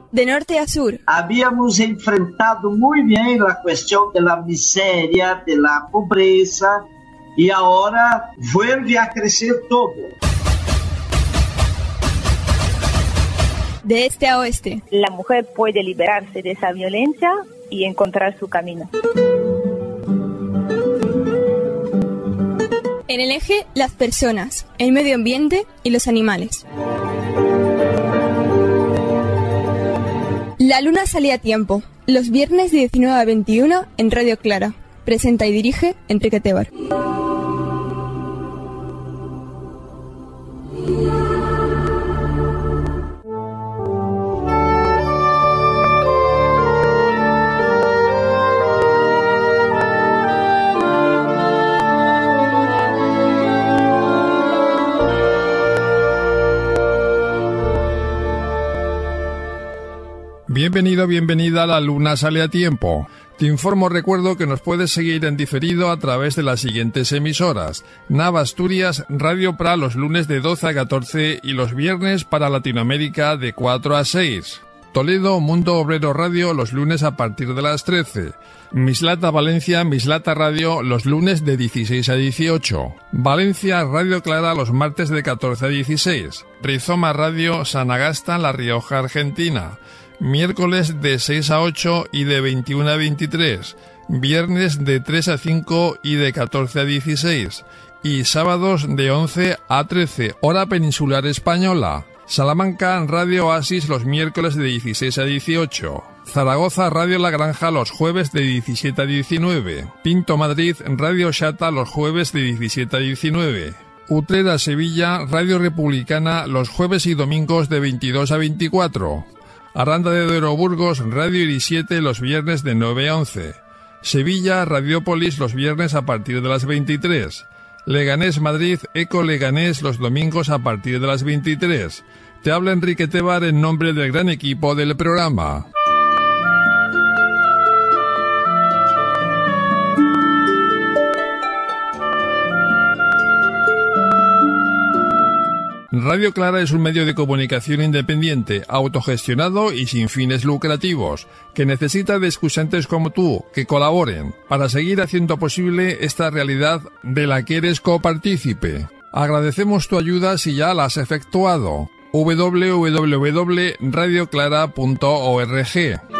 de norte a sur. Habíamos enfrentado muy bien la cuestión de la miseria, de la pobreza, y ahora vuelve a crecer todo. De este a oeste. La mujer puede liberarse de esa violencia y encontrar su camino. En el eje, las personas, el medio ambiente y los animales. La luna sale a tiempo, los viernes de 19 a 21 en Radio Clara. Presenta y dirige Enrique Tebar. Bienvenido, bienvenida a La Luna Sale a Tiempo. Te recuerdo que nos puedes seguir en diferido a través de las siguientes emisoras. Nava Asturias, Radio Pra los lunes de 12 a 14 y los viernes para Latinoamérica de 4 a 6. Toledo, Mundo Obrero Radio los lunes a partir de las 13. Mislata Valencia, Mislata Radio los lunes de 16 a 18. Valencia, Radio Clara los martes de 14 a 16. Rizoma Radio, Sanagasta, La Rioja, Argentina. Miércoles de 6 a 8 y de 21 a 23, viernes de 3 a 5 y de 14 a 16, y sábados de 11 a 13, hora peninsular española. Salamanca, Radio Oasis los miércoles de 16 a 18. Zaragoza, Radio La Granja los jueves de 17 a 19. Pinto Madrid, Radio Xata los jueves de 17 a 19. Utrera, Sevilla, Radio Republicana los jueves y domingos de 22 a 24. Aranda de Duero, Burgos, Radio Iris 7 los viernes de 9 a 11. Sevilla, Radiópolis los viernes a partir de las 23. Leganés, Madrid, Eco Leganés los domingos a partir de las 23. Te habla Enrique Tebar en nombre del gran equipo del programa. Radio Clara es un medio de comunicación independiente, autogestionado y sin fines lucrativos, que necesita de escuchantes como tú, que colaboren, para seguir haciendo posible esta realidad de la que eres copartícipe. Agradecemos tu ayuda si ya la has efectuado. www.radioclara.org.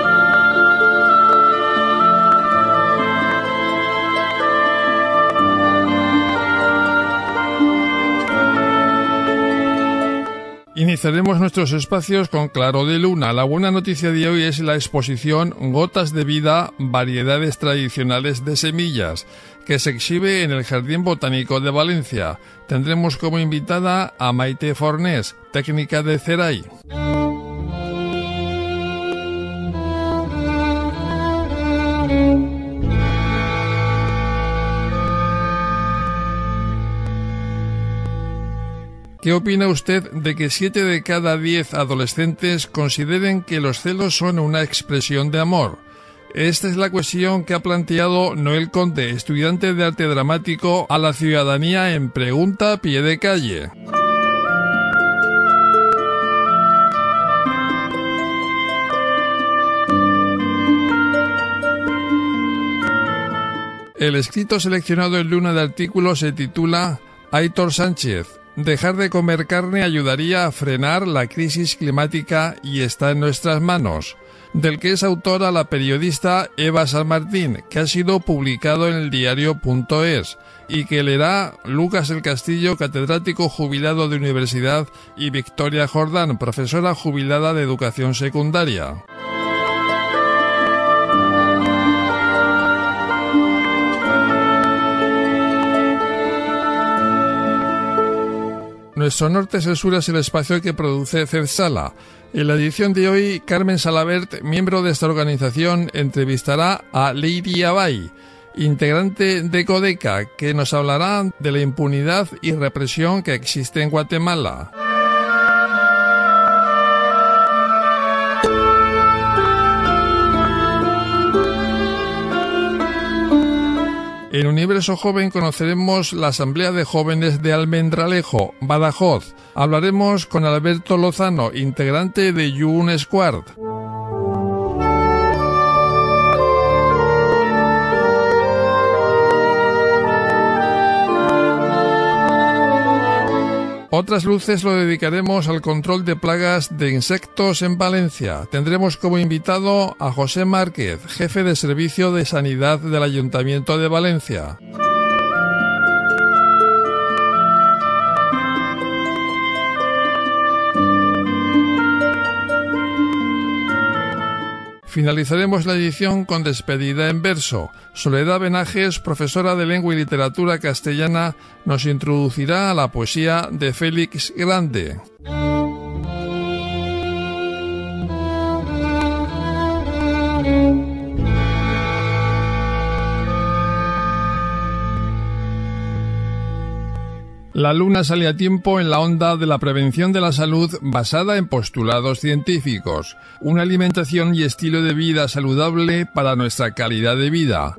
Iniciaremos nuestros espacios con Claro de Luna. La buena noticia de hoy es la exposición Gotas de Vida, Variedades Tradicionales de Semillas, que se exhibe en el Jardín Botánico de Valencia. Tendremos como invitada a Maite Fornés, técnica de Ceray. ¿Qué opina usted de que 7 de cada 10 adolescentes consideren que los celos son una expresión de amor? Esta es la cuestión que ha planteado Noel Conde, estudiante de arte dramático, a la ciudadanía en Pregunta a Pie de Calle. El escrito seleccionado en Luna de artículos se titula Aitor Sánchez. Dejar de comer carne ayudaría a frenar la crisis climática y está en nuestras manos, del que es autora la periodista Eva San Martín, que ha sido publicado en el diario.es y que leerá Lucas El Castillo, catedrático jubilado de universidad, y Victoria Jordán, profesora jubilada de educación secundaria. Nuestro norte se sur es el espacio que produce CEDSALA. En la edición de hoy, Carmen Salabert, miembro de esta organización, entrevistará a Lady Abay, integrante de Codeca, que nos hablará de la impunidad y represión que existe en Guatemala. En Universo Joven conoceremos la Asamblea de Jóvenes de Almendralejo, Badajoz. Hablaremos con Alberto Lozano, integrante de Young Squad. Otras luces lo dedicaremos al control de plagas de insectos en Valencia. Tendremos como invitado a José Márquez, jefe de Servicio de Sanidad del Ayuntamiento de Valencia. Finalizaremos la edición con despedida en verso. Soledad Benajes, profesora de Lengua y Literatura Castellana, nos introducirá a la poesía de Félix Grande. La luna sale a tiempo en la onda de la prevención de la salud basada en postulados científicos, una alimentación y estilo de vida saludable para nuestra calidad de vida.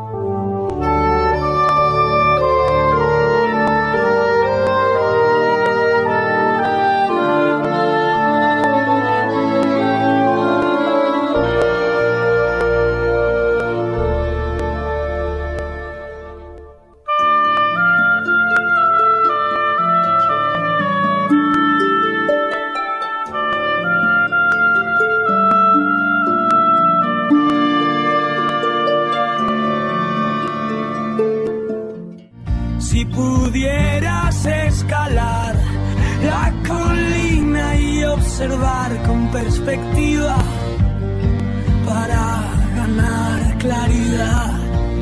Si pudieras escalar la colina y observar con perspectiva para ganar claridad.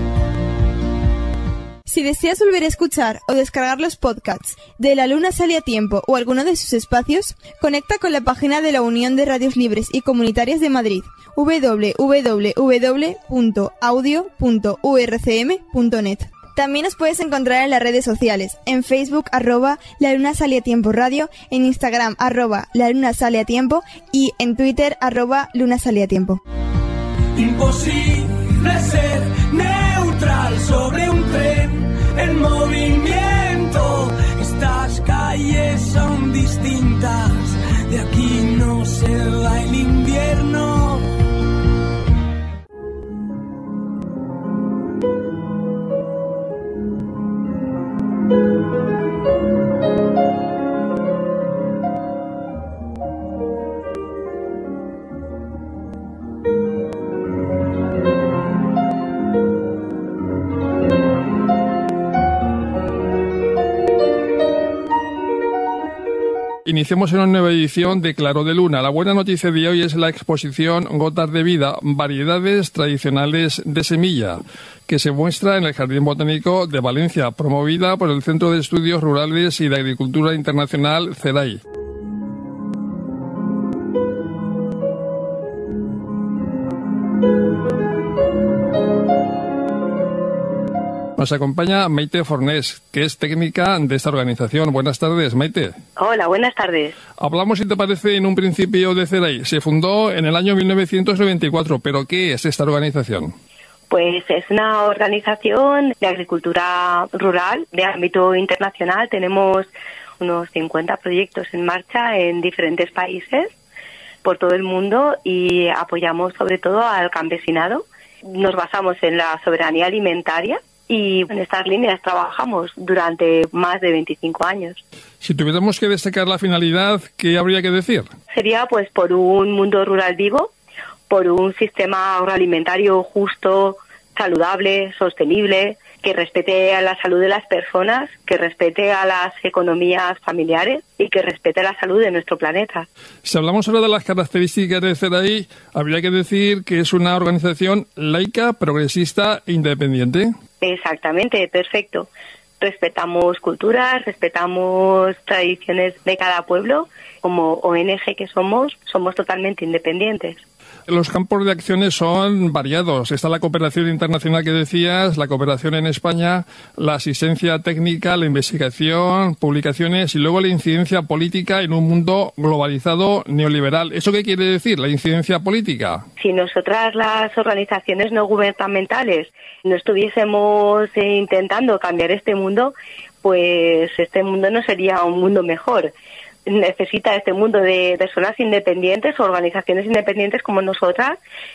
Si deseas volver a escuchar o descargar los podcasts de La Luna Sale a Tiempo o alguno de sus espacios, conecta con la página de la Unión de Radios Libres y Comunitarias de Madrid, www.audio.urcm.net. También nos puedes encontrar en las redes sociales, en Facebook @La Luna Sale a Tiempo Radio, en Instagram @La Luna Sale a Tiempo y en Twitter @Luna Sale a Tiempo. Imposible ser neutral sobre un tren en movimiento. Estas calles son distintas, de aquí no se va el invierno. Iniciamos una nueva edición de Claro de Luna. La buena noticia de hoy es la exposición Gotas de Vida, variedades tradicionales de semilla, que se muestra en el Jardín Botánico de Valencia, promovida por el Centro de Estudios Rurales y de Agricultura Internacional, CERAI. Nos acompaña Maite Fornés, que es técnica de esta organización. Buenas tardes, Maite. Hola, buenas tardes. Hablamos, si te parece, en un principio de CERAI. Se fundó en el año 1994, pero ¿qué es esta organización? Pues es una organización de agricultura rural de ámbito internacional. Tenemos unos 50 proyectos en marcha en diferentes países por todo el mundo y apoyamos sobre todo al campesinado. Nos basamos en la soberanía alimentaria. Y en estas líneas trabajamos durante más de 25 años. Si tuviéramos que destacar la finalidad, ¿qué habría que decir? Sería pues por un mundo rural vivo, por un sistema agroalimentario justo, saludable, sostenible, que respete a la salud de las personas, que respete a las economías familiares y que respete la salud de nuestro planeta. Si hablamos ahora de las características de CERAI, habría que decir que es una organización laica, progresista e independiente. Exactamente, perfecto. Respetamos culturas, respetamos tradiciones de cada pueblo. Como ONG que somos totalmente independientes. Los campos de acciones son variados. Está la cooperación internacional que decías, la cooperación en España, la asistencia técnica, la investigación, publicaciones y luego la incidencia política en un mundo globalizado neoliberal. ¿Eso qué quiere decir, la incidencia política? Si nosotras, las organizaciones no gubernamentales, no estuviésemos intentando cambiar este mundo, pues este mundo no sería un mundo mejor. Necesita este mundo de personas independientes, organizaciones independientes como nosotras,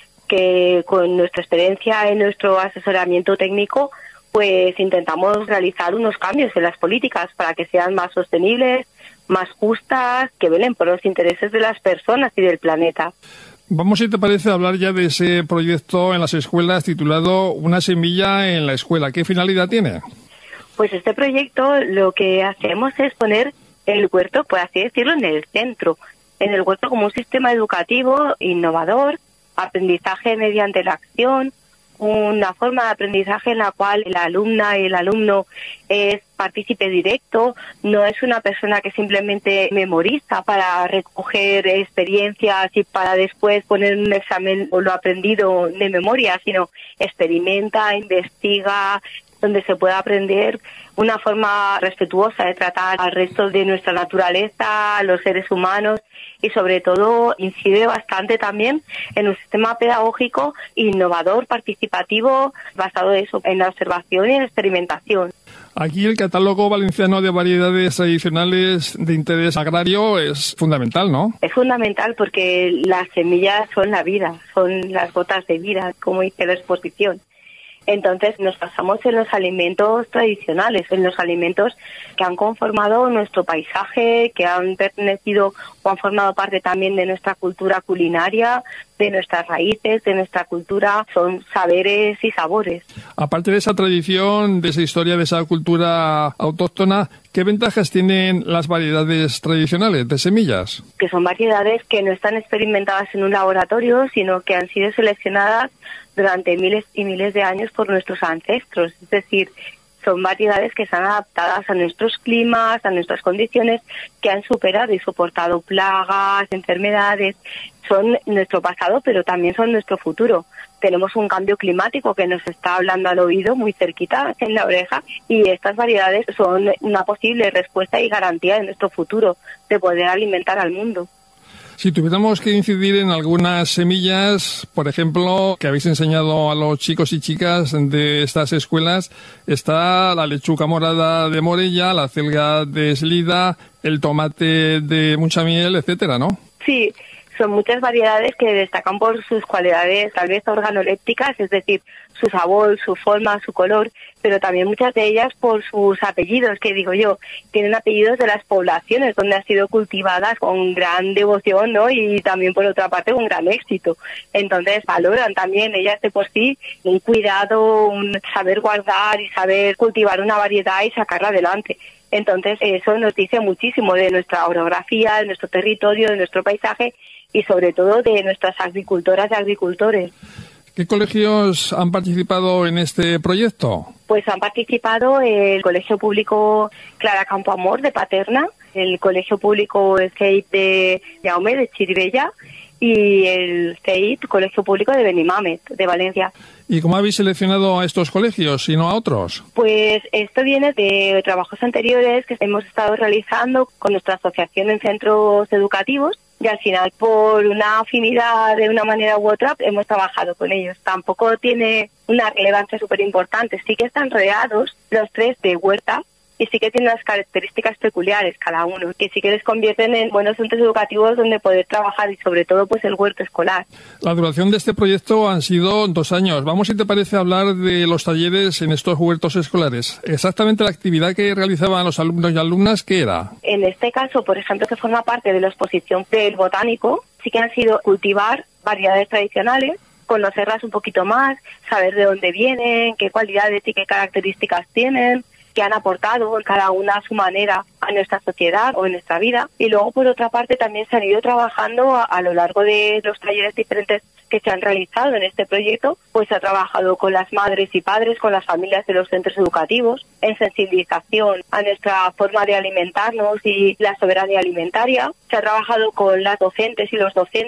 que con nuestra experiencia y nuestro asesoramiento técnico, pues intentamos realizar unos cambios en las políticas para que sean más sostenibles, más justas, que velen por los intereses de las personas y del planeta. Vamos, si te parece, a hablar ya de ese proyecto en las escuelas titulado Una semilla en la escuela. ¿Qué finalidad tiene? Pues este proyecto lo que hacemos es poner el huerto, por así decirlo, en el centro. En el huerto como un sistema educativo innovador, aprendizaje mediante la acción, una forma de aprendizaje en la cual la alumna y el alumno es partícipe directo, no es una persona que simplemente memoriza para recoger experiencias y para después poner en un examen o lo aprendido de memoria, sino experimenta, investiga, donde se pueda aprender una forma respetuosa de tratar al resto de nuestra naturaleza, a los seres humanos, y sobre todo incide bastante también en un sistema pedagógico innovador, participativo, basado en la observación y en la experimentación. Aquí el catálogo valenciano de variedades tradicionales de interés agrario es fundamental, ¿no? Es fundamental porque las semillas son la vida, son las gotas de vida, como dice la exposición. Entonces nos basamos en los alimentos tradicionales, en los alimentos que han conformado nuestro paisaje, que han pertenecido o han formado parte también de nuestra cultura culinaria, de nuestras raíces, de nuestra cultura, son saberes y sabores. Aparte de esa tradición, de esa historia, de esa cultura autóctona, ¿qué ventajas tienen las variedades tradicionales de semillas? Que son variedades que no están experimentadas en un laboratorio, sino que han sido seleccionadas durante miles y miles de años por nuestros ancestros. Es decir, son variedades que están adaptadas a nuestros climas, a nuestras condiciones, que han superado y soportado plagas, enfermedades. Son nuestro pasado, pero también son nuestro futuro. Tenemos un cambio climático que nos está hablando al oído, muy cerquita, en la oreja, y estas variedades son una posible respuesta y garantía de nuestro futuro, de poder alimentar al mundo. Si tuviéramos que incidir en algunas semillas, por ejemplo, que habéis enseñado a los chicos y chicas de estas escuelas, está la lechuga morada de Morella, la acelga de Eslida, el tomate de mucha miel, etcétera, ¿no? Sí, son muchas variedades que destacan por sus cualidades tal vez organolépticas, es decir, su sabor, su forma, su color, pero también muchas de ellas por sus apellidos, que digo yo, tienen apellidos de las poblaciones donde han sido cultivadas con gran devoción, ¿no? Y también por otra parte con gran éxito. Entonces valoran también ellas de por sí un cuidado, un saber guardar y saber cultivar una variedad y sacarla adelante. Entonces eso nos dice muchísimo de nuestra orografía, de nuestro territorio, de nuestro paisaje y sobre todo de nuestras agricultoras y agricultores. ¿Qué colegios han participado en este proyecto? Pues han participado el Colegio Público Clara Campoamor de Paterna, el Colegio Público CEIP de Jaume de Chirivella y el CEIP, Colegio Público de Benimamet, de Valencia. ¿Y cómo habéis seleccionado a estos colegios y no a otros? Pues esto viene de trabajos anteriores que hemos estado realizando con nuestra asociación en centros educativos y al final por una afinidad de una manera u otra hemos trabajado con ellos. Tampoco tiene una relevancia súper importante. Sí que están rodeados los tres de huerta y sí que tienen unas características peculiares cada uno, que sí que les convierten en buenos centros educativos donde poder trabajar y sobre todo pues el huerto escolar. La duración de este proyecto han sido 2 años. Vamos, si te parece, a hablar de los talleres en estos huertos escolares. Exactamente la actividad que realizaban los alumnos y alumnas, ¿qué era? En este caso, por ejemplo, que forma parte de la exposición del botánico, sí que han sido cultivar variedades tradicionales, conocerlas un poquito más, saber de dónde vienen, qué cualidades y qué características tienen, que han aportado cada una a su manera a nuestra sociedad o en nuestra vida. Y luego, por otra parte, también se han ido trabajando a lo largo de los talleres diferentes que se han realizado en este proyecto, pues se ha trabajado con las madres y padres, con las familias de los centros educativos, en sensibilización a nuestra forma de alimentarnos y la soberanía alimentaria. Se ha trabajado con las docentes y los docentes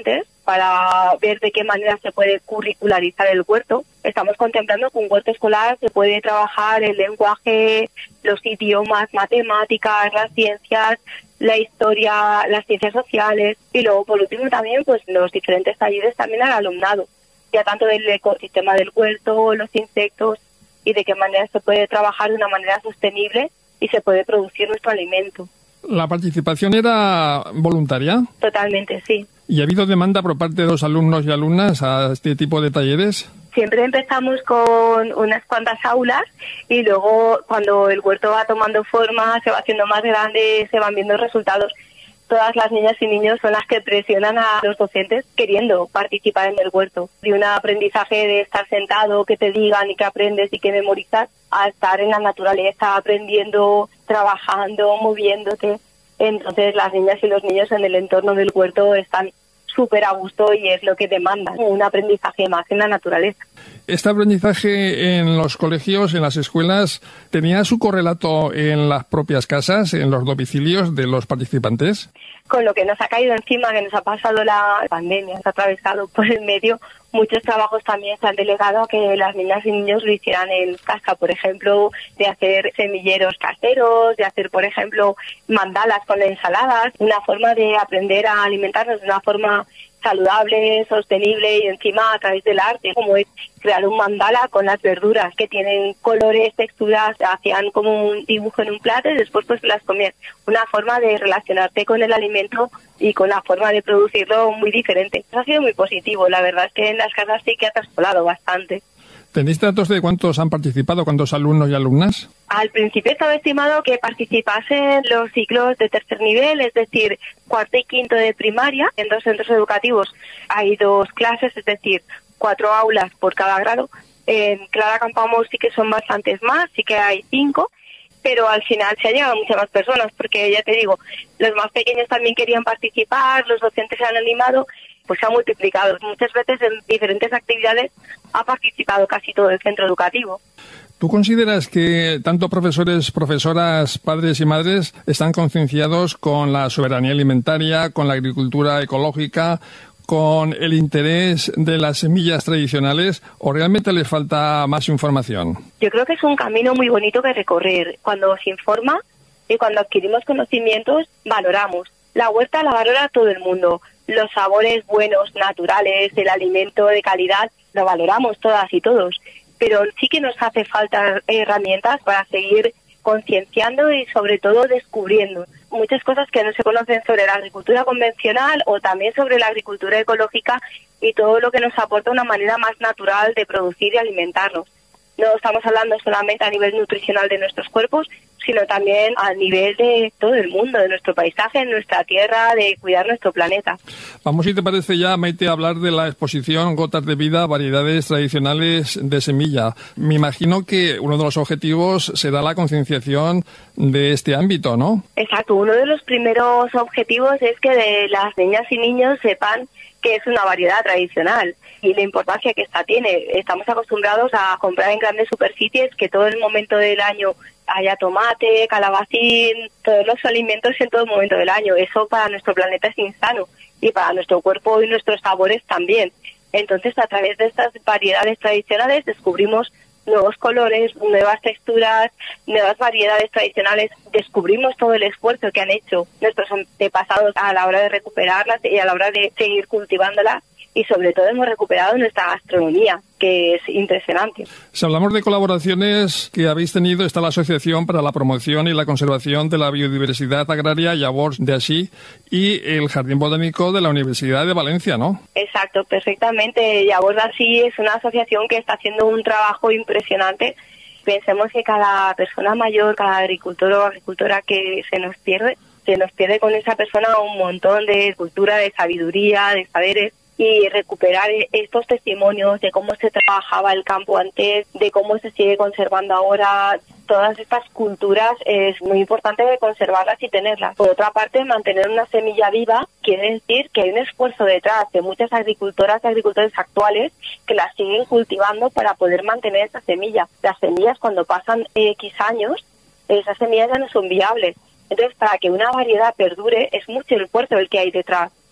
para ver de qué manera se puede curricularizar el huerto. Estamos contemplando que un huerto escolar se puede trabajar el lenguaje, los idiomas, matemáticas, las ciencias, la historia, las ciencias sociales y luego por último también pues los diferentes talleres también al alumnado, ya tanto del ecosistema del huerto, los insectos y de qué manera se puede trabajar de una manera sostenible y se puede producir nuestro alimento. ¿La participación era voluntaria? Totalmente, sí. ¿Y ha habido demanda por parte de los alumnos y alumnas a este tipo de talleres? Siempre empezamos con unas cuantas aulas y luego cuando el huerto va tomando forma, se va haciendo más grande, se van viendo resultados. Todas las niñas y niños son las que presionan a los docentes queriendo participar en el huerto. De un aprendizaje de estar sentado, que te digan y que aprendes y que memorizas, a estar en la naturaleza, aprendiendo, trabajando, moviéndote. Entonces las niñas y los niños en el entorno del huerto están súper a gusto y es lo que demandan, un aprendizaje más en la naturaleza. ¿Este aprendizaje en los colegios, en las escuelas, tenía su correlato en las propias casas, en los domicilios de los participantes? Con lo que nos ha caído encima, que nos ha pasado la pandemia, nos ha atravesado por el medio, muchos trabajos también se han delegado a que las niñas y niños lo hicieran en casa, por ejemplo, de hacer semilleros caseros, de hacer, por ejemplo, mandalas con ensaladas, una forma de aprender a alimentarnos de una forma saludable, sostenible y encima a través del arte, como es crear un mandala con las verduras que tienen colores, texturas, hacían como un dibujo en un plato y después pues las comían. Una forma de relacionarte con el alimento y con la forma de producirlo muy diferente. Eso ha sido muy positivo, la verdad es que en las casas sí que ha trascolado bastante. ¿Tenéis datos de cuántos han participado, cuántos alumnos y alumnas? Al principio estaba estimado que participasen los ciclos de tercer nivel, es decir, cuarto y quinto de primaria. En 2 centros educativos hay 2 clases, es decir, 4 aulas por cada grado. En Clara Campoamor sí que son bastantes más, sí que hay 5, pero al final se ha llegado a muchas más personas, porque ya te digo, los más pequeños también querían participar, los docentes se han animado, pues se ha multiplicado. Muchas veces en diferentes actividades ha participado casi todo el centro educativo. ¿Tú consideras que tanto profesores, profesoras, padres y madres están concienciados con la soberanía alimentaria, con la agricultura ecológica, con el interés de las semillas tradicionales, o realmente les falta más información? Yo creo que es un camino muy bonito que recorrer. Cuando se informa y cuando adquirimos conocimientos, valoramos. La huerta la valora todo el mundo. Los sabores buenos, naturales, el alimento de calidad, lo valoramos todas y todos. Pero sí que nos hace falta herramientas para seguir concienciando y sobre todo descubriendo muchas cosas que no se conocen sobre la agricultura convencional o también sobre la agricultura ecológica y todo lo que nos aporta una manera más natural de producir y alimentarnos. No estamos hablando solamente a nivel nutricional de nuestros cuerpos, sino también a nivel de todo el mundo, de nuestro paisaje, nuestra tierra, de cuidar nuestro planeta. Vamos, si te parece ya, Maite, a hablar de la exposición Gotas de Vida, variedades tradicionales de semilla. Me imagino que uno de los objetivos será la concienciación de este ámbito, ¿no? Exacto, uno de los primeros objetivos es que las niñas y niños sepan que es una variedad tradicional y la importancia que esta tiene. Estamos acostumbrados a comprar en grandes superficies que todo el momento del año haya tomate, calabacín, todos los alimentos en todo momento del año. Eso para nuestro planeta es insano y para nuestro cuerpo y nuestros sabores también. Entonces, a través de estas variedades tradicionales descubrimos nuevos colores, nuevas texturas, nuevas variedades tradicionales. Descubrimos todo el esfuerzo que han hecho nuestros antepasados a la hora de recuperarlas y a la hora de seguir cultivándolas. Y sobre todo hemos recuperado nuestra gastronomía, que es impresionante. Si hablamos de colaboraciones que habéis tenido, está la Asociación para la Promoción y la Conservación de la Biodiversidad Agraria, Llavors d'Així, y el Jardín Botánico de la Universidad de Valencia, ¿no? Exacto, perfectamente. Llavors d'Així es una asociación que está haciendo un trabajo impresionante. Pensemos que cada persona mayor, cada agricultor o agricultora que se nos pierde con esa persona un montón de cultura, de sabiduría, de saberes. Y recuperar estos testimonios de cómo se trabajaba el campo antes, de cómo se sigue conservando ahora, todas estas culturas es muy importante conservarlas y tenerlas. Por otra parte, mantener una semilla viva quiere decir que hay un esfuerzo detrás de muchas agricultoras y agricultores actuales que las siguen cultivando para poder mantener esa semilla. Las semillas, cuando pasan X años, esas semillas ya no son viables. Entonces, para que una variedad perdure, es mucho el esfuerzo el que hay detrás.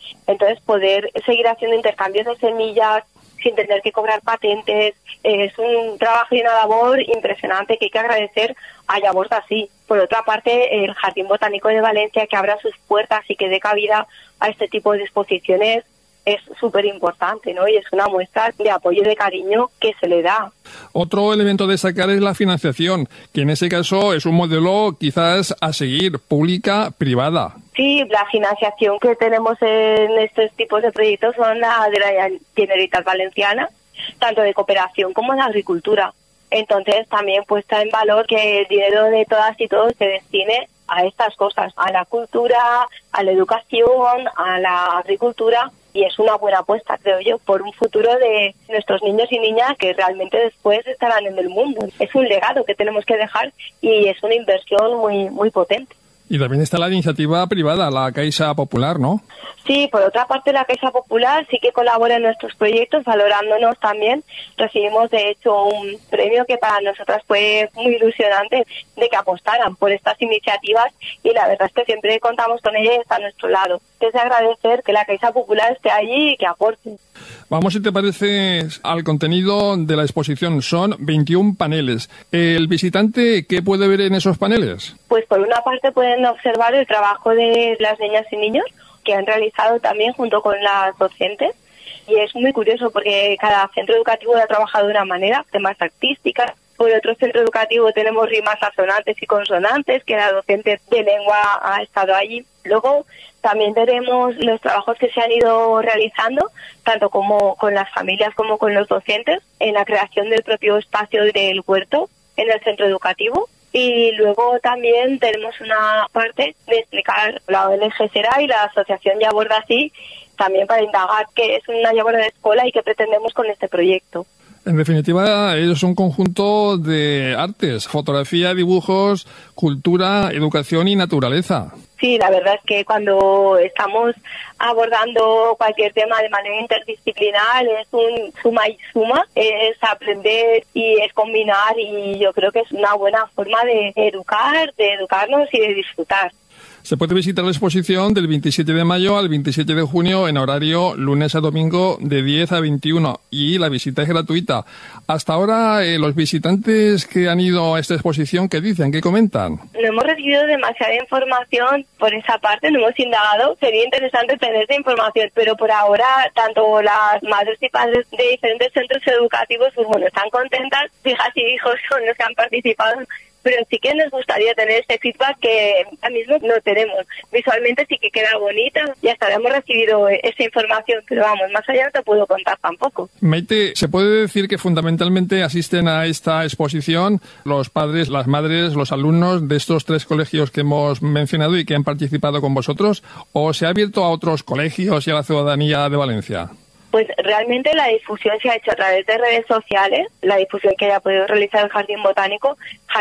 Entonces, poder seguir haciendo intercambios de semillas sin tener que cobrar patentes, es un trabajo y una labor impresionante que hay que agradecer a Llaborda así. Por otra parte, el Jardín Botánico de Valencia, que abra sus puertas y que dé cabida a este tipo de exposiciones, es súper importante, ¿no? Y es una muestra de apoyo y de cariño que se le da. Otro elemento a destacar es la financiación, que en ese caso es un modelo quizás a seguir, pública, privada. Sí, la financiación que tenemos en estos tipos de proyectos son la de la Generalitat Valenciana, tanto de cooperación como de agricultura. Entonces también puesta en valor que el dinero de todas y todos se destine a estas cosas, a la cultura, a la educación, a la agricultura, y es una buena apuesta, creo yo, por un futuro de nuestros niños y niñas que realmente después estarán en el mundo. Es un legado que tenemos que dejar y es una inversión muy, muy potente. Y también está la iniciativa privada, la Caixa Popular, ¿no? Sí, por otra parte la Caixa Popular sí que colabora en nuestros proyectos, valorándonos también. Recibimos de hecho un premio que para nosotras fue muy ilusionante de que apostaran por estas iniciativas, y la verdad es que siempre contamos con ella y está a nuestro lado. Es de agradecer que la Caixa Popular esté allí y que aporte. Vamos, si te parece, al contenido de la exposición. Son 21 paneles. ¿El visitante qué puede ver en esos paneles? Pues por una parte pueden observar el trabajo de las niñas y niños que han realizado también junto con las docentes, y es muy curioso porque cada centro educativo ha trabajado de una manera, temas artísticas. Por otro centro educativo tenemos rimas asonantes y consonantes, que la docente de lengua ha estado allí. Luego también veremos los trabajos que se han ido realizando, tanto como con las familias como con los docentes, en la creación del propio espacio del huerto en el centro educativo. Y luego también tenemos una parte de explicar la ONG Será y la asociación Llaborda Así, también para indagar qué es una Llaborda de escuela y qué pretendemos con este proyecto. En definitiva, es un conjunto de artes, fotografía, dibujos, cultura, educación y naturaleza. Sí, la verdad es que cuando estamos abordando cualquier tema de manera interdisciplinar es un suma y suma, es aprender y es combinar, y yo creo que es una buena forma de educar, de educarnos y de disfrutar. Se puede visitar la exposición del 27 de mayo al 27 de junio en horario lunes a domingo de 10 a 21 y la visita es gratuita. Hasta ahora, los visitantes que han ido a esta exposición, ¿qué dicen? ¿Qué comentan? No hemos recibido demasiada información por esa parte, no hemos indagado. Sería interesante tener esa información, pero por ahora tanto las madres y padres de diferentes centros educativos, pues bueno, están contentas. Hijas y hijos son los que han participado, pero sí que nos gustaría tener este feedback que ahora mismo no tenemos. Visualmente sí que queda bonita y hasta hemos recibido esa información, pero vamos, más allá no te puedo contar tampoco. Maite, ¿se puede decir que fundamentalmente asisten a esta exposición los padres, las madres, los alumnos de estos 3 colegios que hemos mencionado y que han participado con vosotros, o se ha abierto a otros colegios y a la ciudadanía de Valencia? Pues realmente la difusión se ha hecho a través de redes sociales, la difusión que haya podido realizar el Jardín Botánico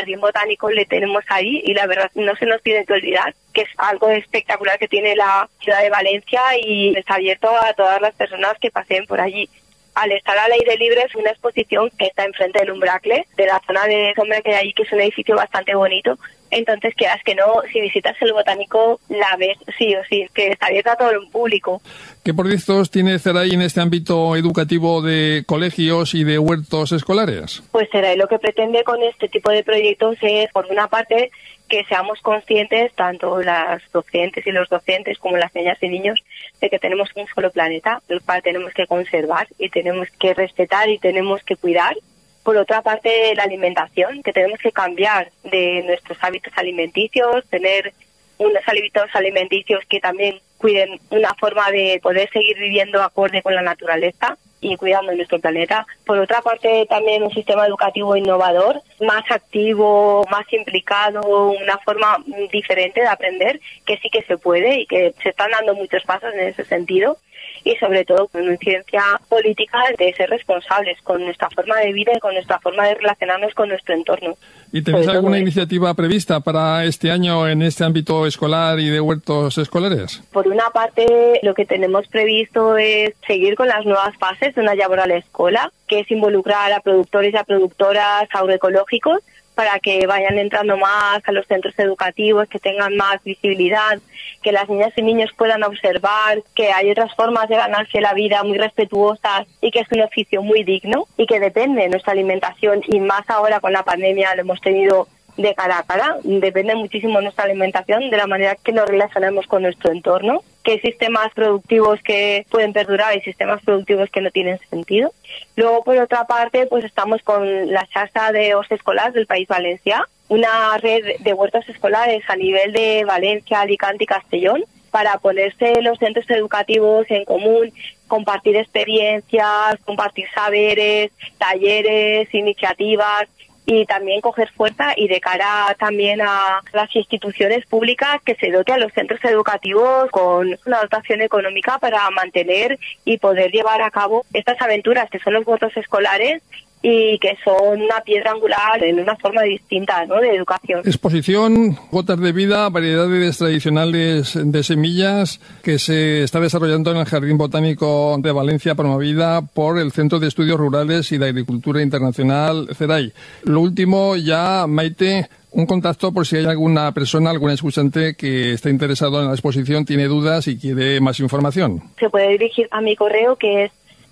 le tenemos ahí, y la verdad no se nos tiene que olvidar que es algo espectacular que tiene la ciudad de Valencia y está abierto a todas las personas que paseen por allí. Al estar al aire libre es una exposición que está enfrente del Umbracle, de la zona de sombra que hay ahí, que es un edificio bastante bonito. Entonces, quieras que no, si visitas el Botánico, la ves sí o sí, que está abierta a todo el público. ¿Qué proyectos tiene CERAI en este ámbito educativo de colegios y de huertos escolares? Pues CERAI lo que pretende con este tipo de proyectos es, por una parte, que seamos conscientes, tanto las docentes y los docentes como las niñas y niños, de que tenemos un solo planeta, el cual tenemos que conservar y tenemos que respetar y tenemos que cuidar. Por otra parte, la alimentación, que tenemos que cambiar de nuestros hábitos alimenticios, tener unos hábitos alimenticios que también cuiden una forma de poder seguir viviendo acorde con la naturaleza y cuidando nuestro planeta. Por otra parte, también un sistema educativo innovador, más activo, más implicado, una forma diferente de aprender, que sí que se puede y que se están dando muchos pasos en ese sentido. Y sobre todo con una incidencia política de ser responsables con nuestra forma de vida y con nuestra forma de relacionarnos con nuestro entorno. ¿Y tenéis alguna iniciativa prevista para este año en este ámbito escolar y de huertos escolares? Por una parte, lo que tenemos previsto es seguir con las nuevas fases de una Llaborda a la escuela, que es involucrar a productores y a productoras agroecológicos para que vayan entrando más a los centros educativos, que tengan más visibilidad, que las niñas y niños puedan observar que hay otras formas de ganarse la vida muy respetuosas y que es un oficio muy digno y que depende de nuestra alimentación, y más ahora con la pandemia lo hemos tenido de cara a cara. Depende muchísimo nuestra alimentación de la manera que nos relacionamos con nuestro entorno, que hay sistemas productivos que pueden perdurar y sistemas productivos que no tienen sentido. Luego, por otra parte, pues estamos con la Xarxa de Horts Escolars del País Valencià, una red de huertos escolares a nivel de Valencia, Alicante y Castellón, para ponerse los centros educativos en común, compartir experiencias, compartir saberes, talleres, iniciativas, y también coger fuerza, y de cara también a las instituciones públicas, que se dote a los centros educativos con una dotación económica para mantener y poder llevar a cabo estas aventuras que son los huertos escolares y que son una piedra angular en una forma distinta, ¿no?, de educación. Exposición Gotas de Vida, variedades tradicionales de semillas, que se está desarrollando en el Jardín Botánico de Valencia, promovida por el Centro de Estudios Rurales y de Agricultura Internacional, CERAI. Lo último ya, Maite, un contacto por si hay alguna persona, algún escuchante que está interesado en la exposición, tiene dudas y quiere más información. Se puede dirigir a mi correo, que es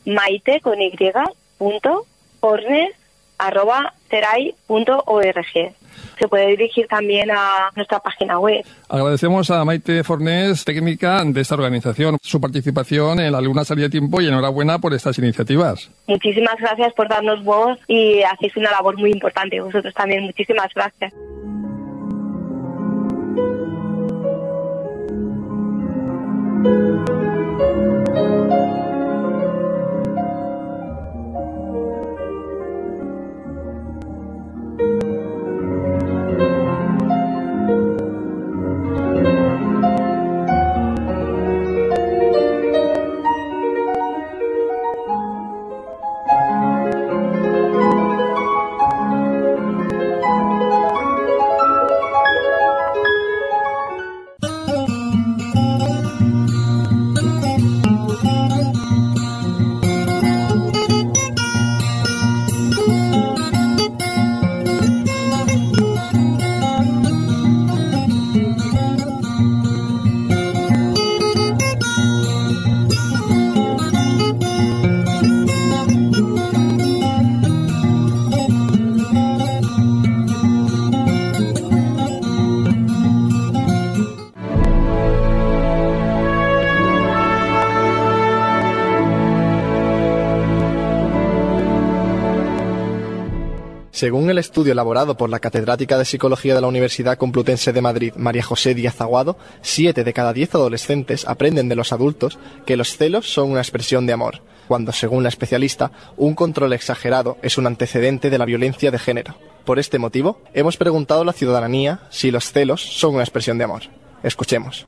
maite.fornés@cerai.org. Se puede dirigir también a nuestra página web. Agradecemos a Maite Fornés, técnica de esta organización, su participación en La Luna Sale a Tiempo, y enhorabuena por estas iniciativas. Muchísimas gracias por darnos voz y hacéis una labor muy importante. Vosotros también, muchísimas gracias. Según el estudio elaborado por la catedrática de Psicología de la Universidad Complutense de Madrid, María José Díaz Aguado, 7 de cada 10 adolescentes aprenden de los adultos que los celos son una expresión de amor, cuando, según la especialista, un control exagerado es un antecedente de la violencia de género. Por este motivo, hemos preguntado a la ciudadanía si los celos son una expresión de amor. Escuchemos.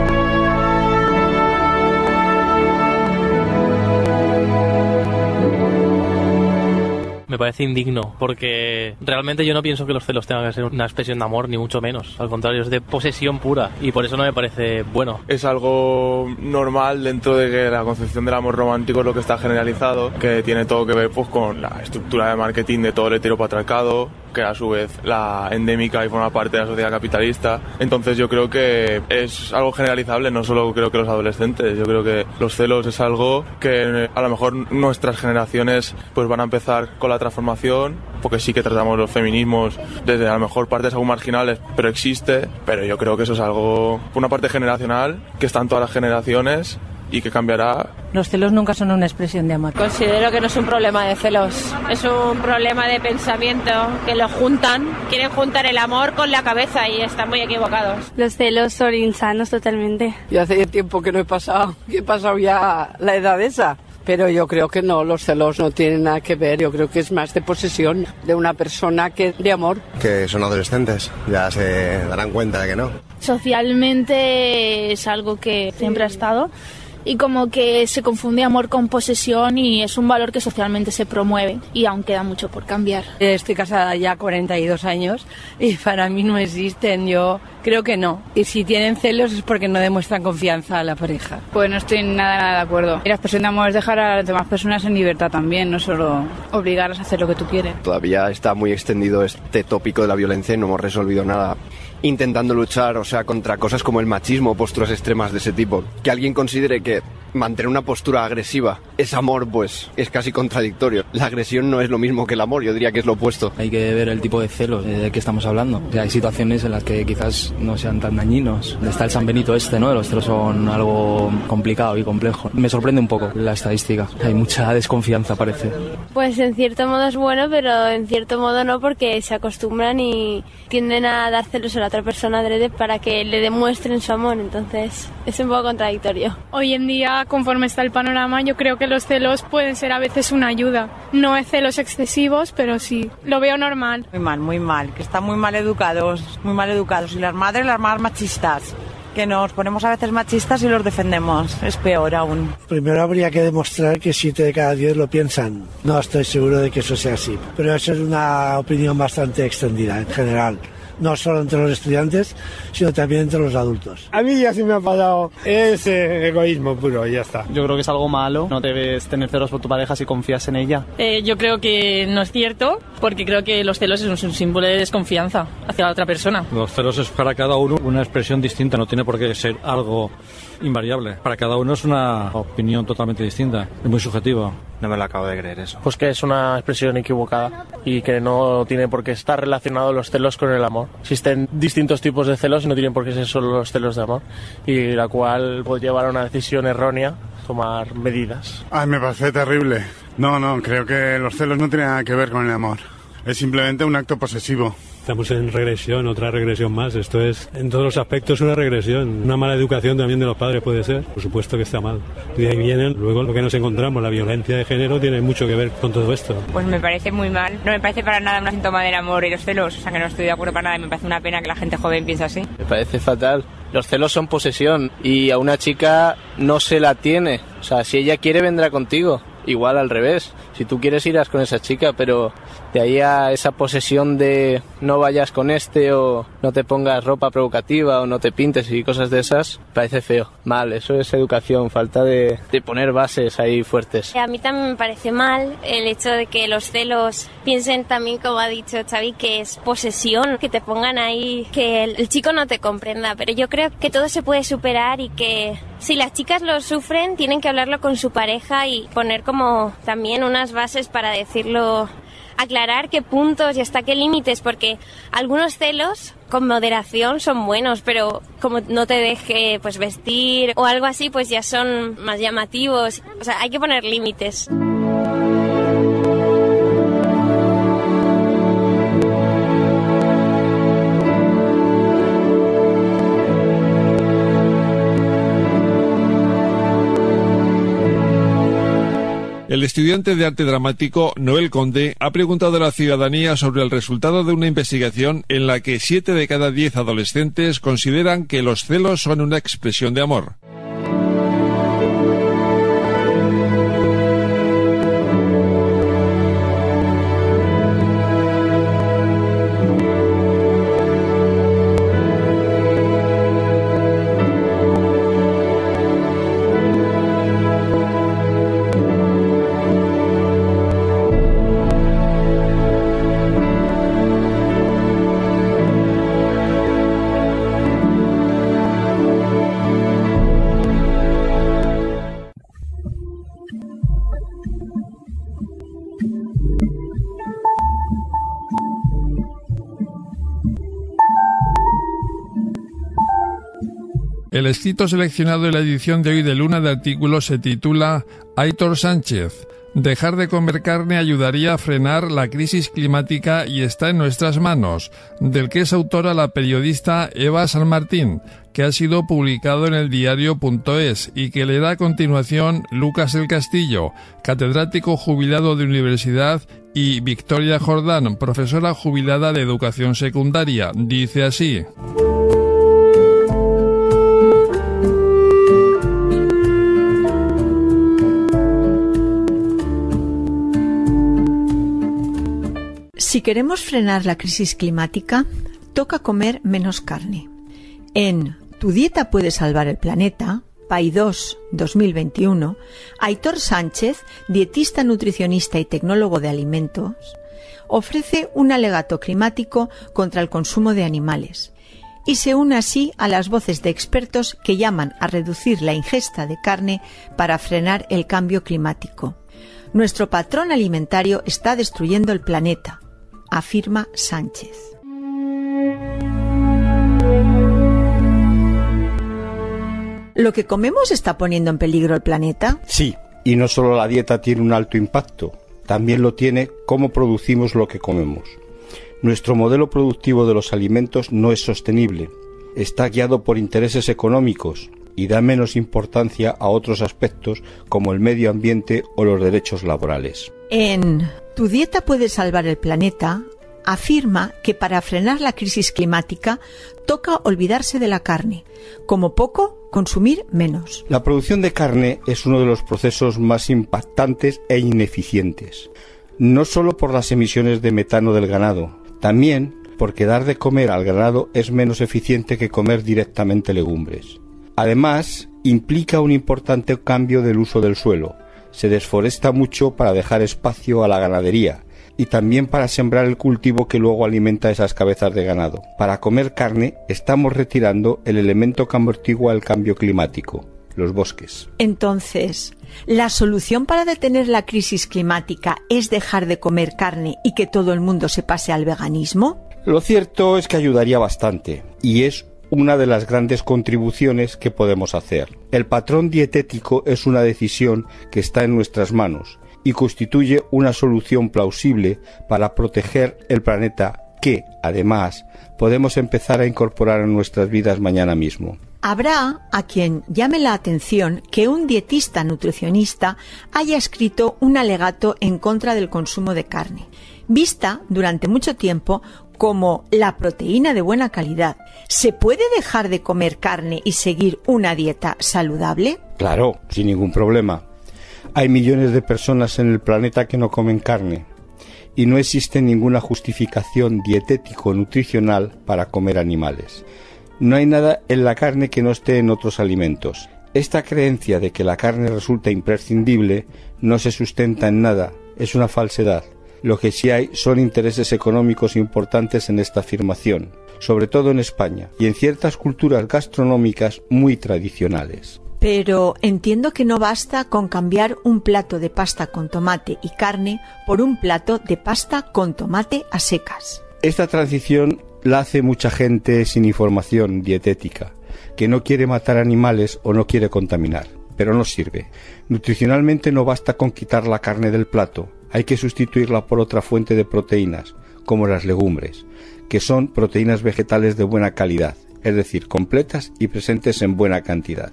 Me parece indigno, porque realmente yo no pienso que los celos tengan que ser una expresión de amor, ni mucho menos. Al contrario, es de posesión pura, y por eso no me parece bueno. Es algo normal dentro de que la concepción del amor romántico es lo que está generalizado, que tiene todo que ver pues con la estructura de marketing de todo el heteropatriarcado, que a su vez la endémica y forma parte de la sociedad capitalista. Entonces yo creo que es algo generalizable, no solo creo que los adolescentes. Yo creo que los celos es algo que a lo mejor nuestras generaciones pues van a empezar con la transformación, porque sí que tratamos los feminismos desde a lo mejor partes aún marginales, pero existe. Pero yo creo que eso es algo, una parte generacional que está en todas las generaciones y que cambiará. Los celos nunca son una expresión de amor. Considero que no es un problema de celos, es un problema de pensamiento, que lo juntan, quieren juntar el amor con la cabeza y están muy equivocados. Los celos son insanos totalmente. Yo hace tiempo que no he pasado ya la edad esa. Pero yo creo que no, los celos no tienen nada que ver, yo creo que es más de posesión de una persona que de amor. Que son adolescentes, ya se darán cuenta de que no. Socialmente es algo que siempre ha estado y como que se confunde amor con posesión y es un valor que socialmente se promueve y aún queda mucho por cambiar. Estoy casada ya 42 años y para mí no existen, yo Creo que no. Y si tienen celos es porque no demuestran confianza a la pareja. Pues no estoy nada de acuerdo. La expresión de amor es dejar a las demás personas en libertad también, no solo obligarlas a hacer lo que tú quieres. Todavía está muy extendido este tópico de la violencia y no hemos resolvido nada. Intentando luchar, contra cosas como el machismo, posturas extremas de ese tipo. Que alguien considere que mantener una postura agresiva es amor, pues es casi contradictorio. La agresión no es lo mismo que el amor, yo diría que es lo opuesto. Hay que ver el tipo de celos de que estamos hablando. O sea, hay situaciones en las que quizás no sean tan dañinos. Está el San Benito ¿no? Los celos son algo complicado y complejo. Me sorprende un poco la estadística. Hay mucha desconfianza, parece. Pues en cierto modo es bueno, pero en cierto modo no, porque se acostumbran y tienden a dar celos a la otra persona adrede para que le demuestren su amor, entonces es un poco contradictorio. Hoy en día, conforme está el panorama, yo creo que los celos pueden ser a veces una ayuda. No es celos excesivos, pero sí, lo veo normal. Muy mal, que están muy mal educados. Y las madres machistas, que nos ponemos a veces machistas y los defendemos, es peor aún. Primero habría que demostrar que 7 de cada 10 lo piensan. No estoy seguro de que eso sea así, pero eso es una opinión bastante extendida en general. No solo entre los estudiantes, sino también entre los adultos. A mí ya sí me ha pasado. Es egoísmo puro y ya está. Yo creo que es algo malo. No debes tener celos por tu pareja si confías en ella. Yo creo que no es cierto, porque creo que los celos es un símbolo de desconfianza hacia la otra persona. Los celos es para cada uno una expresión distinta, no tiene por qué ser algo invariable. Para cada uno es una opinión totalmente distinta, es muy subjetiva. No me lo acabo de creer eso. Pues que es una expresión equivocada y que no tiene por qué estar relacionado los celos con el amor. Existen distintos tipos de celos y no tienen por qué ser solo los celos de amor, y la cual puede llevar a una decisión errónea, tomar medidas. Ay, me parece terrible. No, creo que los celos no tienen nada que ver con el amor. Es simplemente un acto posesivo. Estamos en regresión, otra regresión más. Esto es, en todos los aspectos, una regresión. Una mala educación también de los padres puede ser. Por supuesto que está mal. Y de ahí vienen, luego lo que nos encontramos, la violencia de género tiene mucho que ver con todo esto. Pues me parece muy mal. No me parece para nada un síntoma del amor y los celos. O sea, que no estoy de acuerdo para nada y me parece una pena que la gente joven piense así. Me parece fatal. Los celos son posesión y a una chica no se la tiene. O sea, si ella quiere, vendrá contigo. Igual al revés. Si tú quieres, irás con esa chica, pero de ahí a esa posesión de no vayas con este, o no te pongas ropa provocativa, o no te pintes y cosas de esas, parece feo. Mal, eso es educación, falta de poner bases ahí fuertes. A mí también me parece mal el hecho de que los celos piensen también, como ha dicho Xavi, que es posesión, que te pongan ahí, que el chico no te comprenda, pero yo creo que todo se puede superar y que si las chicas lo sufren, tienen que hablarlo con su pareja y poner como también unas bases para decirlo, aclarar qué puntos y hasta qué límites, porque algunos celos con moderación son buenos, pero como no te deje pues vestir o algo así, pues ya son más llamativos. O sea, hay que poner límites. El estudiante de arte dramático Noel Conde ha preguntado a la ciudadanía sobre el resultado de una investigación en la que 7 de cada 10 adolescentes consideran que los celos son una expresión de amor. El escrito seleccionado en la edición de hoy de Luna de Artículos se titula Aitor Sánchez. Dejar de comer carne ayudaría a frenar la crisis climática y está en nuestras manos, del que es autora la periodista Eva San Martín, que ha sido publicado en el diario.es y que le da a continuación Lucas El Castillo, catedrático jubilado de universidad, y Victoria Jordán, profesora jubilada de educación secundaria. Dice así: Si queremos frenar la crisis climática, toca comer menos carne. En Tu dieta puede salvar el planeta, PAI2 2021, Aitor Sánchez, dietista, nutricionista y tecnólogo de alimentos, ofrece un alegato climático contra el consumo de animales y se une así a las voces de expertos que llaman a reducir la ingesta de carne para frenar el cambio climático. Nuestro patrón alimentario está destruyendo el planeta, afirma Sánchez. ¿Lo que comemos está poniendo en peligro el planeta? Sí, y no solo la dieta tiene un alto impacto, también lo tiene cómo producimos lo que comemos. Nuestro modelo productivo de los alimentos no es sostenible, está guiado por intereses económicos y da menos importancia a otros aspectos como el medio ambiente o los derechos laborales. En Tu dieta puede salvar el planeta, afirma que para frenar la crisis climática toca olvidarse de la carne, como poco consumir menos. La producción de carne es uno de los procesos más impactantes e ineficientes, no solo por las emisiones de metano del ganado, también porque dar de comer al ganado es menos eficiente que comer directamente legumbres. Además, implica un importante cambio del uso del suelo. Se desforesta mucho para dejar espacio a la ganadería y también para sembrar el cultivo que luego alimenta esas cabezas de ganado. Para comer carne estamos retirando el elemento que amortigua el cambio climático, los bosques. Entonces, ¿la solución para detener la crisis climática es dejar de comer carne y que todo el mundo se pase al veganismo? Lo cierto es que ayudaría bastante, y es una de las grandes contribuciones que podemos hacer. El patrón dietético es una decisión que está en nuestras manos y constituye una solución plausible para proteger el planeta que, además, podemos empezar a incorporar en nuestras vidas mañana mismo. Habrá a quien llame la atención que un dietista nutricionista haya escrito un alegato en contra del consumo de carne, vista durante mucho tiempo como la proteína de buena calidad. ¿Se puede dejar de comer carne y seguir una dieta saludable? Claro, sin ningún problema. Hay millones de personas en el planeta que no comen carne y no existe ninguna justificación dietético-nutricional para comer animales. No hay nada en la carne que no esté en otros alimentos. Esta creencia de que la carne resulta imprescindible no se sustenta en nada, es una falsedad. Lo que sí hay son intereses económicos importantes en esta afirmación, sobre todo en España y en ciertas culturas gastronómicas muy tradicionales. Pero entiendo que no basta con cambiar un plato de pasta con tomate y carne por un plato de pasta con tomate a secas. Esta transición la hace mucha gente sin información dietética, que no quiere matar animales o no quiere contaminar, pero no sirve. Nutricionalmente no basta con quitar la carne del plato, hay que sustituirla por otra fuente de proteínas, como las legumbres, que son proteínas vegetales de buena calidad, es decir, completas y presentes en buena cantidad.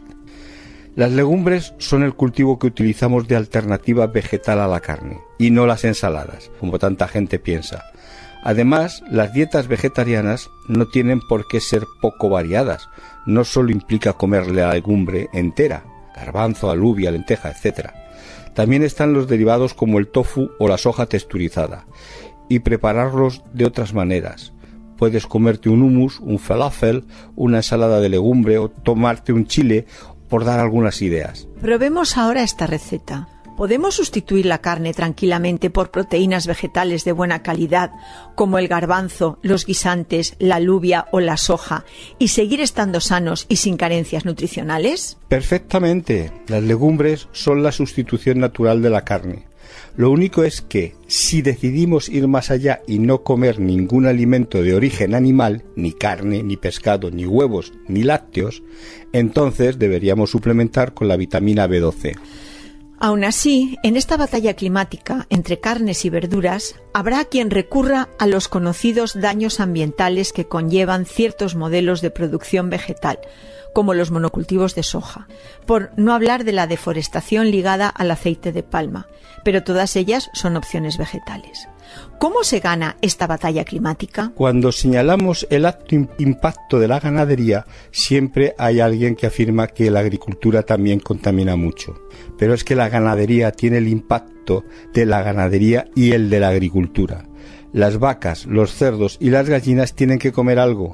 Las legumbres son el cultivo que utilizamos de alternativa vegetal a la carne, y no las ensaladas, como tanta gente piensa. Además, las dietas vegetarianas no tienen por qué ser poco variadas, no solo implica comer la legumbre entera, garbanzo, alubia, lenteja, etc. También están los derivados como el tofu o la soja texturizada, y prepararlos de otras maneras. Puedes comerte un hummus, un falafel, una ensalada de legumbre o tomarte un chile, por dar algunas ideas. Probemos ahora esta receta. ¿Podemos sustituir la carne tranquilamente por proteínas vegetales de buena calidad, como el garbanzo, los guisantes, la alubia o la soja, y seguir estando sanos y sin carencias nutricionales? Perfectamente. Las legumbres son la sustitución natural de la carne. Lo único es que, si decidimos ir más allá y no comer ningún alimento de origen animal, ni carne, ni pescado, ni huevos, ni lácteos, entonces deberíamos suplementar con la vitamina B12. Aún así, en esta batalla climática entre carnes y verduras, habrá quien recurra a los conocidos daños ambientales que conllevan ciertos modelos de producción vegetal, como los monocultivos de soja, por no hablar de la deforestación ligada al aceite de palma, pero todas ellas son opciones vegetales. ¿Cómo se gana esta batalla climática? Cuando señalamos el alto impacto de la ganadería, siempre hay alguien que afirma que la agricultura también contamina mucho. Pero es que la ganadería tiene el impacto de la ganadería y el de la agricultura. Las vacas, los cerdos y las gallinas tienen que comer algo,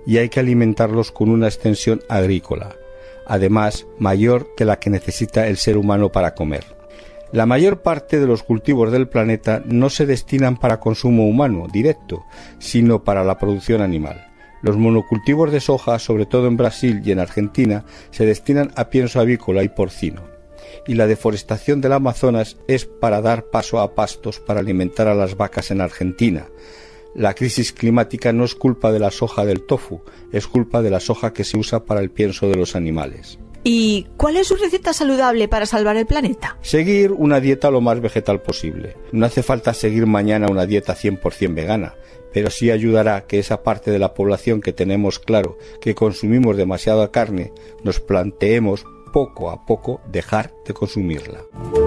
y hay que alimentarlos con una extensión agrícola, además mayor que la que necesita el ser humano para comer. La mayor parte de los cultivos del planeta no se destinan para consumo humano directo, sino para la producción animal. Los monocultivos de soja, sobre todo en Brasil y en Argentina, se destinan a pienso avícola y porcino. Y la deforestación del Amazonas es para dar paso a pastos para alimentar a las vacas en Argentina. La crisis climática no es culpa de la soja del tofu, es culpa de la soja que se usa para el pienso de los animales. ¿Y cuál es su receta saludable para salvar el planeta? Seguir una dieta lo más vegetal posible. No hace falta seguir mañana una dieta 100% vegana, pero sí ayudará que esa parte de la población que tenemos claro que consumimos demasiada carne, nos planteemos poco a poco dejar de consumirla.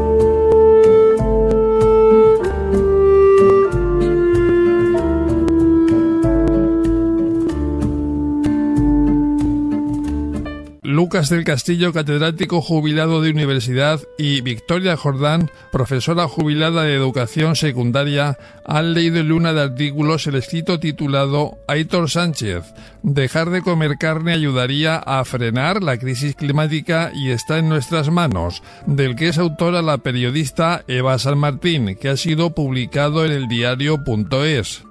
Lucas del Castillo, catedrático jubilado de universidad, y Victoria Jordán, profesora jubilada de educación secundaria, han leído en una de artículos el escrito titulado Aitor Sánchez, dejar de comer carne ayudaría a frenar la crisis climática y está en nuestras manos, del que es autora la periodista Eva San Martín, que ha sido publicado en el diario.es.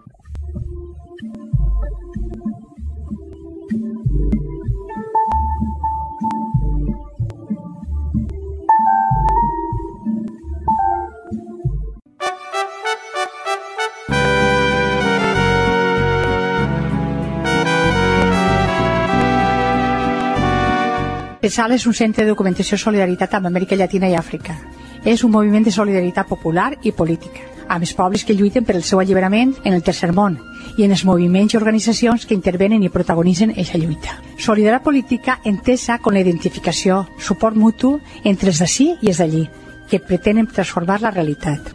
CESAL és un centre de documentació i solidaritat amb Amèrica Llatina i Àfrica. És un moviment de solidaritat popular i política, amb els pobles que lluiten per el seu alliberament en el tercer món i en els moviments i organitzacions que intervenen i protagonitzen aquesta lluita. Solidaritat política entesa com la identificació, suport mutu entre els d'ací i els d'allí, que pretenen transformar la realitat.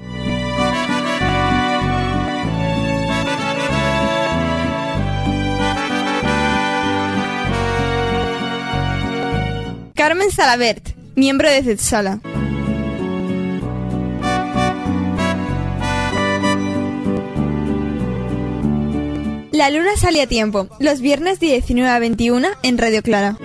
Carmen Salabert, miembro de CESAL. La luna sale a tiempo, los viernes de 19 a 21 en Radio Clara.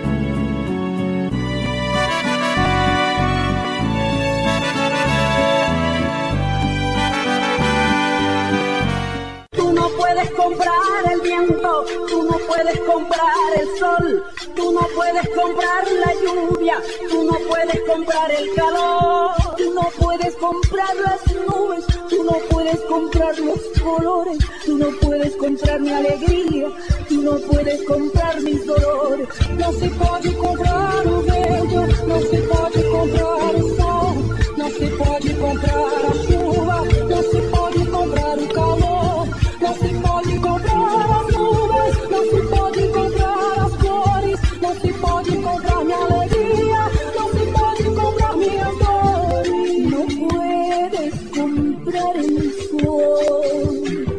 Tú no puedes comprar el viento, tú no puedes comprar el sol, tú no puedes comprar la lluvia, tú no puedes comprar el calor, tú no puedes comprar las nubes, tú no puedes comprar los colores, tú no puedes comprar mi alegría, tú no puedes comprar mis dolores. No se puede comprar o bello, no se puede comprar o sol, no se puede comprar a chuva, no se puede comprar o calor, no se puede comprar as nuvens, no se puede comprar as cores, no se puede comprar mi alegría, no se puede comprar minhas dores, no puedes comprar el sol.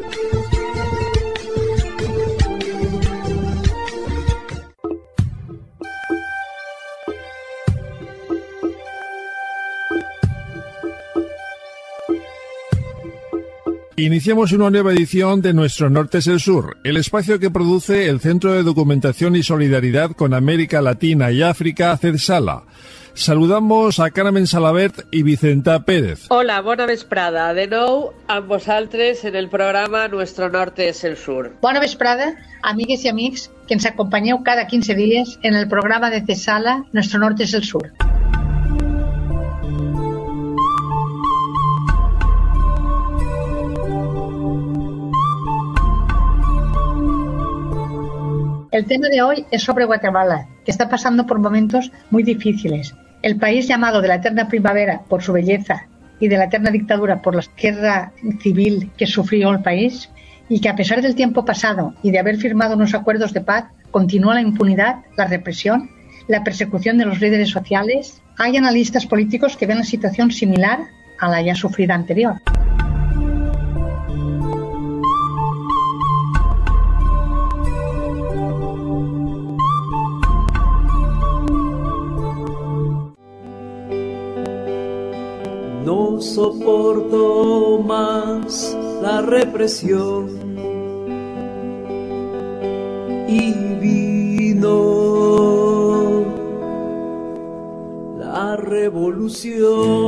Iniciamos una nueva edición de Nuestro Norte es el Sur, el espacio que produce el Centro de Documentación y Solidaridad con América Latina y África, CESAL. Saludamos a Carmen Salabert i Vicenta Pérez. Hola, bona vesprada. De nou amb vosaltres en el programa Nuestro Norte es el Sur. Bona vesprada, amigues i amics que ens acompanyeu cada 15 dies en el programa de CESAL Nuestro Norte es el Sur. El tema de hoy es sobre Guatemala, que está pasando por momentos muy difíciles. El país llamado de la eterna primavera por su belleza y de la eterna dictadura por la guerra civil que sufrió el país, y que a pesar del tiempo pasado y de haber firmado unos acuerdos de paz, continúa la impunidad, la represión, la persecución de los líderes sociales. Hay analistas políticos que ven la situación similar a la ya sufrida anterior. No soporto más la represión y revolución.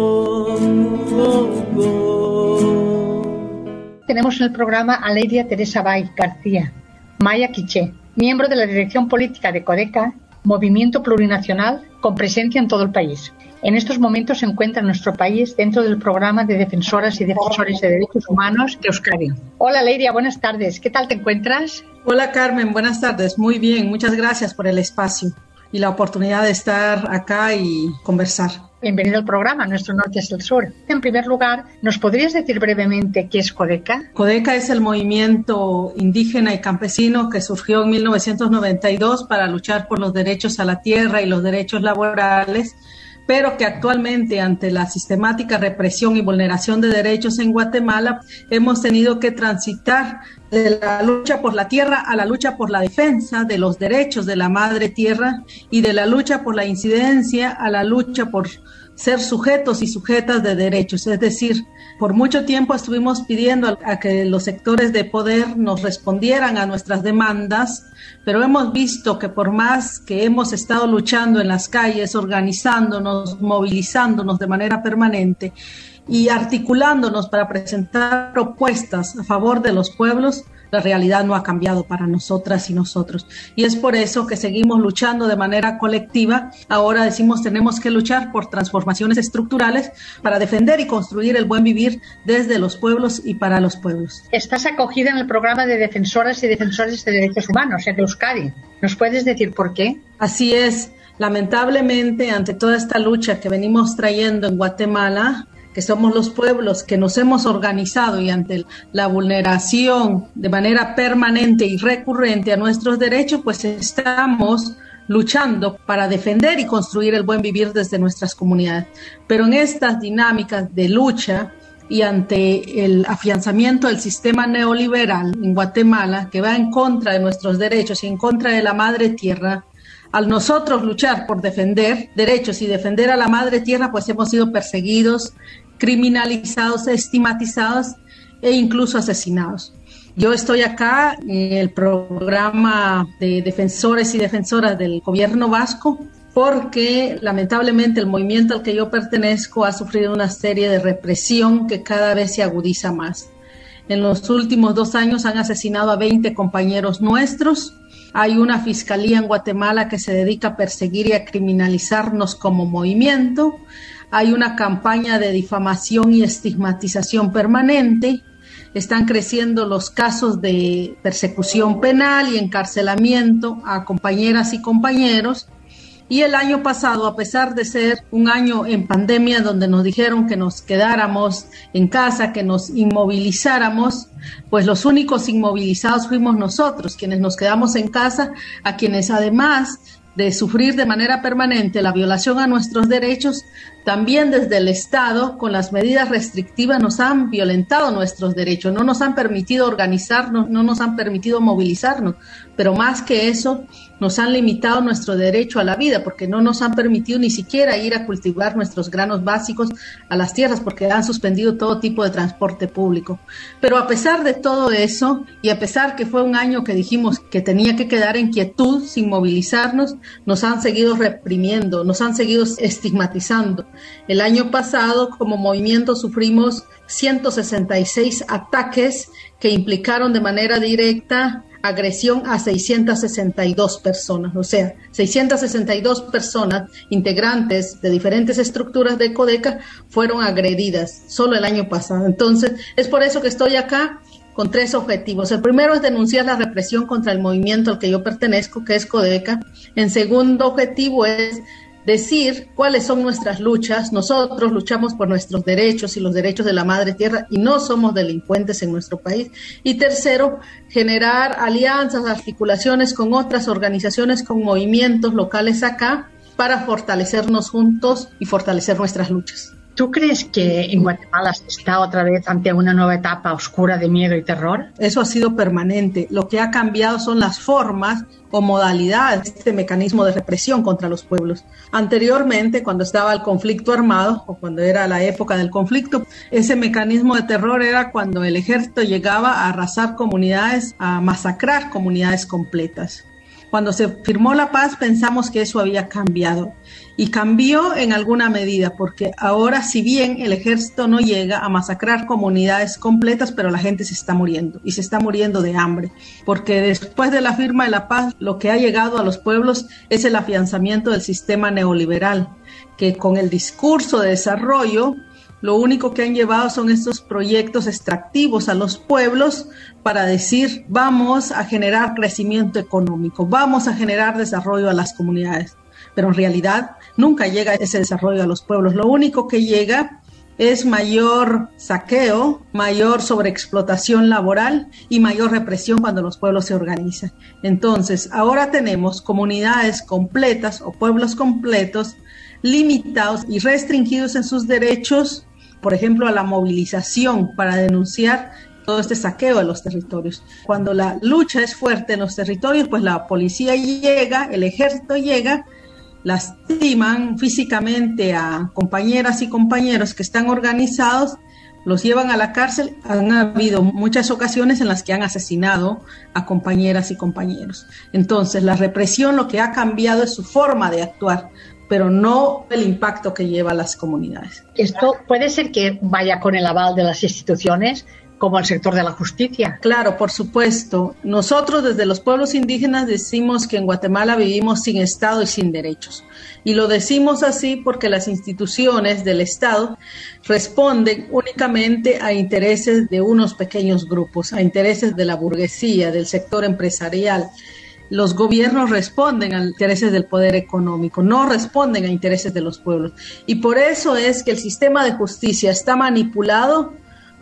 Tenemos en el programa a Leiria Teresa Bay García, Maya Quiché, miembro de la Dirección Política de Codeca, movimiento plurinacional con presencia en todo el país. En estos momentos se encuentra nuestro país dentro del programa de defensoras y defensores de derechos humanos de Euskadi. Hola Leiria, buenas tardes. ¿Qué tal te encuentras? Hola Carmen, buenas tardes. Muy bien, muchas gracias por el espacio y la oportunidad de estar acá y conversar. Bienvenido al programa Nuestro Norte es el Sur. En primer lugar, ¿nos podrías decir brevemente qué es Codeca? Codeca es el movimiento indígena y campesino que surgió en 1992 para luchar por los derechos a la tierra y los derechos laborales, pero que actualmente, ante la sistemática represión y vulneración de derechos en Guatemala, hemos tenido que transitar de la lucha por la tierra a la lucha por la defensa de los derechos de la madre tierra y de la lucha por la incidencia a la lucha por ser sujetos y sujetas de derechos. Es decir, por mucho tiempo estuvimos pidiendo a que los sectores de poder nos respondieran a nuestras demandas, pero hemos visto que por más que hemos estado luchando en las calles, organizándonos, movilizándonos de manera permanente y articulándonos para presentar propuestas a favor de los pueblos, la realidad no ha cambiado para nosotras y nosotros. Y es por eso que seguimos luchando de manera colectiva. Ahora decimos tenemos que luchar por transformaciones estructurales para defender y construir el buen vivir desde los pueblos y para los pueblos. Estás acogida en el programa de defensoras y defensores de derechos humanos en Euskadi. ¿Nos puedes decir por qué? Así es. Lamentablemente, ante toda esta lucha que venimos trayendo en Guatemala, que somos los pueblos que nos hemos organizado y ante la vulneración de manera permanente y recurrente a nuestros derechos, pues estamos luchando para defender y construir el buen vivir desde nuestras comunidades. Pero en estas dinámicas de lucha y ante el afianzamiento del sistema neoliberal en Guatemala, que va en contra de nuestros derechos y en contra de la madre tierra, al nosotros luchar por defender derechos y defender a la madre tierra, pues hemos sido perseguidos, criminalizados, estigmatizados e incluso asesinados. Yo estoy acá en el programa de defensores y defensoras del gobierno vasco porque lamentablemente el movimiento al que yo pertenezco ha sufrido una serie de represión que cada vez se agudiza más. En los últimos 2 años han asesinado a 20 compañeros nuestros. Hay una fiscalía en Guatemala que se dedica a perseguir y a criminalizarnos como movimiento. Hay una campaña de difamación y estigmatización permanente. Están creciendo los casos de persecución penal y encarcelamiento a compañeras y compañeros. Y el año pasado, a pesar de ser un año en pandemia donde nos dijeron que nos quedáramos en casa, que nos inmovilizáramos, pues los únicos inmovilizados fuimos nosotros, quienes nos quedamos en casa, a quienes además de sufrir de manera permanente la violación a nuestros derechos, también desde el Estado, con las medidas restrictivas, nos han violentado nuestros derechos, no nos han permitido organizarnos, no nos han permitido movilizarnos, pero más que eso, nos han limitado nuestro derecho a la vida, porque no nos han permitido ni siquiera ir a cultivar nuestros granos básicos a las tierras, porque han suspendido todo tipo de transporte público. Pero a pesar de todo eso, y a pesar que fue un año que dijimos que tenía que quedar en quietud, sin movilizarnos, nos han seguido reprimiendo, nos han seguido estigmatizando. El año pasado, como movimiento, sufrimos 166 ataques que implicaron de manera directa agresión a 662 personas, o sea, 662 personas integrantes de diferentes estructuras de Codeca fueron agredidas solo el año pasado. Entonces, es por eso que estoy acá con 3 objetivos. El primero es denunciar la represión contra el movimiento al que yo pertenezco, que es Codeca. El segundo objetivo es decir cuáles son nuestras luchas. Nosotros luchamos por nuestros derechos y los derechos de la madre tierra y no somos delincuentes en nuestro país. Y tercero, generar alianzas, articulaciones con otras organizaciones, con movimientos locales acá para fortalecernos juntos y fortalecer nuestras luchas. ¿Tú crees que en Guatemala se está otra vez ante una nueva etapa oscura de miedo y terror? Eso ha sido permanente. Lo que ha cambiado son las formas o modalidades de este mecanismo de represión contra los pueblos. Anteriormente, cuando estaba el conflicto armado o cuando era la época del conflicto, ese mecanismo de terror era cuando el ejército llegaba a arrasar comunidades, a masacrar comunidades completas. Cuando se firmó la paz pensamos que eso había cambiado y cambió en alguna medida, porque ahora, si bien el ejército no llega a masacrar comunidades completas, pero la gente se está muriendo y se está muriendo de hambre, porque después de la firma de la paz lo que ha llegado a los pueblos es el afianzamiento del sistema neoliberal, que con el discurso de desarrollo lo único que han llevado son estos proyectos extractivos a los pueblos para decir vamos a generar crecimiento económico, vamos a generar desarrollo a las comunidades. Pero en realidad nunca llega ese desarrollo a los pueblos. Lo único que llega es mayor saqueo, mayor sobreexplotación laboral y mayor represión cuando los pueblos se organizan. Entonces, ahora tenemos comunidades completas o pueblos completos limitados y restringidos en sus derechos, por ejemplo, a la movilización para denunciar todo este saqueo de los territorios. Cuando la lucha es fuerte en los territorios, pues la policía llega, el ejército llega, lastiman físicamente a compañeras y compañeros que están organizados, los llevan a la cárcel. Han habido muchas ocasiones en las que han asesinado a compañeras y compañeros. Entonces, la represión lo que ha cambiado es su forma de actuar, pero no el impacto que lleva a las comunidades. Esto puede ser que vaya con el aval de las instituciones, como el sector de la justicia. Claro, por supuesto. Nosotros desde los pueblos indígenas decimos que en Guatemala vivimos sin Estado y sin derechos. Y lo decimos así porque las instituciones del Estado responden únicamente a intereses de unos pequeños grupos, a intereses de la burguesía, del sector empresarial. Los gobiernos responden a intereses del poder económico, no responden a intereses de los pueblos. Y por eso es que el sistema de justicia está manipulado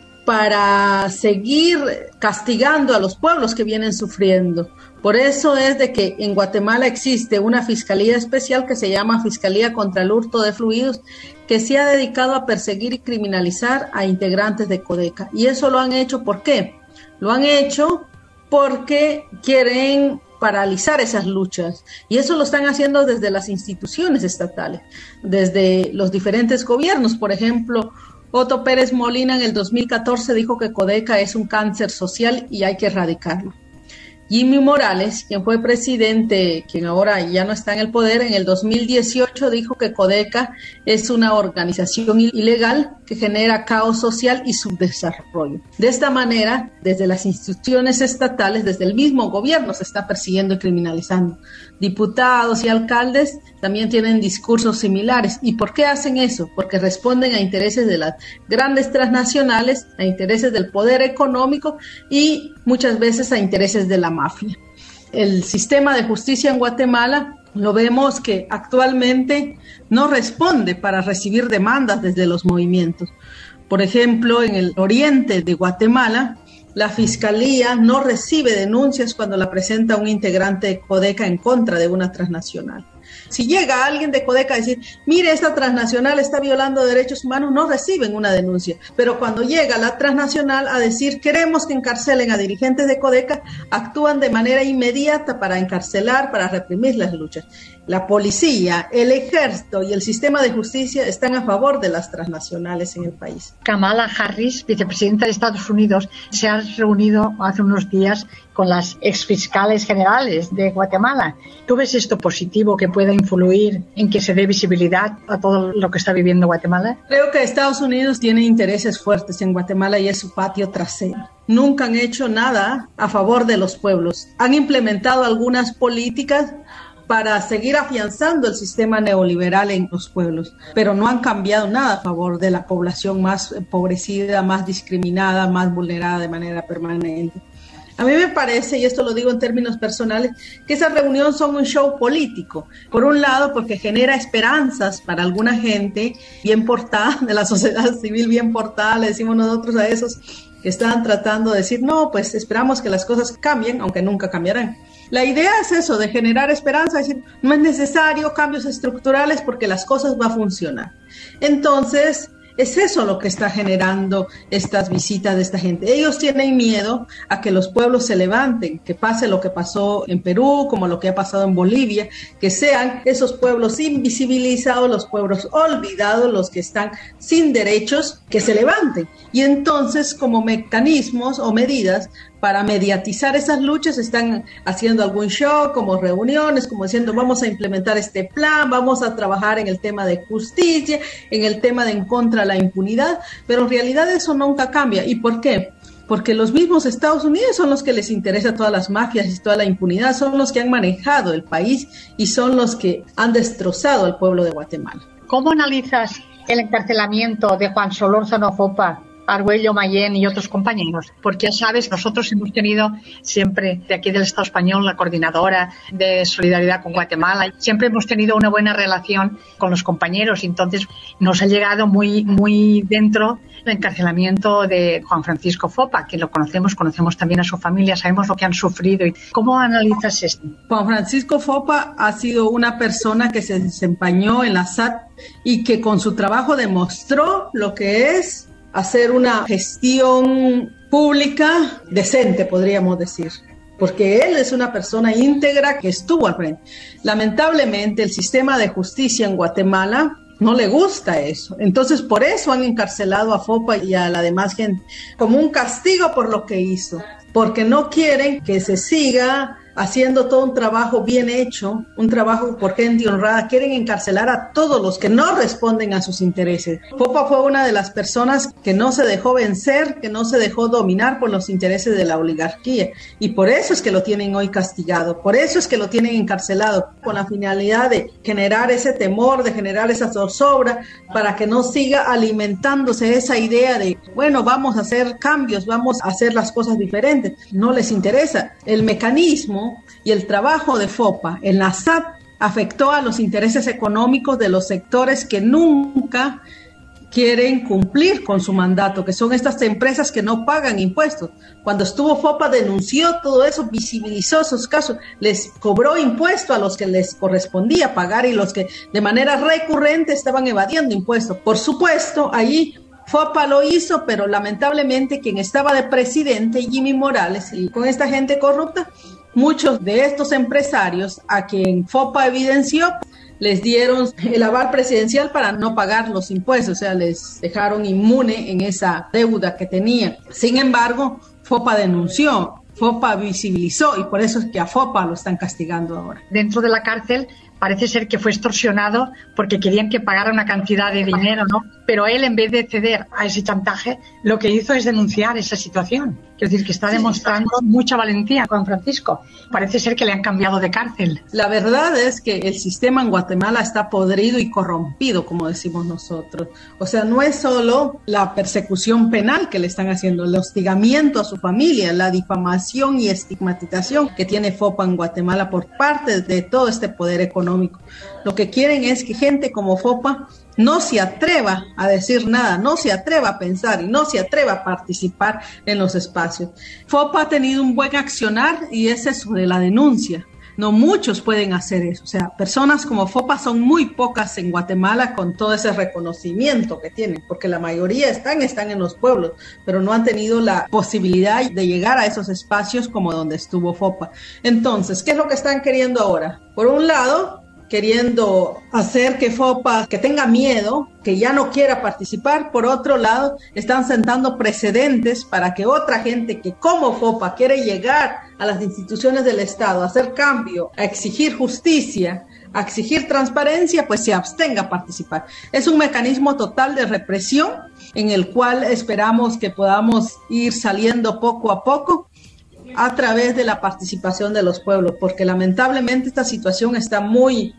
para seguir castigando a los pueblos que vienen sufriendo. Por eso es de que en Guatemala existe una fiscalía especial que se llama Fiscalía contra el Hurto de Fluidos, que se ha dedicado a perseguir y criminalizar a integrantes de Codeca. Y eso lo han hecho, ¿por qué? Lo han hecho porque quieren paralizar esas luchas, y eso lo están haciendo desde las instituciones estatales, desde los diferentes gobiernos. Por ejemplo, Otto Pérez Molina en el 2014 dijo que Codeca es un cáncer social y hay que erradicarlo. Jimmy Morales, quien fue presidente, quien ahora ya no está en el poder, en el 2018 dijo que Codeca es una organización ilegal que genera caos social y subdesarrollo. De esta manera, desde las instituciones estatales, desde el mismo gobierno se está persiguiendo y criminalizando. Diputados y alcaldes también tienen discursos similares. ¿Y por qué hacen eso? Porque responden a intereses de las grandes transnacionales, a intereses del poder económico y muchas veces a intereses de la mafia. El sistema de justicia en Guatemala lo vemos que actualmente no responde para recibir demandas desde los movimientos. Por ejemplo, en el oriente de Guatemala, la Fiscalía no recibe denuncias cuando la presenta un integrante de Codeca en contra de una transnacional. Si llega alguien de Codeca a decir, mire, esta transnacional está violando derechos humanos, no reciben una denuncia. Pero cuando llega la transnacional a decir, queremos que encarcelen a dirigentes de Codeca, actúan de manera inmediata para encarcelar, para reprimir las luchas. La policía, el ejército y el sistema de justicia están a favor de las transnacionales en el país. Kamala Harris, vicepresidenta de Estados Unidos, se ha reunido hace unos días con las exfiscales generales de Guatemala. ¿Tú ves esto positivo que pueda influir en que se dé visibilidad a todo lo que está viviendo Guatemala? Creo que Estados Unidos tiene intereses fuertes en Guatemala y es su patio trasero. Nunca han hecho nada a favor de los pueblos. Han implementado algunas políticas para seguir afianzando el sistema neoliberal en los pueblos, pero no han cambiado nada a favor de la población más empobrecida, más discriminada, más vulnerada de manera permanente. A mí me parece, y esto lo digo en términos personales, que esas reuniones son un show político. Por un lado, porque genera esperanzas para alguna gente bien portada, de la sociedad civil bien portada, le decimos nosotros a esos que están tratando de decir, no, pues esperamos que las cosas cambien, aunque nunca cambiarán. La idea es eso, de generar esperanza, decir, no es necesario cambios estructurales porque las cosas van a funcionar. Entonces, es eso lo que está generando estas visitas de esta gente. Ellos tienen miedo a que los pueblos se levanten, que pase lo que pasó en Perú, como lo que ha pasado en Bolivia, que sean esos pueblos invisibilizados, los pueblos olvidados, los que están sin derechos, que se levanten. Y entonces, como mecanismos o medidas para mediatizar esas luchas están haciendo algún show, como reuniones, como diciendo vamos a implementar este plan, vamos a trabajar en el tema de justicia, en el tema de en contra de la impunidad, pero en realidad eso nunca cambia. ¿Y por qué? Porque los mismos Estados Unidos son los que les interesa todas las mafias y toda la impunidad, son los que han manejado el país y son los que han destrozado al pueblo de Guatemala. ¿Cómo analizas el encarcelamiento de Juan Solórzano Fopa, Argüello Mayén y otros compañeros? Porque ya sabes, nosotros hemos tenido siempre de aquí del Estado español la coordinadora de solidaridad con Guatemala, siempre hemos tenido una buena relación con los compañeros, y entonces nos ha llegado muy dentro el encarcelamiento de Juan Francisco Fopa, que lo conocemos también a su familia, sabemos lo que han sufrido. ¿Cómo analizas esto? Juan Francisco Fopa ha sido una persona que se desempeñó en la SAT y que con su trabajo demostró lo que es hacer una gestión pública decente, podríamos decir, porque él es una persona íntegra que estuvo al frente. Lamentablemente, el sistema de justicia en Guatemala no le gusta eso, entonces por eso han encarcelado a Fopa y a la demás gente, como un castigo por lo que hizo, porque no quieren que se siga haciendo todo un trabajo bien hecho, un trabajo por gente honrada. Quieren encarcelar a todos los que no responden a sus intereses. Fopa fue una de las personas que no se dejó vencer, que no se dejó dominar por los intereses de la oligarquía, y por eso es que lo tienen hoy castigado, por eso es que lo tienen encarcelado, con la finalidad de generar ese temor, de generar esa zozobra, para que no siga alimentándose esa idea de, bueno, vamos a hacer cambios, vamos a hacer las cosas diferentes. No les interesa. El mecanismo y el trabajo de Fopa en la SAT afectó a los intereses económicos de los sectores que nunca quieren cumplir con su mandato, que son estas empresas que no pagan impuestos. Cuando estuvo Fopa denunció todo eso, visibilizó esos casos, les cobró impuestos a los que les correspondía pagar y los que de manera recurrente estaban evadiendo impuestos. Por supuesto, allí Fopa lo hizo, pero lamentablemente quien estaba de presidente, Jimmy Morales, y con esta gente corrupta, muchos de estos empresarios a quien Fopa evidenció, les dieron el aval presidencial para no pagar los impuestos, o sea, les dejaron inmune en esa deuda que tenían. Sin embargo, Fopa denunció, Fopa visibilizó, y por eso es que a Fopa lo están castigando ahora. Dentro de la cárcel parece ser que fue extorsionado porque querían que pagara una cantidad de dinero, ¿no? Pero él, en vez de ceder a ese chantaje, lo que hizo es denunciar esa situación. Quiero decir que está demostrando mucha valentía, Juan Francisco. Parece ser que le han cambiado de cárcel. La verdad es que el sistema en Guatemala está podrido y corrompido, como decimos nosotros. O sea, no es solo la persecución penal que le están haciendo, el hostigamiento a su familia, la difamación y estigmatización que tiene Fopa en Guatemala por parte de todo este poder económico. Lo que quieren es que gente como Fopa no se atreva a decir nada, no se atreva a pensar y no se atreva a participar en los espacios. Fopa ha tenido un buen accionar y es eso de la denuncia. No muchos pueden hacer eso. O sea, personas como Fopa son muy pocas en Guatemala con todo ese reconocimiento que tienen, porque la mayoría están en los pueblos, pero no han tenido la posibilidad de llegar a esos espacios como donde estuvo Fopa. Entonces, ¿qué es lo que están queriendo ahora? Por un lado, queriendo hacer que Fopa que tenga miedo, que ya no quiera participar. Por otro lado, están sentando precedentes para que otra gente que como Fopa quiere llegar a las instituciones del Estado, a hacer cambio, a exigir justicia, a exigir transparencia, pues se abstenga a participar. Es un mecanismo total de represión en el cual esperamos que podamos ir saliendo poco a poco a través de la participación de los pueblos, porque lamentablemente esta situación está muy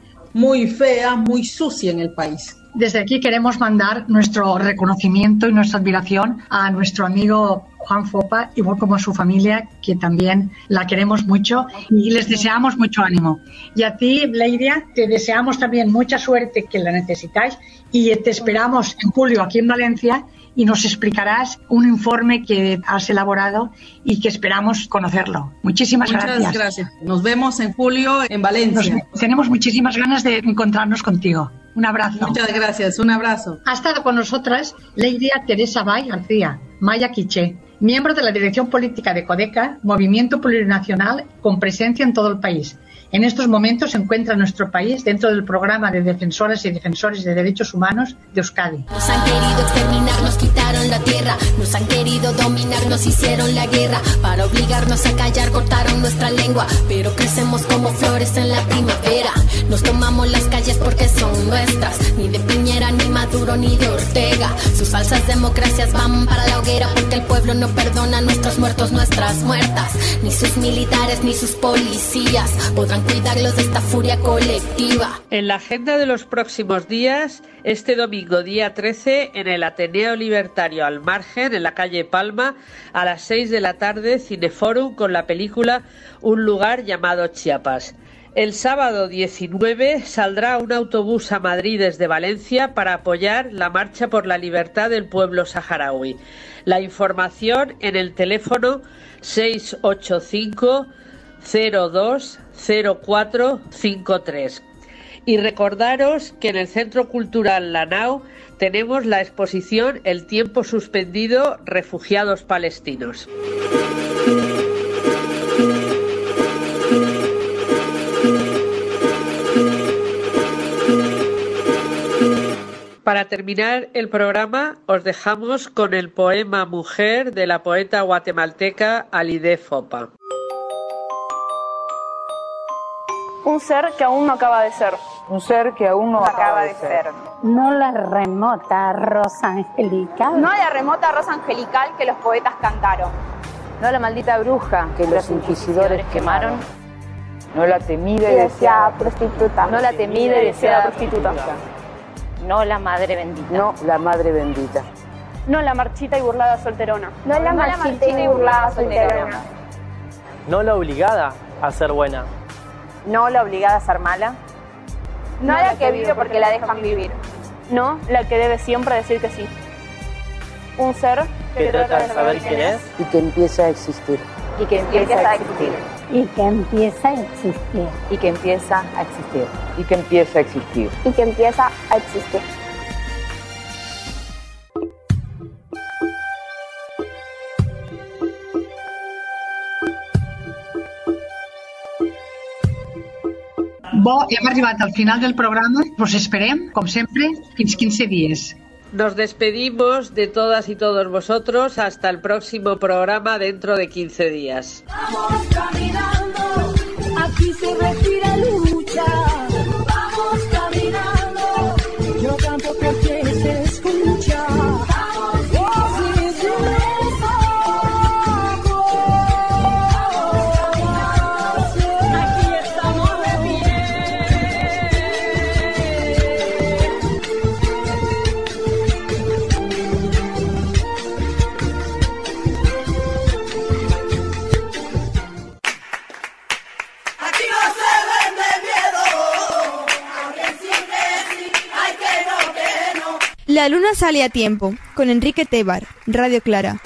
fea, muy sucia en el país. Desde aquí queremos mandar nuestro reconocimiento y nuestra admiración a nuestro amigo Juan Fopa, igual como a su familia, que también la queremos mucho y les deseamos mucho ánimo. Y a ti, Leiria, te deseamos también mucha suerte, que la necesitáis, y te esperamos en julio aquí en Valencia y nos explicarás un informe que has elaborado y que esperamos conocerlo. Muchísimas gracias. Muchas gracias. Nos vemos en julio en Valencia. Tenemos muchísimas ganas de encontrarnos contigo. Un abrazo. Muchas gracias, un abrazo. Ha estado con nosotras Leiria Teresa Bay García, Maya Quiché, miembro de la Dirección Política de CODECA, Movimiento Plurinacional con presencia en todo el país, En estos momentos se encuentra nuestro país dentro del programa de defensoras y defensores de derechos humanos de Euskadi. Nos han querido exterminar, nos quitaron la tierra, nos han querido dominar, nos hicieron la guerra, para obligarnos a callar cortaron nuestra lengua, pero crecemos como flores en la primavera, nos tomamos las calles porque son nuestras, ni de Piñera, ni Maduro, ni de Ortega, sus falsas democracias van para la hoguera, porque el pueblo no perdona a nuestros muertos, nuestras muertas, ni sus militares, ni sus policías podrán cuidarlos de esta furia colectiva. En la agenda de los próximos días, este domingo día 13, en el Ateneo Libertario Al Margen, en la calle Palma, a las 6 de la tarde, Cineforum con la película Un lugar llamado Chiapas. El sábado 19 saldrá un autobús a Madrid desde Valencia para apoyar la marcha por la libertad del pueblo saharaui. La información en el teléfono 685 02 0453. Y recordaros que en el Centro Cultural La Nau tenemos la exposición El tiempo suspendido, refugiados palestinos. Para terminar el programa os dejamos con el poema Mujer de la poeta guatemalteca Alide Fopa. Un ser que aún no acaba de ser. Un ser que aún no acaba de ser. No la remota rosa angelical. No la remota rosa angelical que los poetas cantaron. No la maldita bruja que los inquisidores quemaron. No la temida y deseada prostituta. No la temida y deseada prostituta. No la madre bendita. No la madre bendita. No la marchita y burlada solterona. No la marchita y burlada solterona. No la obligada a ser buena. No la obligada a ser mala. No la que vive porque la dejan vivir. No la que debe siempre decir que sí. Un ser que trata de saber quién es y que empieza a existir. Y que empieza a existir. Y que empieza a existir. Y que empieza a existir. Y que empieza a existir. Y que empieza a existir. Bo, hem arribat al final del programa. Us esperem, com sempre, fins 15 dies. Nos despedimos de todas y todos vosotros hasta el próximo programa dentro de 15 días. Vamos caminando, aquí se respira lucha. Vamos caminando, yo canto porque se escucha. La luna sale a tiempo, con Enrique Tebar, Radio Clara.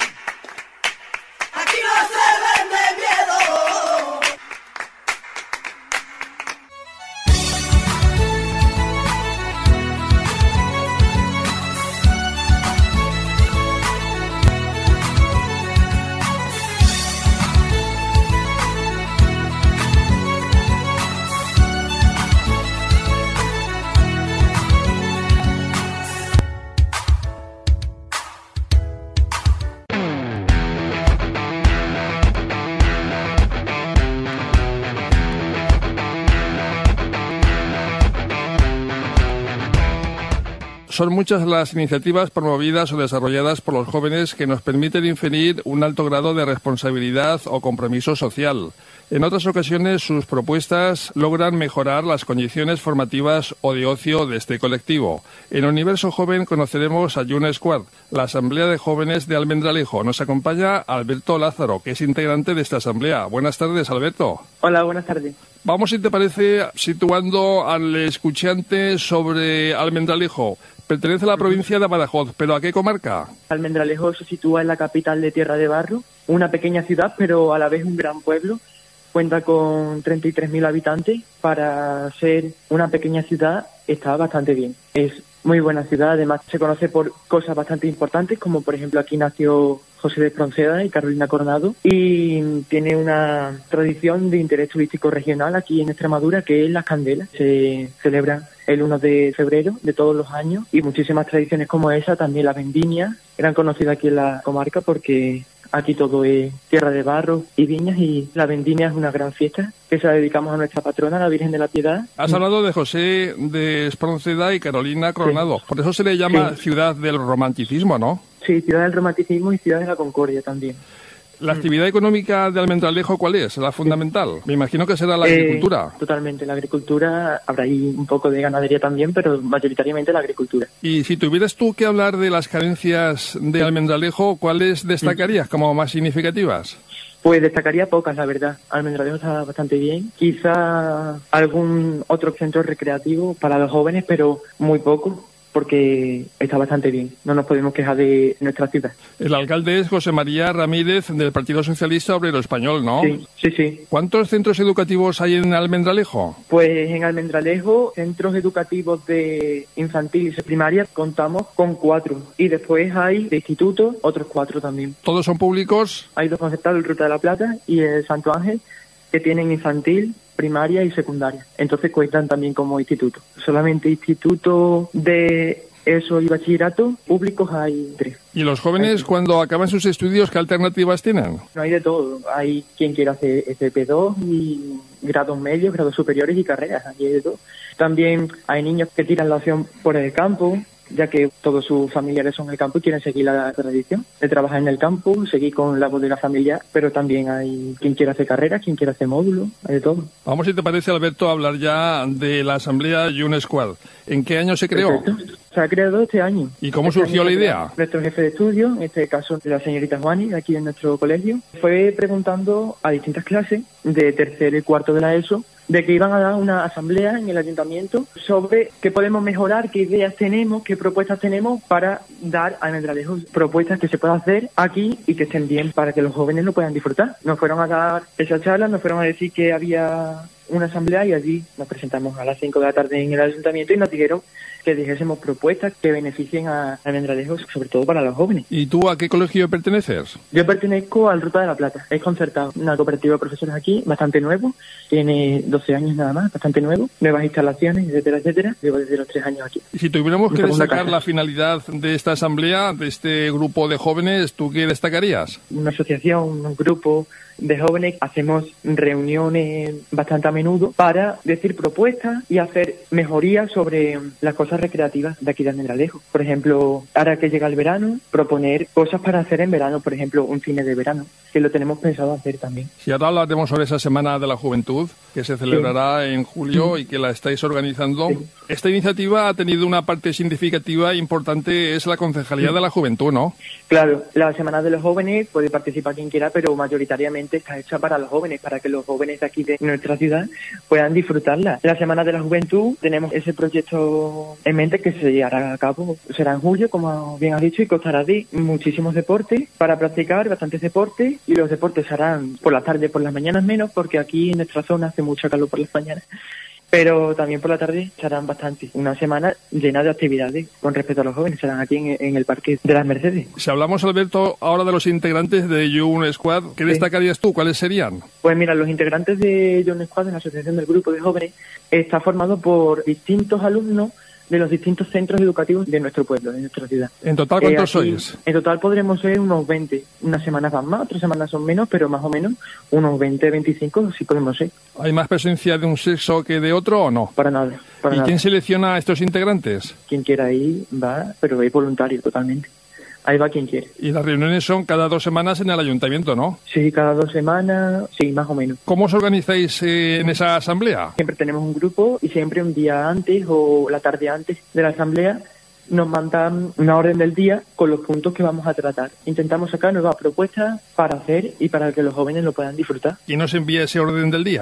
Son muchas las iniciativas promovidas o desarrolladas por los jóvenes que nos permiten inferir un alto grado de responsabilidad o compromiso social. En otras ocasiones, sus propuestas logran mejorar las condiciones formativas o de ocio de este colectivo. En Universo Joven conoceremos a June Squad, la Asamblea de Jóvenes de Almendralejo. Nos acompaña Alberto Lázaro, que es integrante de esta asamblea. Buenas tardes, Alberto. Hola, buenas tardes. Vamos, si te parece, situando al escuchante sobre Almendralejo. Pertenece a la provincia de Badajoz, ¿pero a qué comarca? Almendralejo se sitúa en la capital de Tierra de Barro, una pequeña ciudad, pero a la vez un gran pueblo. Cuenta con 33.000 habitantes. Para ser una pequeña ciudad está bastante bien. Es muy buena ciudad. Además, se conoce por cosas bastante importantes, como por ejemplo aquí nació José de Espronceda y Carolina Coronado, y tiene una tradición de interés turístico regional aquí en Extremadura, que es las candelas. Se celebran el 1 de febrero de todos los años, y muchísimas tradiciones como esa, también las vendimias, eran conocidas aquí en la comarca porque aquí todo es tierra de barro y viñas, y la vendimia es una gran fiesta que se la dedicamos a nuestra patrona, la Virgen de la Piedad. Has hablado de José de Espronceda y Carolina Coronado. Sí. Por eso se le llama ciudad del romanticismo, ¿no? Sí, ciudad del romanticismo y ciudad de la concordia también. ¿La actividad económica de Almendralejo cuál es? ¿La fundamental? Me imagino que será la agricultura. Totalmente, la agricultura. Habrá ahí un poco de ganadería también, pero mayoritariamente la agricultura. Y si tuvieras tú que hablar de las carencias de Almendralejo, ¿cuáles destacarías como más significativas? Pues destacaría pocas, la verdad. Almendralejo está bastante bien. Quizá algún otro centro recreativo para los jóvenes, pero muy poco, porque está bastante bien. No nos podemos quejar de nuestra ciudad. El alcalde es José María Ramírez, del Partido Socialista Obrero Español, ¿no? Sí. ¿Cuántos centros educativos hay en Almendralejo? Pues en Almendralejo, centros educativos de infantil y primaria, contamos con 4. Y después hay de institutos, otros 4 también. ¿Todos son públicos? Hay 2 concertados, el Ruta de la Plata y el Santo Ángel, que tienen infantil, primaria y secundaria. Entonces cuentan también como instituto. Solamente instituto de eso y bachillerato públicos hay 3. ¿Y los jóvenes cuando acaban sus estudios qué alternativas tienen? No, hay de todo. Hay quien quiera hacer FP2 y grados medios, grados superiores y carreras. Hay de todo. También hay niños que tiran la opción por el campo, ya que todos sus familiares son del campo y quieren seguir la tradición de trabajar en el campo, seguir con la bodega familiar, pero también hay quien quiere hacer carreras, quien quiere hacer módulos, hay de todo. Vamos, si te parece, Alberto, a hablar ya de la Asamblea Young Squad. ¿En qué año se creó? Perfecto. Se ha creado este año. ¿Y cómo surgió la idea? Nuestro jefe de estudio, en este caso la señorita Juani, de aquí en nuestro colegio, fue preguntando a distintas clases de tercero y cuarto de la ESO de que iban a dar una asamblea en el ayuntamiento sobre qué podemos mejorar, qué ideas tenemos, qué propuestas tenemos para dar a Almendralejo propuestas que se puedan hacer aquí y que estén bien para que los jóvenes lo puedan disfrutar. Nos fueron a dar esa charla, nos fueron a decir que había una asamblea y allí nos presentamos a las 5 de la tarde en el ayuntamiento y nos dijeron que dijésemos propuestas que beneficien a Almendralejo, sobre todo para los jóvenes. ¿Y tú a qué colegio perteneces? Yo pertenezco al Ruta de la Plata. Es concertado, una cooperativa de profesores aquí, bastante nuevo, tiene 12 años nada más, bastante nuevo, nuevas instalaciones, etcétera, etcétera. Llevo desde los 3 años aquí. Y si tuviéramos que destacar la finalidad de esta asamblea, de este grupo de jóvenes, ¿tú qué destacarías? Una asociación, un grupo de jóvenes, hacemos reuniones bastante a menudo para decir propuestas y hacer mejorías sobre las cosas recreativas de aquí de Almendralejo. Por ejemplo, ahora que llega el verano, proponer cosas para hacer en verano, por ejemplo, un cine de verano, que lo tenemos pensado hacer también. Si ahora hablaremos sobre esa Semana de la Juventud, que se celebrará en julio y que la estáis organizando. Esta iniciativa ha tenido una parte significativa e importante, es la Concejalía de la Juventud, ¿no? Claro, la Semana de los Jóvenes puede participar quien quiera, pero mayoritariamente está hecha para los jóvenes, para que los jóvenes de aquí de nuestra ciudad puedan disfrutarla. La Semana de la Juventud tenemos ese proyecto en mente que se hará a cabo, será en julio, como bien has dicho, y constará de muchísimos deportes para practicar, bastantes deportes, y los deportes se harán por la tarde, por las mañanas menos, porque aquí en nuestra zona hace mucho calor por las mañanas. Pero también por la tarde serán bastante. Una semana llena de actividades con respecto a los jóvenes. Serán aquí en el Parque de las Mercedes. Si hablamos, Alberto, ahora de los integrantes de Young Squad, ¿qué destacarías tú? ¿Cuáles serían? Pues mira, los integrantes de Young Squad, en la asociación del grupo de jóvenes, está formado por distintos alumnos de los distintos centros educativos de nuestro pueblo, de nuestra ciudad. ¿En total cuántos sois? En total podremos ser unos 20. Unas semanas van más, otras semanas son menos, pero más o menos unos 20, 25 sí podemos ser. ¿Hay más presencia de un sexo que de otro o no? Para nada. ¿Y quién selecciona a estos integrantes? Quien quiera ir va, pero es voluntario totalmente. Ahí va quien quiere. Y las reuniones son cada 2 semanas en el ayuntamiento, ¿no? Sí, cada 2 semanas, sí, más o menos. ¿Cómo os organizáis en esa asamblea? Siempre tenemos un grupo y siempre un día antes o la tarde antes de la asamblea nos mandan una orden del día con los puntos que vamos a tratar. Intentamos sacar nuevas propuestas para hacer y para que los jóvenes lo puedan disfrutar. ¿Y nos envía ese orden del día?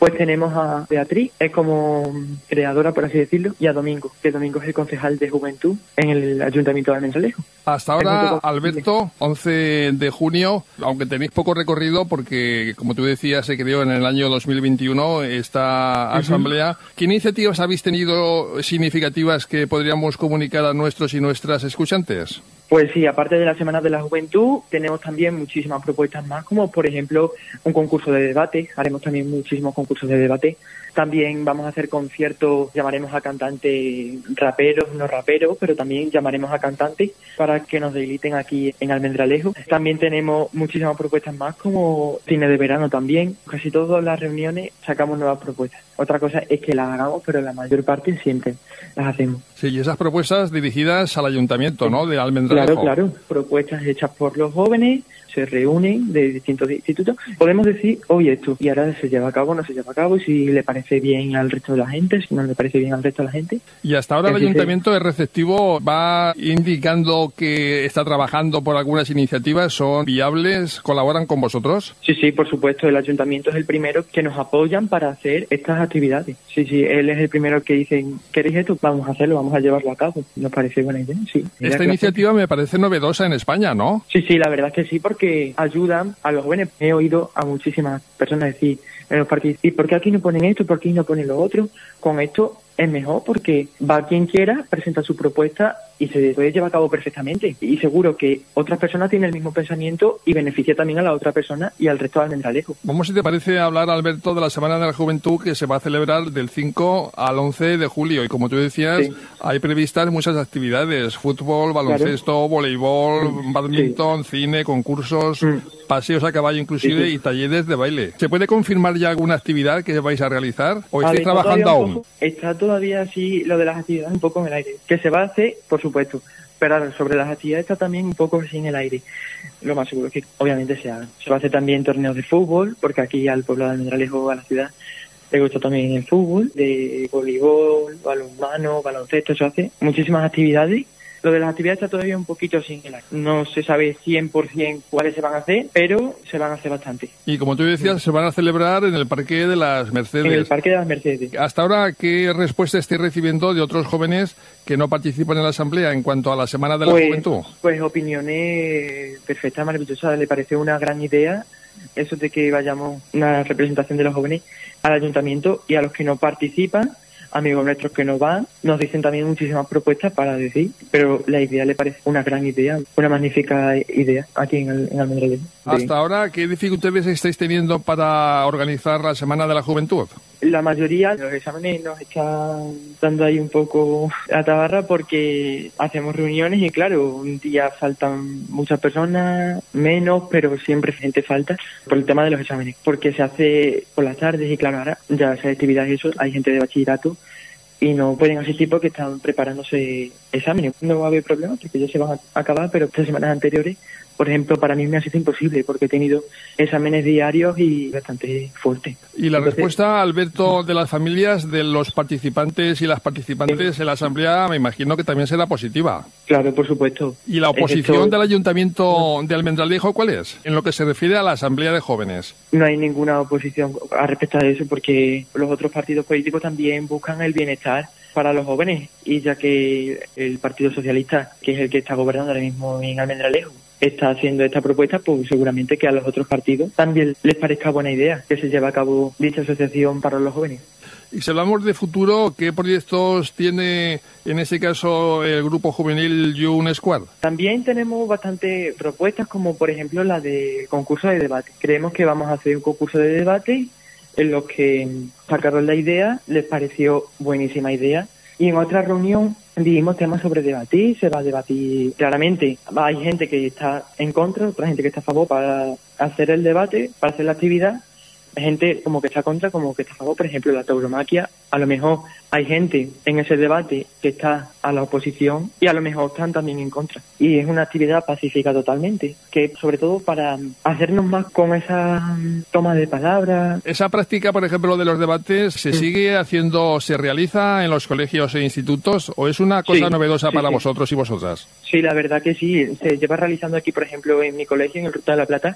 Pues tenemos a Beatriz, es como creadora, por así decirlo, y a Domingo, que Domingo es el concejal de Juventud en el Ayuntamiento de Almendralejo. Hasta ahora, Alberto, 11 de junio, aunque tenéis poco recorrido porque, como tú decías, se creó en el año 2021 esta asamblea. ¿Qué iniciativas habéis tenido significativas que podríamos comunicar a nuestros y nuestras escuchantes? Pues sí, aparte de la Semana de la Juventud, tenemos también muchísimas propuestas más, como por ejemplo un concurso de debate. Haremos también muchísimos concursos de debate. También vamos a hacer conciertos, llamaremos a cantantes raperos, no raperos, pero también llamaremos a cantantes para que nos deleiten aquí en Almendralejo. También tenemos muchísimas propuestas más, como cine de verano también. Casi todas las reuniones sacamos nuevas propuestas. Otra cosa es que las hagamos, pero la mayor parte siempre las hacemos. Sí, y esas propuestas dirigidas al ayuntamiento, ¿no?, de Almendralejo. Claro, propuestas hechas por los jóvenes, se reúnen de distintos institutos. Podemos decir, oye, esto, y ahora se lleva a cabo, no se lleva a cabo, y si le parece bien al resto de la gente, si no le parece bien al resto de la gente. Y hasta ahora el ayuntamiento es receptivo, va indicando que está trabajando por algunas iniciativas, ¿son viables? ¿Colaboran con vosotros? Sí, por supuesto, el ayuntamiento es el primero que nos apoyan para hacer estas actividades. Sí, él es el primero que dice, ¿queréis esto? Vamos a hacerlo, vamos a llevarlo a cabo. Nos parece buena idea, sí. Esta iniciativa me parece novedosa en España, ¿no? Sí, la verdad es que sí, porque ayudan a los jóvenes. He oído a muchísimas personas decir en los partidos, ¿y por qué aquí no ponen esto? ¿Por qué no ponen lo otro? Con esto es mejor porque va quien quiera, presenta su propuesta y se puede llevar a cabo perfectamente. Y seguro que otras personas tienen el mismo pensamiento y beneficia también a la otra persona y al resto de Almendralejo. Vamos, si te parece, hablar, Alberto, de la Semana de la Juventud que se va a celebrar del 5 al 11 de julio. Y como tú decías, hay previstas muchas actividades: fútbol, baloncesto, voleibol, badminton, cine, concursos, paseos a caballo inclusive y talleres de baile. ¿Se puede confirmar ya alguna actividad que vais a realizar o estáis trabajando aún? Está todavía así lo de las actividades un poco en el aire. Que se va a hacer, por supuesto, pero sobre las actividades está también un poco así en el aire. Lo más seguro es que obviamente se hagan. Se va a hacer también torneos de fútbol, porque aquí al pueblo de Almendralejo, a la ciudad, le gusta también el fútbol, de voleibol, balonmano, baloncesto, se hace muchísimas actividades. Lo de las actividades está todavía un poquito sin el aire. No se sabe 100% cuáles se van a hacer, pero se van a hacer bastante. Y como tú decías, se van a celebrar en el Parque de las Mercedes. En el Parque de las Mercedes. Hasta ahora, ¿qué respuesta estáis recibiendo de otros jóvenes que no participan en la Asamblea en cuanto a la Semana de la Juventud? Pues opiniones perfectas, maravillosas. Le parece una gran idea eso de que vayamos una representación de los jóvenes al ayuntamiento, y a los que no participan, amigos nuestros que no van, nos dicen también muchísimas propuestas para decir, pero la idea le parece una gran idea, una magnífica idea aquí en Almendralejo. Hasta ahora, ¿qué dificultades estáis teniendo para organizar la Semana de la Juventud? La mayoría de los exámenes nos están dando ahí un poco a tabarra porque hacemos reuniones y claro, un día faltan muchas personas, menos, pero siempre gente falta por el tema de los exámenes, porque se hace por las tardes y claro, ahora ya se actividades y eso, hay gente de bachillerato y no pueden asistir porque están preparándose exámenes. No va a haber problemas porque ya se van a acabar, pero estas semanas anteriores, por ejemplo, para mí me ha sido imposible porque he tenido exámenes diarios y bastante fuertes. Y la respuesta, Alberto, de las familias, de los participantes y las participantes en la Asamblea, me imagino que también será positiva. Claro, por supuesto. ¿Y la oposición del Ayuntamiento de Almendralejo cuál es, en lo que se refiere a la Asamblea de Jóvenes? No hay ninguna oposición a respecto de eso porque los otros partidos políticos también buscan el bienestar para los jóvenes, y ya que el Partido Socialista, que es el que está gobernando ahora mismo en Almendralejo, está haciendo esta propuesta, pues seguramente que a los otros partidos también les parezca buena idea que se lleve a cabo dicha asociación para los jóvenes. Y si hablamos de futuro, ¿qué proyectos tiene en ese caso el grupo juvenil Young Squad? También tenemos bastantes propuestas, como por ejemplo la de concurso de debate. Creemos que vamos a hacer un concurso de debate en los que sacaron la idea, les pareció buenísima idea, y en otra reunión dijimos temas sobre debatir, se va a debatir claramente. Hay gente que está en contra, otra gente que está a favor para hacer el debate, para hacer la actividad. Hay gente como que está contra, como que está a favor. Por ejemplo, la tauromaquia, a lo mejor hay gente en ese debate que está a la oposición y a lo mejor están también en contra. Y es una actividad pacífica totalmente, que sobre todo para hacernos más con esa toma de palabras. Esa práctica, por ejemplo, de los debates, ¿se sigue haciendo, se realiza en los colegios e institutos o es una cosa novedosa para vosotros y vosotras? Sí, la verdad que sí. Se lleva realizando aquí, por ejemplo, en mi colegio, en el Ruta de la Plata,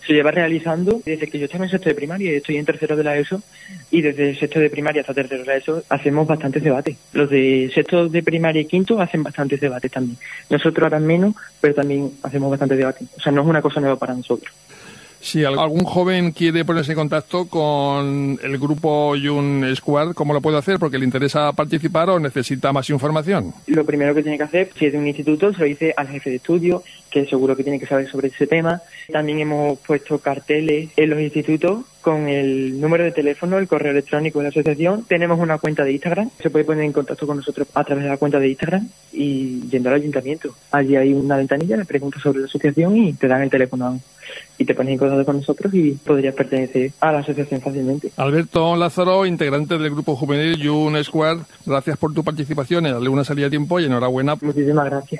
se lleva realizando desde que yo estaba en sexto de primaria y estoy en tercero de la ESO, y desde sexto de primaria hasta tercero de la ESO hacemos bastantes debates. Los de sexto de primaria y quinto hacen bastantes debates también. Nosotros ahora menos, pero también hacemos bastantes debates. O sea, no es una cosa nueva para nosotros. Si algún joven quiere ponerse en contacto con el grupo Young Squad, ¿cómo lo puede hacer? ¿Porque le interesa participar o necesita más información? Lo primero que tiene que hacer, si es de un instituto, se lo dice al jefe de estudio, que seguro que tiene que saber sobre ese tema. También hemos puesto carteles en los institutos con el número de teléfono, el correo electrónico de la asociación. Tenemos una cuenta de Instagram, se puede poner en contacto con nosotros a través de la cuenta de Instagram y yendo al ayuntamiento. Allí hay una ventanilla, le preguntas sobre la asociación y te dan el teléfono y te pones en contacto con nosotros y podrías pertenecer a la asociación fácilmente. Alberto Lázaro, integrante del grupo juvenil Young Squad, gracias por tu participación en La Luna Salía a Tiempo y enhorabuena. Muchísimas gracias.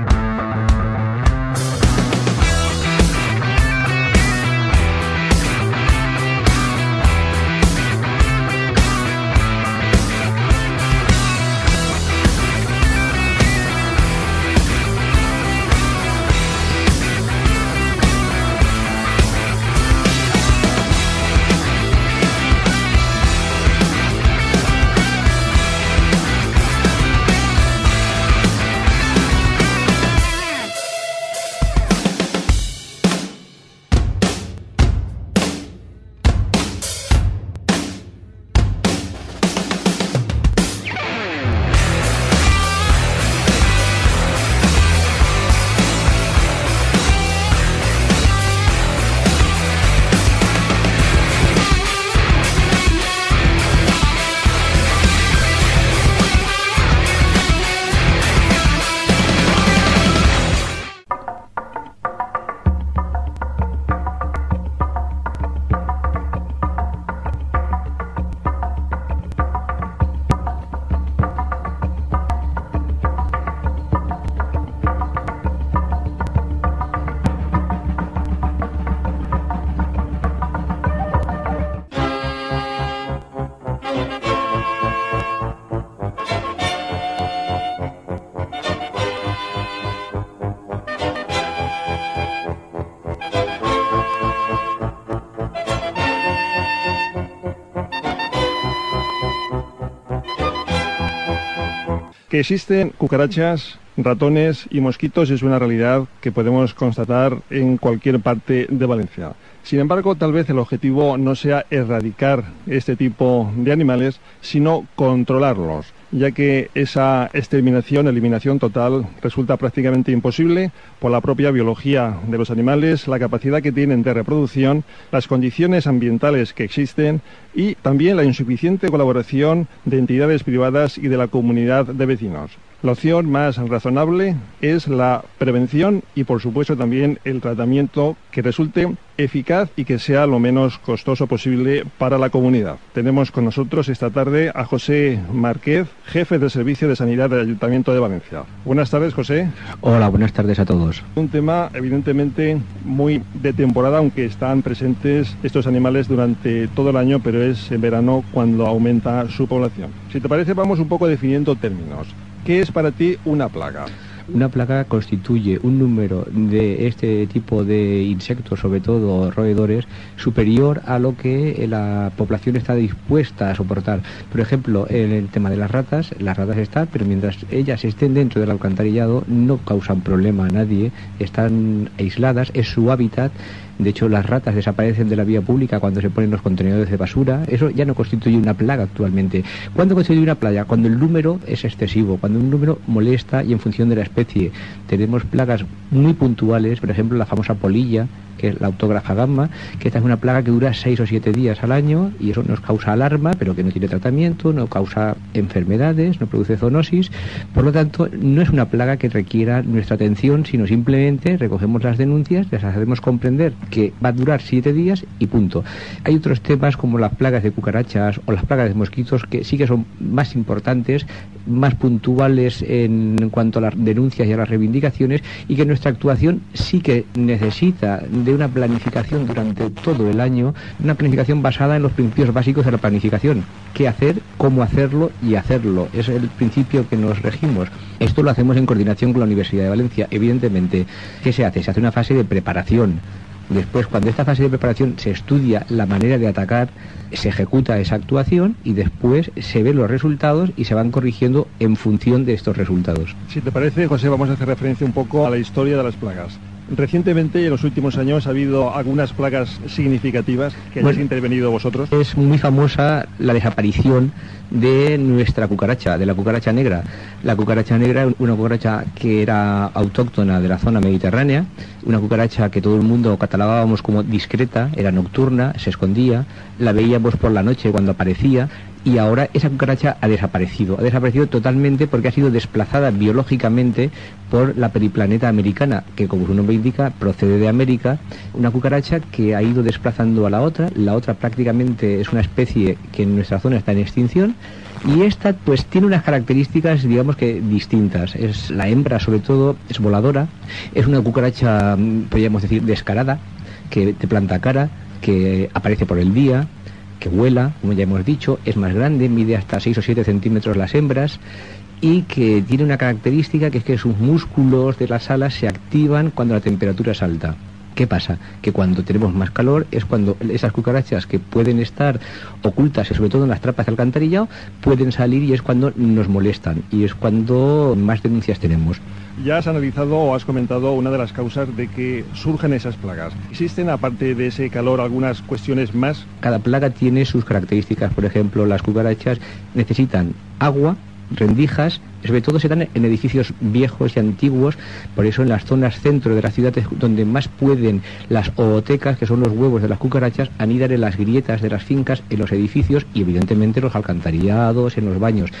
Que existen cucarachas, ratones y mosquitos es una realidad que podemos constatar en cualquier parte de Valencia. Sin embargo, tal vez el objetivo no sea erradicar este tipo de animales, sino controlarlos, ya que esa eliminación total, resulta prácticamente imposible por la propia biología de los animales, la capacidad que tienen de reproducción, las condiciones ambientales que existen y también la insuficiente colaboración de entidades privadas y de la comunidad de vecinos. La opción más razonable es la prevención y, por supuesto, también el tratamiento que resulte eficaz y que sea lo menos costoso posible para la comunidad. Tenemos con nosotros esta tarde a José Márquez, jefe del Servicio de Sanidad del Ayuntamiento de Valencia. Buenas tardes, José. Hola, buenas tardes a todos. Un tema evidentemente muy de temporada, aunque están presentes estos animales durante todo el año, pero es en verano cuando aumenta su población. Si te parece, vamos un poco definiendo términos. ¿Qué es para ti una plaga? Una plaga constituye un número de este tipo de insectos, sobre todo roedores, superior a lo que la población está dispuesta a soportar. Por ejemplo, en el tema de las ratas están, pero mientras ellas estén dentro del alcantarillado no causan problema a nadie, están aisladas, es su hábitat. De hecho, las ratas desaparecen de la vía pública cuando se ponen los contenedores de basura. Eso ya no constituye una plaga actualmente. ¿Cuándo constituye una plaga? Cuando el número es excesivo, cuando un número molesta y en función de la especie. Tenemos plagas muy puntuales, por ejemplo, la famosa polilla, que es la autógrafa gamma, que esta es una plaga que dura 6 o 7 días al año y eso nos causa alarma, pero que no tiene tratamiento, no causa enfermedades, no produce zoonosis. Por lo tanto, no es una plaga que requiera nuestra atención, sino simplemente recogemos las denuncias, les hacemos comprender que va a durar 7 días y punto. Hay otros temas como las plagas de cucarachas o las plagas de mosquitos que sí que son más importantes, más puntuales en cuanto a las denuncias y a las reivindicaciones, y que nuestra actuación sí que necesita de una planificación durante todo el año, una planificación basada en los principios básicos de la planificación. ¿Qué hacer? ¿Cómo hacerlo? Y hacerlo. Es el principio que nos regimos. Esto lo hacemos en coordinación con la Universidad de Valencia. Evidentemente, ¿qué se hace? Se hace una fase de preparación Después, cuando esta fase de preparación se estudia la manera de atacar, se ejecuta esa actuación y después se ven los resultados y se van corrigiendo en función de estos resultados. Si te parece, José, vamos a hacer referencia un poco a la historia de las plagas. Recientemente, en los últimos años, ha habido algunas plagas significativas que hayáis intervenido vosotros. Es muy famosa la desaparición de nuestra cucaracha, de la cucaracha negra. La cucaracha negra es una cucaracha que era autóctona de la zona mediterránea, una cucaracha que todo el mundo catalogábamos como discreta, era nocturna, se escondía, la veíamos por la noche cuando aparecía. Y ahora esa cucaracha ha desaparecido totalmente porque ha sido desplazada biológicamente por la periplaneta americana, que como su nombre indica procede de América, una cucaracha que ha ido desplazando a la otra prácticamente es una especie que en nuestra zona está en extinción, y esta pues tiene unas características digamos que distintas. Es la hembra, sobre todo, es voladora, es una cucaracha, podríamos decir, descarada, que te planta cara, que aparece por el día, que vuela, como ya hemos dicho, es más grande, mide hasta 6 o 7 centímetros las hembras, y que tiene una característica que es que sus músculos de las alas se activan cuando la temperatura es alta. ¿Qué pasa? Que cuando tenemos más calor es cuando esas cucarachas que pueden estar ocultas, y sobre todo en las trapas de alcantarillado, pueden salir, y es cuando nos molestan, y es cuando más denuncias tenemos. Ya has analizado o has comentado una de las causas de que surgen esas plagas. ¿Existen, aparte de ese calor, algunas cuestiones más? Cada plaga tiene sus características. Por ejemplo, las cucarachas necesitan agua, rendijas, sobre todo se dan en edificios viejos y antiguos, por eso en las zonas centro de las ciudades donde más pueden las ootecas, que son los huevos de las cucarachas, anidar en las grietas de las fincas, en los edificios y evidentemente en los alcantarillados, en los baños,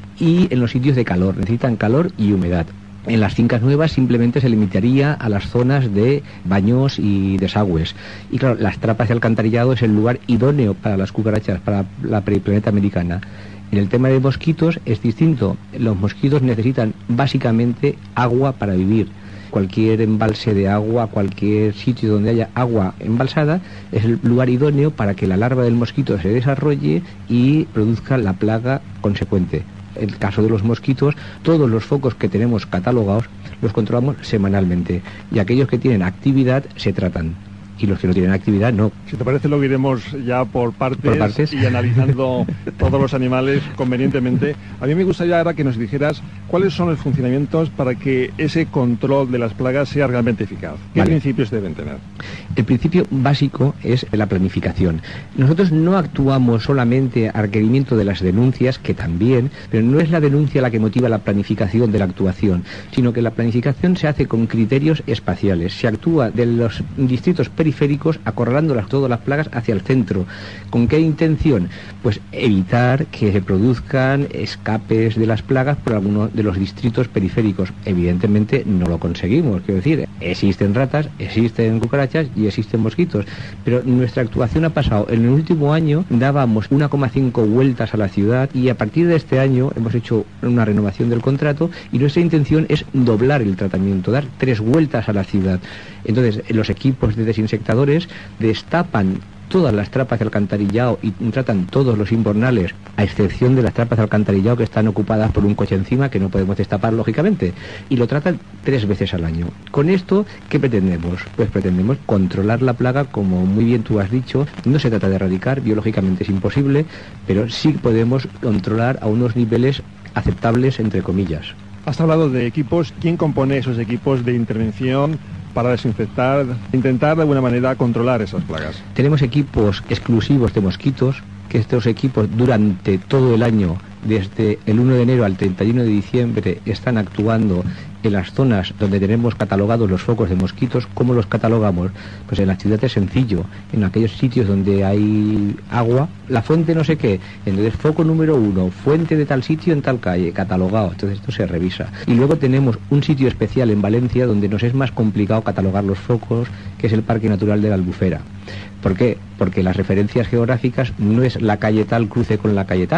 y en los sitios de calor, necesitan calor y humedad. En las fincas nuevas simplemente se limitaría a las zonas de baños y desagües. Y claro, las trapas de alcantarillado es el lugar idóneo para las cucarachas, para la periplaneta americana. En el tema de mosquitos es distinto. Los mosquitos necesitan básicamente agua para vivir. Cualquier embalse de agua, cualquier sitio donde haya agua embalsada, es el lugar idóneo para que la larva del mosquito se desarrolle y produzca la plaga consecuente. En el caso de los mosquitos, todos los focos que tenemos catalogados los controlamos semanalmente, y aquellos que tienen actividad se tratan, y los que no tienen actividad no. Si te parece, lo iremos ya por partes y analizando todos los animales convenientemente. A mí me gustaría ahora que nos dijeras cuáles son los funcionamientos para que ese control de las plagas sea realmente eficaz. ¿Qué principios deben tener? El principio básico es la planificación. Nosotros no actuamos solamente a requerimiento de las denuncias, que también, pero no es la denuncia la que motiva la planificación de la actuación, sino que la planificación se hace con criterios espaciales. Se actúa de los distritos periféricos acorralando todas las plagas hacia el centro. ¿Con qué intención? Pues evitar que se produzcan escapes de las plagas por algunos de los distritos periféricos. Evidentemente no lo conseguimos, quiero decir, existen ratas, existen cucarachas y existen mosquitos, pero nuestra actuación ha pasado. En el último año dábamos 1,5 vueltas a la ciudad, y a partir de este año hemos hecho una renovación del contrato, y nuestra intención es doblar el tratamiento, dar 3 vueltas a la ciudad. Entonces, los equipos de desinsectadores destapan todas las trapas de alcantarillado y tratan todos los invernales, a excepción de las trapas de alcantarillado que están ocupadas por un coche encima, que no podemos destapar lógicamente, y lo tratan 3 veces al año. Con esto, ¿qué pretendemos? Pues pretendemos controlar la plaga, como muy bien tú has dicho. No se trata de erradicar, biológicamente es imposible, pero sí podemos controlar a unos niveles aceptables, entre comillas. Has hablado de equipos. ¿Quién compone esos equipos de intervención para desinfectar, intentar de alguna manera controlar esas plagas? Tenemos equipos exclusivos de mosquitos, que estos equipos durante todo el año, desde el 1 de enero al 31 de diciembre, están actuando en las zonas donde tenemos catalogados los focos de mosquitos. ¿Cómo los catalogamos? Pues en la ciudad es sencillo, en aquellos sitios donde hay agua, la fuente no sé qué, entonces foco número 1, fuente de tal sitio en tal calle, catalogado. Entonces esto se revisa. Y luego tenemos un sitio especial en Valencia donde nos es más complicado catalogar los focos, que es el Parque Natural de la Albufera. ¿Por qué? Porque las referencias geográficas no es la calle tal cruce con la calle tal.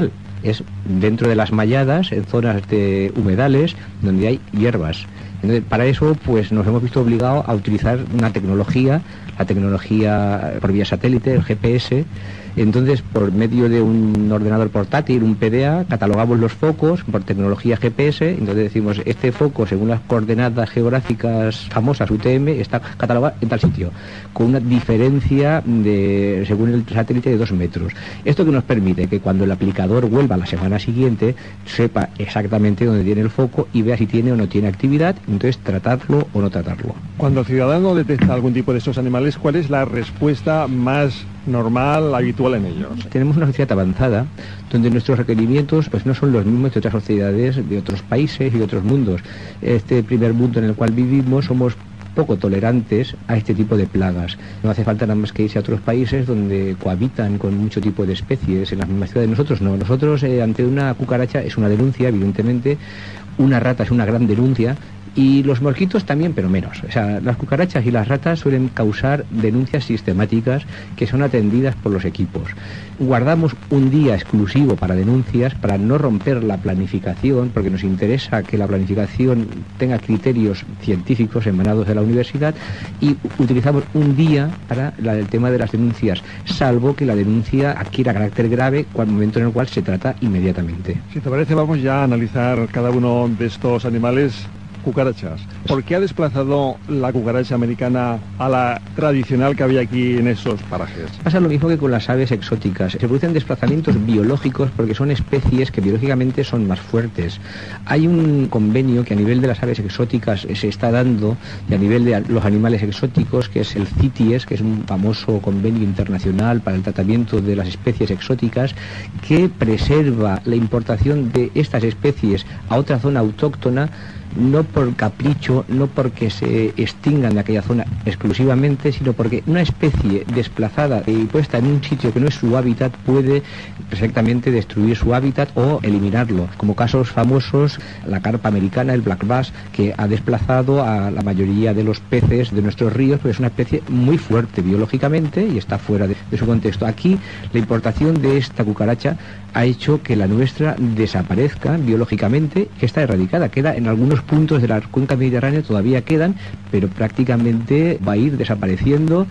es dentro de las malladas, en zonas de humedales, donde hay hierbas. Entonces, para eso, pues nos hemos visto obligados a utilizar una tecnología, la tecnología por vía satélite, el GPS. Entonces, por medio de un ordenador portátil, un PDA, catalogamos los focos por tecnología GPS. Entonces decimos, este foco, según las coordenadas geográficas famosas, UTM, está catalogado en tal sitio, con una diferencia según el satélite de 2 metros. Esto que nos permite que cuando el aplicador vuelva la semana siguiente, sepa exactamente dónde tiene el foco y vea si tiene o no tiene actividad, entonces tratarlo o no tratarlo. Cuando el ciudadano detecta algún tipo de estos animales, ¿cuál es la respuesta más normal, habitual en ellos? Tenemos una sociedad avanzada donde nuestros requerimientos pues no son los mismos de otras sociedades, de otros países y de otros mundos. Este primer mundo en el cual vivimos somos poco tolerantes a este tipo de plagas. No hace falta nada más que irse a otros países donde cohabitan con mucho tipo de especies en las mismas ciudades. Nosotros no. Nosotros ante una cucaracha es una denuncia, evidentemente. Una rata es una gran denuncia. Y los mosquitos también, pero menos. O sea, las cucarachas y las ratas suelen causar denuncias sistemáticas que son atendidas por los equipos. Guardamos un día exclusivo para denuncias, para no romper la planificación, porque nos interesa que la planificación tenga criterios científicos emanados de la universidad, y utilizamos un día para el tema de las denuncias, salvo que la denuncia adquiera carácter grave, al momento en el cual se trata inmediatamente. Si te parece, vamos ya a analizar cada uno de estos animales. Cucarachas. ¿Por qué ha desplazado la cucaracha americana a la tradicional que había aquí en esos parajes? Pasa lo mismo que con las aves exóticas. Se producen desplazamientos biológicos porque son especies que biológicamente son más fuertes. Hay un convenio que a nivel de las aves exóticas se está dando, y a nivel de los animales exóticos, que es el CITES, que es un famoso convenio internacional para el tratamiento de las especies exóticas, que preserva la importación de estas especies a otra zona autóctona, no por capricho, no porque se extingan de aquella zona exclusivamente, sino porque una especie desplazada y puesta en un sitio que no es su hábitat puede perfectamente destruir su hábitat o eliminarlo. Como casos famosos, la carpa americana, el black bass, que ha desplazado a la mayoría de los peces de nuestros ríos, porque es una especie muy fuerte biológicamente y está fuera de su contexto. Aquí la importación de esta cucaracha ha hecho que la nuestra desaparezca biológicamente, que está erradicada. Queda en algunos puntos de la cuenca mediterránea, todavía quedan, pero prácticamente va a ir desapareciendo.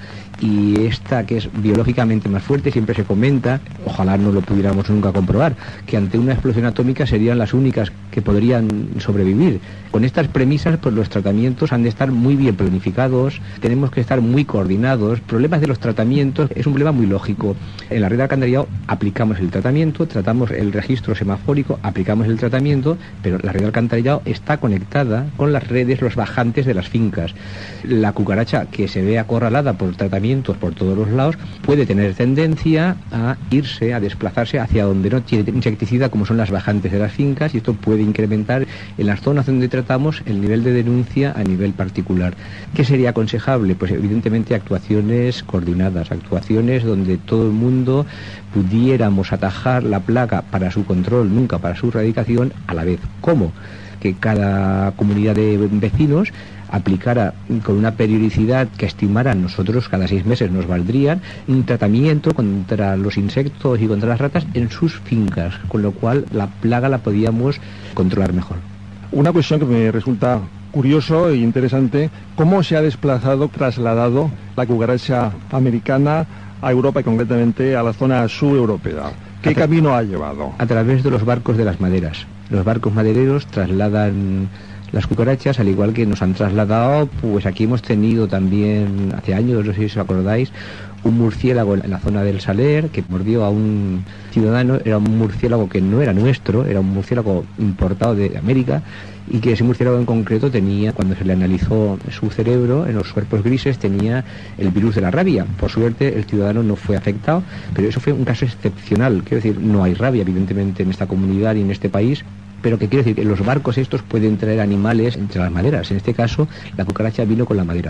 Y esta, que es biológicamente más fuerte, siempre se comenta, ojalá no lo pudiéramos nunca comprobar, que ante una explosión atómica serían las únicas que podrían sobrevivir. Con estas premisas, pues los tratamientos han de estar muy bien planificados, tenemos que estar muy coordinados. Problemas de los tratamientos es un problema muy lógico. En la red de alcantarillado aplicamos el tratamiento, tratamos el registro semafórico, aplicamos el tratamiento, pero la red de alcantarillado está conectada con las redes, los bajantes de las fincas. La cucaracha que se ve acorralada por tratamientos por todos los lados puede tener tendencia a irse, a desplazarse hacia donde no tiene insecticida, como son las bajantes de las fincas, y esto puede incrementar en las zonas donde tratamos el nivel de denuncia a nivel particular. ¿Qué sería aconsejable? Pues evidentemente actuaciones coordinadas, actuaciones donde todo el mundo pudiéramos atajar la plaga para su control, nunca para su erradicación a la vez. ¿Cómo? Que cada comunidad de vecinos aplicara con una periodicidad que estimaran nosotros, cada 6 meses nos valdrían, un tratamiento contra los insectos y contra las ratas en sus fincas, con lo cual la plaga la podíamos controlar mejor. Una cuestión que me resulta curioso e interesante, ¿cómo se ha trasladado la cucaracha americana a Europa y concretamente a la zona sureuropea? ¿Qué camino ha llevado? A través de los barcos de las maderas. Los barcos madereros trasladan las cucarachas, al igual que nos han trasladado, pues aquí hemos tenido también, hace años, no sé si os acordáis, un murciélago en la zona del Saler que mordió a un ciudadano. Era un murciélago que no era nuestro, era un murciélago importado de América, y que ese murciélago en concreto tenía, cuando se le analizó su cerebro, en los cuerpos grises tenía el virus de la rabia. Por suerte el ciudadano no fue afectado, pero eso fue un caso excepcional. Quiero decir, no hay rabia evidentemente en esta comunidad y en este país, pero que quiero decir que los barcos estos pueden traer animales entre las maderas. En este caso la cucaracha vino con la madera.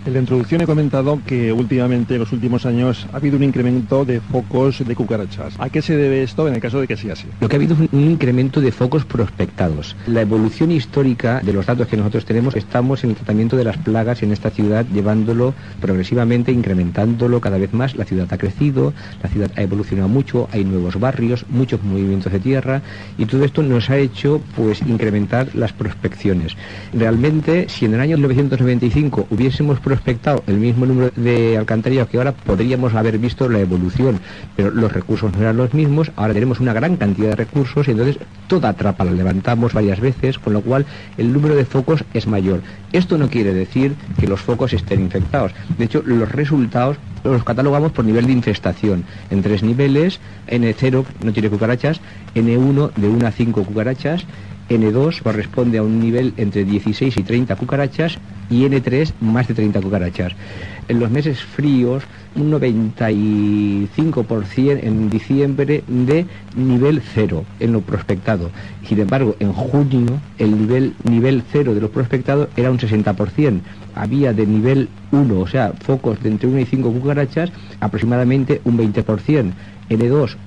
En la introducción he comentado que últimamente, en los últimos años, ha habido un incremento de focos de cucarachas. ¿A qué se debe esto en el caso de que sea así? Lo que ha habido es un incremento de focos prospectados. La evolución histórica de los datos que nosotros tenemos, estamos en el tratamiento de las plagas en esta ciudad, llevándolo progresivamente, incrementándolo cada vez más. La ciudad ha crecido, la ciudad ha evolucionado mucho, hay nuevos barrios, muchos movimientos de tierra, y todo esto nos ha hecho pues incrementar las prospecciones. Realmente, si en el año 1995 hubiésemos prospectado el mismo número de alcantarillados que ahora, podríamos haber visto la evolución, pero los recursos no eran los mismos. Ahora tenemos una gran cantidad de recursos y entonces toda trapa la levantamos varias veces, con lo cual el número de focos es mayor. Esto no quiere decir que los focos estén infectados. De hecho, los resultados los catalogamos por nivel de infestación en 3 niveles: N0 no tiene cucarachas, N1 de 1 a 5 cucarachas, N2 corresponde a un nivel entre 16 y 30 cucarachas y N3 más de 30 cucarachas. En los meses fríos, un 95% en diciembre de nivel 0 en lo prospectado. Sin embargo, en junio el nivel 0 de lo prospectado era un 60%. Había de nivel 1, o sea, focos de entre 1 y 5 cucarachas, aproximadamente un 20%. N2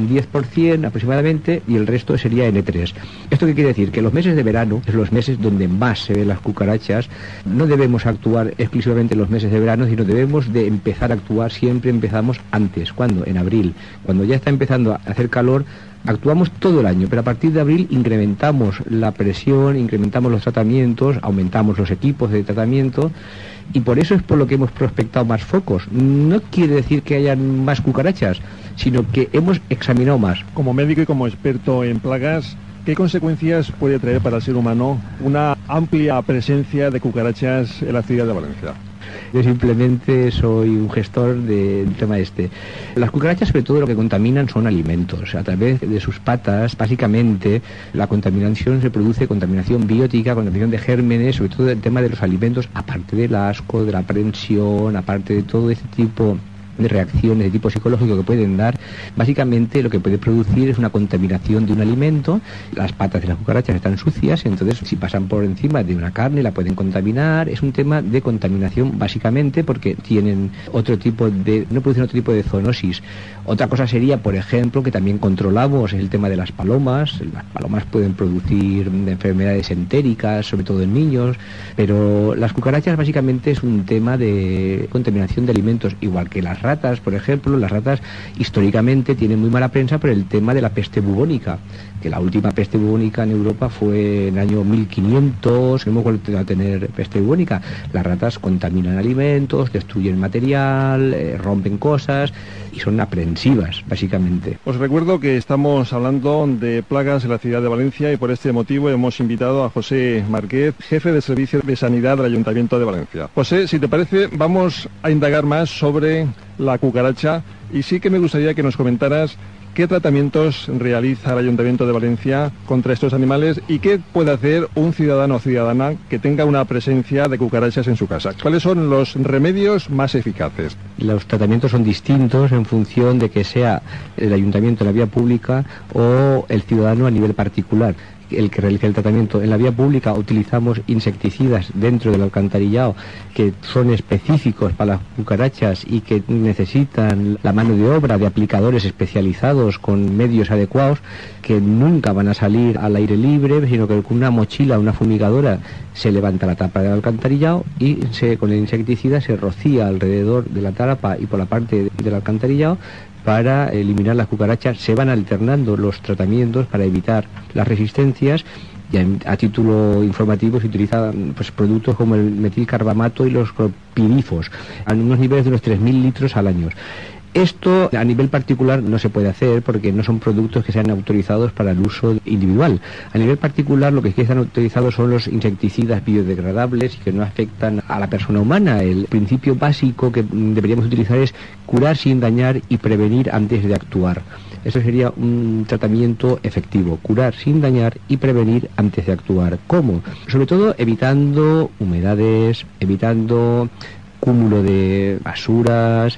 10% aproximadamente, y el resto sería N3. ¿Esto qué quiere decir? Que los meses de verano es los meses donde más se ven las cucarachas. No debemos actuar exclusivamente en los meses de verano, sino debemos de empezar a actuar, siempre empezamos antes. ¿Cuándo? En abril. Cuando ya está empezando a hacer calor, actuamos todo el año, pero a partir de abril incrementamos la presión, incrementamos los tratamientos, aumentamos los equipos de tratamiento, y por eso es por lo que hemos prospectado más focos. No quiere decir que hayan más cucarachas, sino que hemos examinado más. Como médico y como experto en plagas, ¿qué consecuencias puede traer para el ser humano una amplia presencia de cucarachas en la ciudad de Valencia? Yo simplemente soy un gestor del tema este. Las cucarachas, sobre todo, lo que contaminan son alimentos. A través de sus patas, básicamente, la contaminación se produce, contaminación biótica, contaminación de gérmenes, sobre todo el tema de los alimentos, aparte del asco, de la aprensión, aparte de todo este tipo de reacciones de tipo psicológico que pueden dar. Básicamente lo que puede producir es una contaminación de un alimento. Las patas de las cucarachas están sucias, entonces si pasan por encima de una carne la pueden contaminar. Es un tema de contaminación básicamente, porque tienen otro tipo de, no producen otro tipo de zoonosis. Otra cosa sería, por ejemplo, que también controlamos el tema de las palomas. Las palomas pueden producir enfermedades entéricas, sobre todo en niños, pero las cucarachas básicamente es un tema de contaminación de alimentos, igual que las ratas, por ejemplo. Las ratas históricamente tienen muy mala prensa por el tema de la peste bubónica, que la última peste bubónica en Europa fue en el año 1500, no me acuerdo de tener peste bubónica. Las ratas contaminan alimentos, destruyen material, rompen cosas y son aprensivas, básicamente. Os recuerdo que estamos hablando de plagas en la ciudad de Valencia y por este motivo hemos invitado a José Márquez, jefe de Servicio de Sanidad del Ayuntamiento de Valencia. José, si te parece, vamos a indagar más sobre la cucaracha y sí que me gustaría que nos comentaras qué tratamientos realiza el Ayuntamiento de Valencia contra estos animales y qué puede hacer un ciudadano o ciudadana que tenga una presencia de cucarachas en su casa. ¿Cuáles son los remedios más eficaces? Los tratamientos son distintos en función de que sea el Ayuntamiento en la vía pública o el ciudadano a nivel particular. El que realiza el tratamiento en la vía pública, utilizamos insecticidas dentro del alcantarillado que son específicos para las cucarachas y que necesitan la mano de obra de aplicadores especializados con medios adecuados, que nunca van a salir al aire libre, sino que con una mochila, una fumigadora, se levanta la tapa del alcantarillado y con el insecticida se rocía alrededor de la tapa y por la parte del alcantarillado para eliminar las cucarachas. Se van alternando los tratamientos para evitar las resistencias, y a título informativo se utilizan pues, productos como el metilcarbamato y los clopidifos a unos niveles de unos 3.000 litros al año. Esto a nivel particular no se puede hacer porque no son productos que sean autorizados para el uso individual. A nivel particular lo que sí están autorizados son los insecticidas biodegradables y que no afectan a la persona humana. El principio básico que deberíamos utilizar es curar sin dañar y prevenir antes de actuar. Eso sería un tratamiento efectivo, curar sin dañar y prevenir antes de actuar. ¿Cómo? Sobre todo evitando humedades, evitando cúmulo de basuras,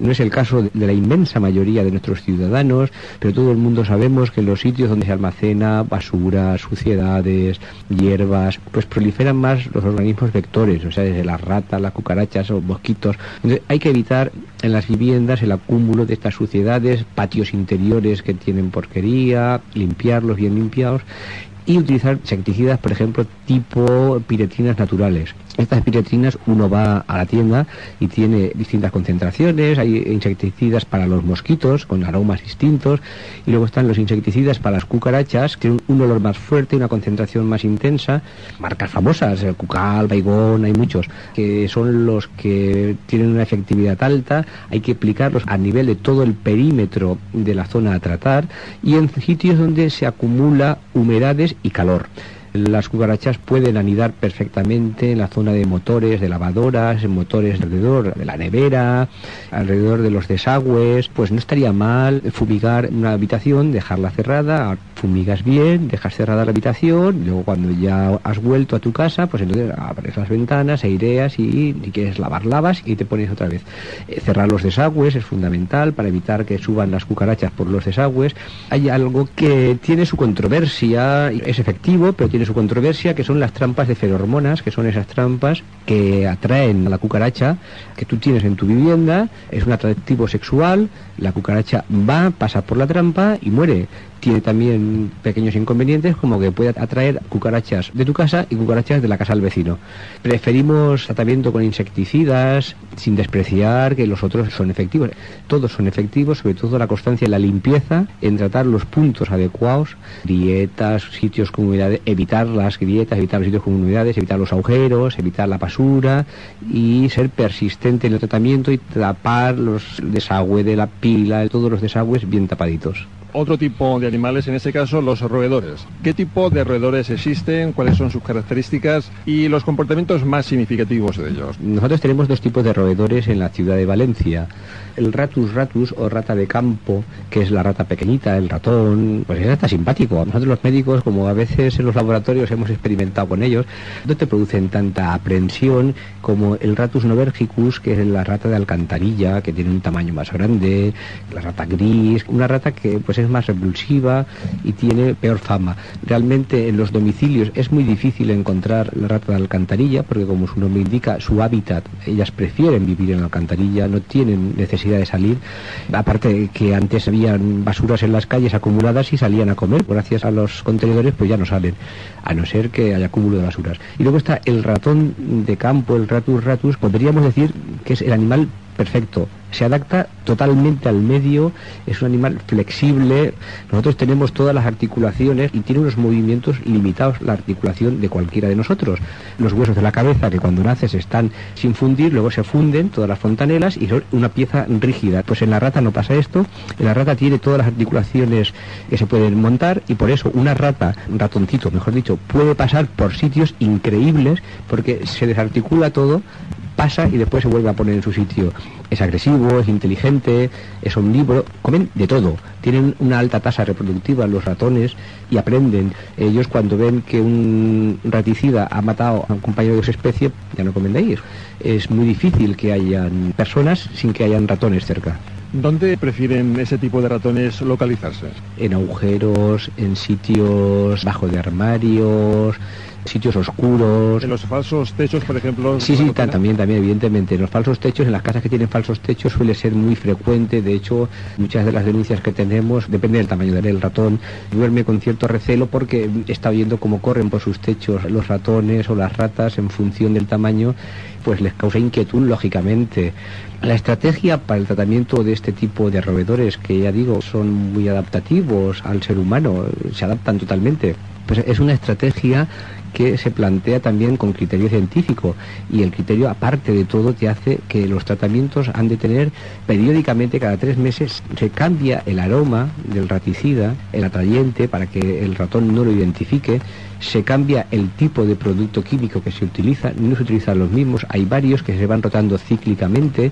No es el caso de la inmensa mayoría de nuestros ciudadanos, pero todo el mundo sabemos que en los sitios donde se almacena basura, suciedades, hierbas, pues proliferan más los organismos vectores, o sea, desde las ratas, las cucarachas o mosquitos. Entonces hay que evitar en las viviendas el acúmulo de estas suciedades, patios interiores que tienen porquería, limpiarlos bien limpiados y utilizar insecticidas, por ejemplo, tipo piretrinas naturales. Estas piretrinas uno va a la tienda y tiene distintas concentraciones, hay insecticidas para los mosquitos con aromas distintos y luego están los insecticidas para las cucarachas, que tienen un olor más fuerte, una concentración más intensa, marcas famosas, el Cucal, Baigón, hay muchos, que son los que tienen una efectividad alta, hay que aplicarlos a nivel de todo el perímetro de la zona a tratar y en sitios donde se acumula humedades y calor. Las cucarachas pueden anidar perfectamente en la zona de motores, de lavadoras, en motores alrededor de la nevera, alrededor de los desagües. Pues no estaría mal fumigar una habitación, dejarla cerrada, fumigas bien, dejas cerrada la habitación, y luego cuando ya has vuelto a tu casa, pues entonces abres las ventanas, aireas y si quieres lavar, lavas y te pones otra vez. Cerrar los desagües es fundamental para evitar que suban las cucarachas por los desagües. Hay algo que tiene su controversia, es efectivo, pero tiene su controversia, que son las trampas de ferormonas, que son esas trampas que atraen a la cucaracha que tú tienes en tu vivienda. Es un atractivo sexual, la cucaracha va, pasa por la trampa y muere. Tiene también pequeños inconvenientes, como que puede atraer cucarachas de tu casa y cucarachas de la casa del vecino. Preferimos tratamiento con insecticidas, sin despreciar que los otros son efectivos. Todos son efectivos, sobre todo la constancia y la limpieza en tratar los puntos adecuados, grietas, sitios con humedades, evitar las grietas, evitar los sitios con humedades, evitar los agujeros, evitar la basura y ser persistente en el tratamiento y tapar los desagües de la pila, todos los desagües bien tapaditos. Otro tipo de animales, en este caso los roedores. ¿Qué tipo de roedores existen? ¿Cuáles son sus características y los comportamientos más significativos de ellos? Nosotros tenemos dos tipos de roedores en la ciudad de Valencia. El ratus ratus o rata de campo, que es la rata pequeñita, el ratón, pues es hasta simpático. Nosotros los médicos, como a veces en los laboratorios hemos experimentado con ellos, no te producen tanta aprensión como el ratus novergicus, que es la rata de alcantarilla, que tiene un tamaño más grande, la rata gris, una rata que pues es más repulsiva y tiene peor fama. Realmente en los domicilios es muy difícil encontrar la rata de alcantarilla, porque como su nombre indica, su hábitat, ellas prefieren vivir en la alcantarilla, no tienen necesidad de salir, aparte que antes habían basuras en las calles acumuladas y salían a comer, gracias a los contenedores pues ya no salen, a no ser que haya acúmulo de basuras. Y luego está el ratón de campo, el ratus ratus, podríamos decir que es el animal perfecto, se adapta totalmente al medio, es un animal flexible. Nosotros tenemos todas las articulaciones y tiene unos movimientos limitados la articulación de cualquiera de nosotros. Los huesos de la cabeza, que cuando naces están sin fundir, luego se funden todas las fontanelas y son una pieza rígida. Pues en la rata no pasa esto, en la rata tiene todas las articulaciones que se pueden montar y por eso una rata, un ratoncito mejor dicho, puede pasar por sitios increíbles porque se desarticula todo, pasa y después se vuelve a poner en su sitio. Es agresivo, es inteligente, es omnívoro, comen de todo. Tienen una alta tasa reproductiva los ratones y aprenden. Ellos cuando ven que un raticida ha matado a un compañero de su especie, ya no comen de ahí. Es muy difícil que hayan personas sin que hayan ratones cerca. ¿Dónde prefieren ese tipo de ratones localizarse? En agujeros, en sitios bajo de armarios, sitios oscuros. ¿En los falsos techos, por ejemplo? Sí, también, evidentemente. En los falsos techos, en las casas que tienen falsos techos suele ser muy frecuente. De hecho, muchas de las denuncias que tenemos, depende del tamaño del ratón, duerme con cierto recelo porque está viendo cómo corren por sus techos los ratones o las ratas en función del tamaño, pues les causa inquietud, lógicamente. La estrategia para el tratamiento de este tipo de roedores, que ya digo, son muy adaptativos al ser humano, se adaptan totalmente, pues es una estrategia que se plantea también con criterio científico y el criterio, aparte de todo, te hace que los tratamientos han de tener periódicamente, cada 3 meses, se cambia el aroma del raticida, el atrayente, para que el ratón no lo identifique, se cambia el tipo de producto químico que se utiliza, no se utilizan los mismos, hay varios que se van rotando cíclicamente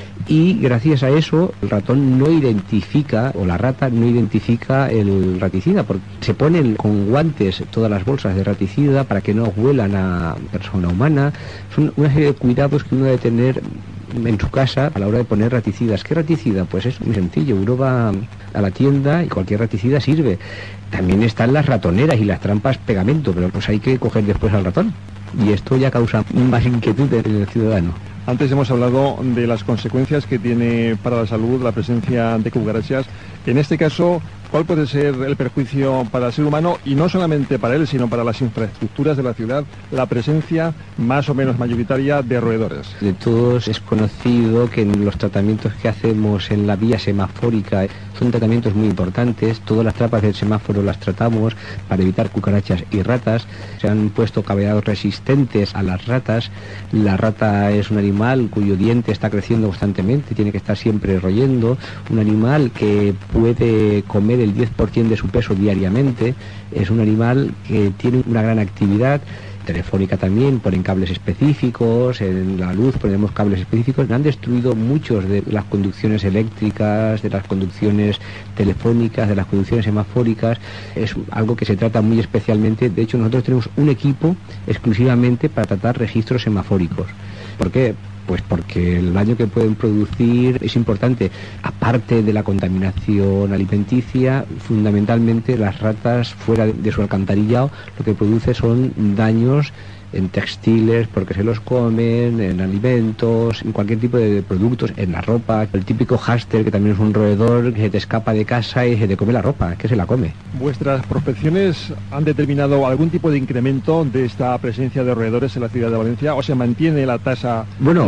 y gracias a eso el ratón no identifica, o la rata no identifica el raticida, porque se ponen con guantes todas las bolsas de raticida para que no huelan a persona humana. Son una serie de cuidados que uno debe tener en su casa a la hora de poner raticidas. ¿Qué raticida? Pues es muy sencillo, uno va a la tienda y cualquier raticida sirve. También están las ratoneras y las trampas pegamento, pero pues hay que coger después al ratón. Y esto ya causa más inquietud en el ciudadano. Antes hemos hablado de las consecuencias que tiene para la salud la presencia de cucarachas. En este caso, ¿cuál puede ser el perjuicio para el ser humano, y no solamente para él, sino para las infraestructuras de la ciudad, la presencia más o menos mayoritaria de roedores? De todos es conocido que los tratamientos que hacemos en la vía semafórica son tratamientos muy importantes. Todas las trampas del semáforo las tratamos para evitar cucarachas y ratas. Se han puesto cableados resistentes a las ratas. La rata es un animal cuyo diente está creciendo constantemente, tiene que estar siempre royendo. Un animal que puede comer el 10% de su peso diariamente. Es un animal que tiene una gran actividad. Telefónica también, ponen cables específicos, en la luz ponemos cables específicos. Han destruido muchos de las conducciones eléctricas, de las conducciones telefónicas, de las conducciones semafóricas. Es algo que se trata muy especialmente. De hecho, nosotros tenemos un equipo exclusivamente para tratar registros semafóricos. ¿Por qué? Pues porque el daño que pueden producir es importante. Aparte de la contaminación alimenticia, fundamentalmente las ratas fuera de su alcantarillado lo que produce son daños en textiles, porque se los comen, en alimentos, en cualquier tipo de productos, en la ropa. El típico hámster, que también es un roedor, que se te escapa de casa y se te come la ropa, que se la come. ¿Vuestras prospecciones han determinado algún tipo de incremento de esta presencia de roedores en la ciudad de Valencia, o se mantiene la tasa? Bueno,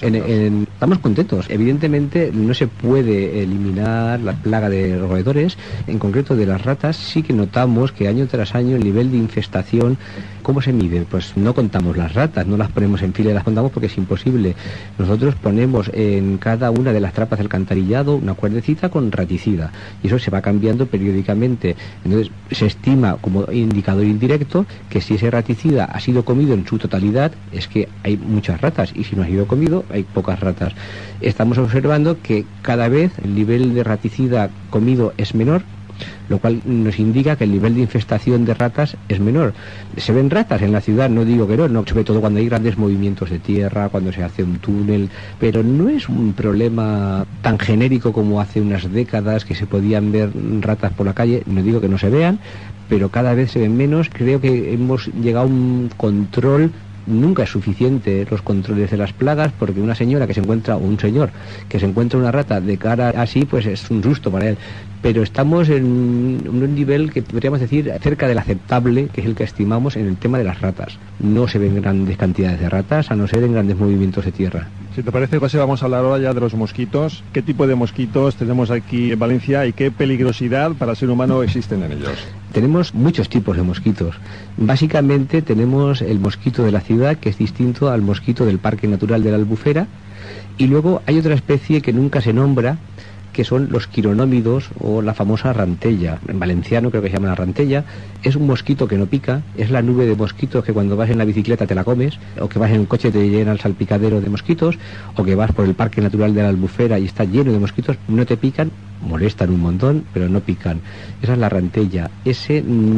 estamos contentos. Evidentemente no se puede eliminar la plaga de roedores, en concreto de las ratas. Sí que notamos que año tras año el nivel de infestación, ¿cómo se mide? Pues no contamos las ratas, no las ponemos en fila y las contamos porque es imposible. Nosotros ponemos en cada una de las trampas del alcantarillado una cuerdecita con raticida, y eso se va cambiando periódicamente. Entonces se estima como indicador indirecto que si ese raticida ha sido comido en su totalidad, es que hay muchas ratas, y si no ha sido comido, hay pocas ratas. Estamos observando que cada vez el nivel de raticida comido es menor, lo cual nos indica que el nivel de infestación de ratas es menor. Se ven ratas en la ciudad, no digo que no, sobre todo cuando hay grandes movimientos de tierra, cuando se hace un túnel, pero no es un problema tan genérico como hace unas décadas, que se podían ver ratas por la calle. No digo que no se vean, pero cada vez se ven menos. Creo que hemos llegado a un control. Nunca es suficiente los controles de las plagas, porque una señora que se encuentra, o un señor que se encuentra una rata de cara así, pues es un susto para él. Pero estamos en un nivel que podríamos decir cerca del aceptable, que es el que estimamos en el tema de las ratas. No se ven grandes cantidades de ratas, a no ser en grandes movimientos de tierra. Si te parece, José, vamos a hablar ahora ya de los mosquitos. ¿Qué tipo de mosquitos tenemos aquí en Valencia y qué peligrosidad para el ser humano existen en ellos? Tenemos muchos tipos de mosquitos. Básicamente tenemos el mosquito de la ciudad, que es distinto al mosquito del Parque Natural de la Albufera, y luego hay otra especie que nunca se nombra, que son los quironómidos, o la famosa rantella. En valenciano creo que se llama la rantella. Es un mosquito que no pica, es la nube de mosquitos que cuando vas en la bicicleta te la comes, o que vas en el coche te llena el salpicadero de mosquitos, o que vas por el Parque Natural de la Albufera y está lleno de mosquitos. No te pican, molestan un montón, pero no pican. Esa es la rantella. Ese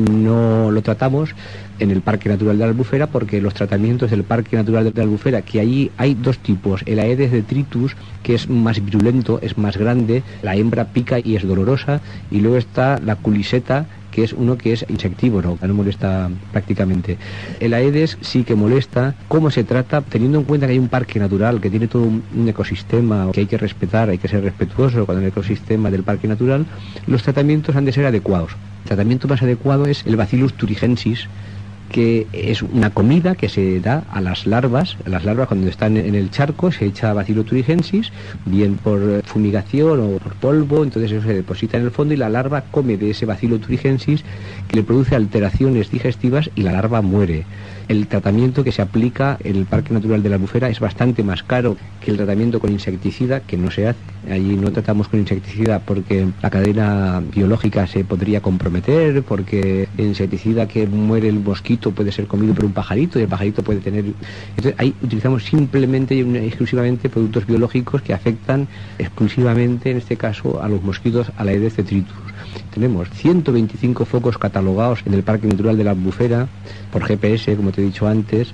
no lo tratamos en el Parque Natural de la Albufera, porque los tratamientos del Parque Natural de la Albufera, que allí hay dos tipos: el Aedes detritus, que es más virulento, es más grande, la hembra pica y es dolorosa, y luego está la culiseta, que es uno que es insectívoro, no molesta prácticamente. El Aedes sí que molesta. ¿Cómo se trata? Teniendo en cuenta que hay un parque natural, que tiene todo un ecosistema que hay que respetar, hay que ser respetuoso con el ecosistema del parque natural, los tratamientos han de ser adecuados. El tratamiento más adecuado es el Bacillus thuringiensis, que es una comida que se da a las larvas. Las larvas, cuando están en el charco, se echa Bacillus thuringiensis, bien por fumigación o por polvo. Entonces eso se deposita en el fondo y la larva come de ese Bacillus thuringiensis, que le produce alteraciones digestivas y la larva muere. El tratamiento que se aplica en el Parque Natural de la Albufera es bastante más caro que el tratamiento con insecticida, que no se hace. Allí no tratamos con insecticida porque la cadena biológica se podría comprometer, porque el insecticida que muere el mosquito puede ser comido por un pajarito y el pajarito puede tener... Entonces ahí utilizamos simplemente y exclusivamente productos biológicos que afectan exclusivamente, en este caso, a los mosquitos, a la Aedes detritus. Tenemos 125 focos catalogados en el Parque Natural de la Albufera por GPS, como te he dicho antes,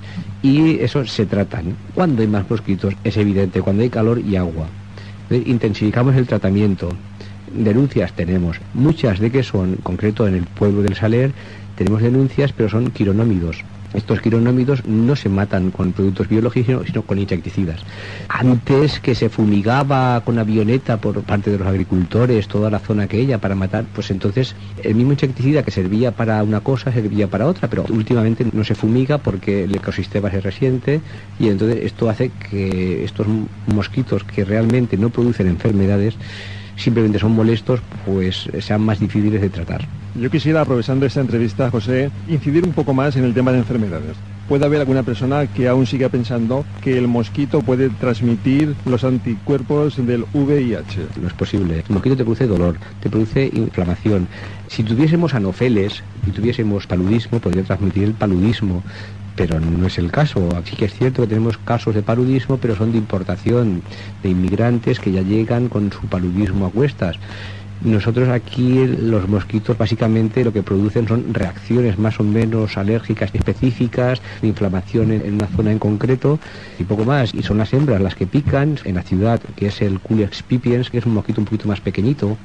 y eso se tratan. Cuando hay más mosquitos es evidente, cuando hay calor y agua. Entonces, intensificamos el tratamiento. Denuncias tenemos, muchas de que son, en concreto en el pueblo del Saler, tenemos denuncias, pero son quironómidos. Estos quironómidos no se matan con productos biológicos, sino con insecticidas. Antes, que se fumigaba con avioneta por parte de los agricultores toda la zona aquella para matar, pues entonces el mismo insecticida que servía para una cosa servía para otra, pero últimamente no se fumiga porque el ecosistema se resiente, y entonces esto hace que estos mosquitos que realmente no producen enfermedades, simplemente son molestos, pues sean más difíciles de tratar. Yo quisiera, aprovechando esta entrevista, José, incidir un poco más en el tema de enfermedades. ¿Puede haber alguna persona que aún siga pensando que el mosquito puede transmitir los anticuerpos del VIH? No es posible. El mosquito te produce dolor, te produce inflamación. Si tuviésemos anofeles y tuviésemos paludismo, podría transmitir el paludismo, pero no es el caso. Así que es cierto que tenemos casos de paludismo, pero son de importación, de inmigrantes que ya llegan con su paludismo a cuestas. Nosotros aquí los mosquitos básicamente lo que producen son reacciones más o menos alérgicas específicas, de inflamación en una zona en concreto y poco más. Y son las hembras las que pican en la ciudad, que es el Culex pipiens, que es un mosquito un poquito más pequeñito,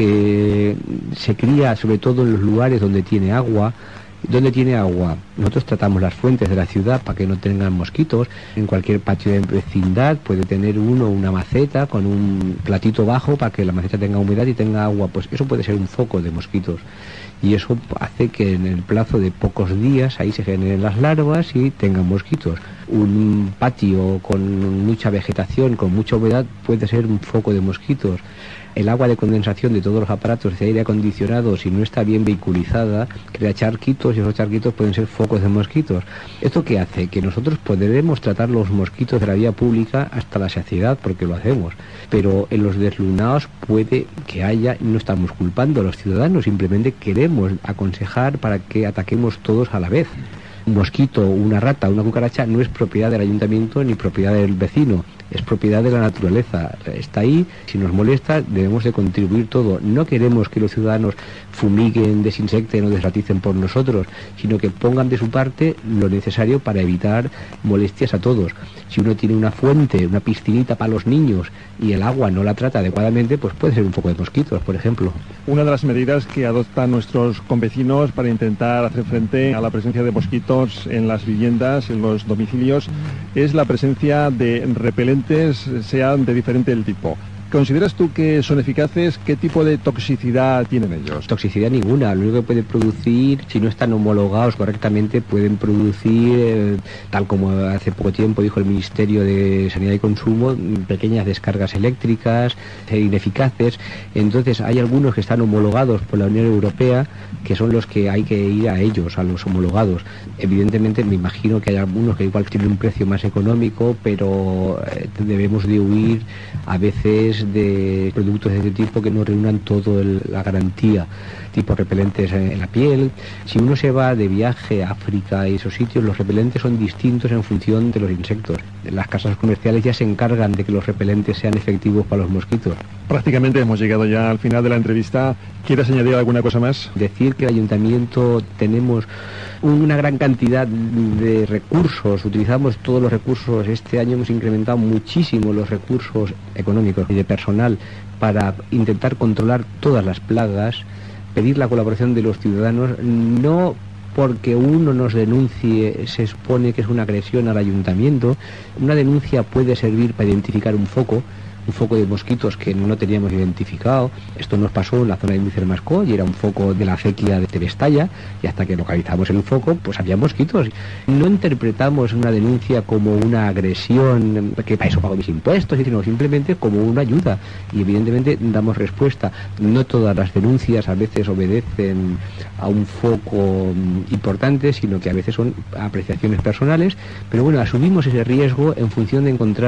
que se cría sobre todo en los lugares donde tiene agua. ¿Dónde tiene agua? Nosotros tratamos las fuentes de la ciudad para que no tengan mosquitos. En cualquier patio de vecindad puede tener uno una maceta con un platito bajo para que la maceta tenga humedad y tenga agua. Pues eso puede ser un foco de mosquitos. Y eso hace que en el plazo de pocos días ahí se generen las larvas y tengan mosquitos. Un patio con mucha vegetación, con mucha humedad, puede ser un foco de mosquitos. El agua de condensación de todos los aparatos de aire acondicionado, si no está bien vehiculizada, crea charquitos y esos charquitos pueden ser focos de mosquitos. ¿Esto qué hace? Que nosotros podremos tratar los mosquitos de la vía pública hasta la saciedad, porque lo hacemos. Pero en los deslunados puede que haya, no estamos culpando a los ciudadanos, simplemente queremos aconsejar para que ataquemos todos a la vez. Un mosquito, una rata, una cucaracha no es propiedad del ayuntamiento ni propiedad del vecino, es propiedad de la naturaleza, está ahí. Si nos molesta debemos de contribuir todo. No queremos que los ciudadanos fumiguen, desinsecten o desraticen por nosotros, sino que pongan de su parte lo necesario para evitar molestias a todos. Si uno tiene una fuente, una piscinita para los niños y el agua no la trata adecuadamente, pues puede ser un foco de mosquitos, por ejemplo. Una de las medidas que adoptan nuestros convecinos para intentar hacer frente a la presencia de mosquitos en las viviendas, en los domicilios, es la presencia de repelentes, sean de diferente tipo. ¿Consideras tú que son eficaces? ¿Qué tipo de toxicidad tienen ellos? Toxicidad ninguna. Lo único que puede producir, si no están homologados correctamente, pueden producir, tal como hace poco tiempo dijo el Ministerio de Sanidad y Consumo, pequeñas descargas eléctricas, ineficaces. Entonces hay algunos que están homologados por la Unión Europea, que son los que hay que ir a ellos, a los homologados. Evidentemente me imagino que hay algunos que igual tienen un precio más económico, pero debemos de huir a veces de productos de este tipo que no reúnan toda la garantía, tipo repelentes en la piel. Si uno se va de viaje a África y esos sitios, los repelentes son distintos en función de los insectos. Las casas comerciales ya se encargan de que los repelentes sean efectivos para los mosquitos. Prácticamente hemos llegado ya al final de la entrevista. ¿Quieres añadir alguna cosa más? Decir que el ayuntamiento tenemos una gran cantidad de recursos, utilizamos todos los recursos. Este año hemos incrementado muchísimo los recursos económicos y de personal para intentar controlar todas las plagas, pedir la colaboración de los ciudadanos, no porque uno nos denuncie se supone que es una agresión al ayuntamiento. Una denuncia puede servir para identificar un foco de mosquitos que no teníamos identificado. Esto nos pasó en la zona de Micermascó y era un foco de la acequia de Tebestalla, y hasta que localizamos el foco pues había mosquitos. No interpretamos una denuncia como una agresión, que para eso pago mis impuestos, sino simplemente como una ayuda, y evidentemente damos respuesta. No todas las denuncias a veces obedecen a un foco importante, sino que a veces son apreciaciones personales, pero bueno, asumimos ese riesgo en función de encontrar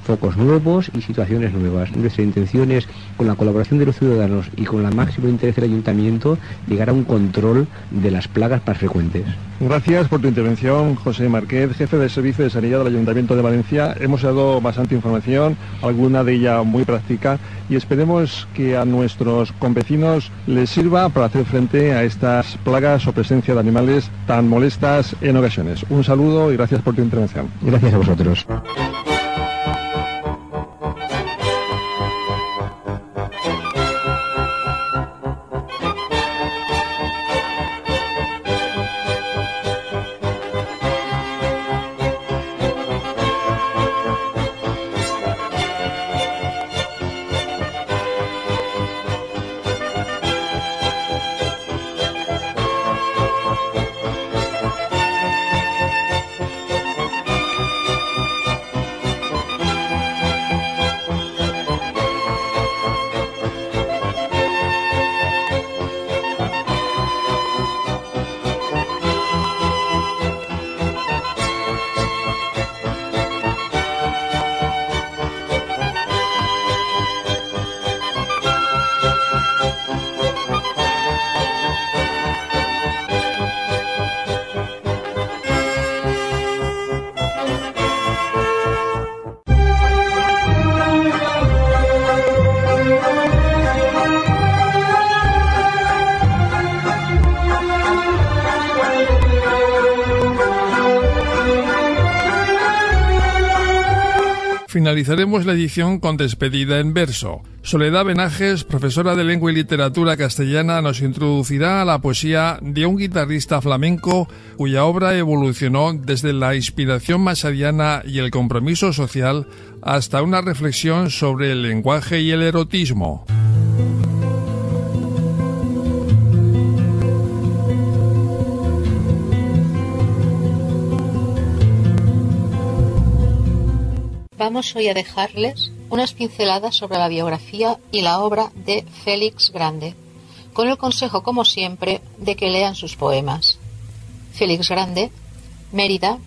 focos nuevos y situaciones nuevas. Nuestra intención es, con la colaboración de los ciudadanos y con el máximo interés del ayuntamiento, llegar a un control de las plagas más frecuentes. Gracias por tu intervención, José Márquez, jefe del Servicio de Sanidad del Ayuntamiento de Valencia. Hemos dado bastante información, alguna de ella muy práctica, y esperemos que a nuestros convecinos les sirva para hacer frente a estas plagas o presencia de animales tan molestas en ocasiones. Un saludo y gracias por tu intervención. Gracias a vosotros. Finalizaremos la edición con despedida en verso. Soledad Benajes, profesora de Lengua y Literatura Castellana, nos introducirá a la poesía de un guitarrista flamenco cuya obra evolucionó desde la inspiración masadiana y el compromiso social hasta una reflexión sobre el lenguaje y el erotismo. Vamos hoy a dejarles unas pinceladas sobre la biografía y la obra de Félix Grande, con el consejo, como siempre, de que lean sus poemas. Félix Grande, Mérida,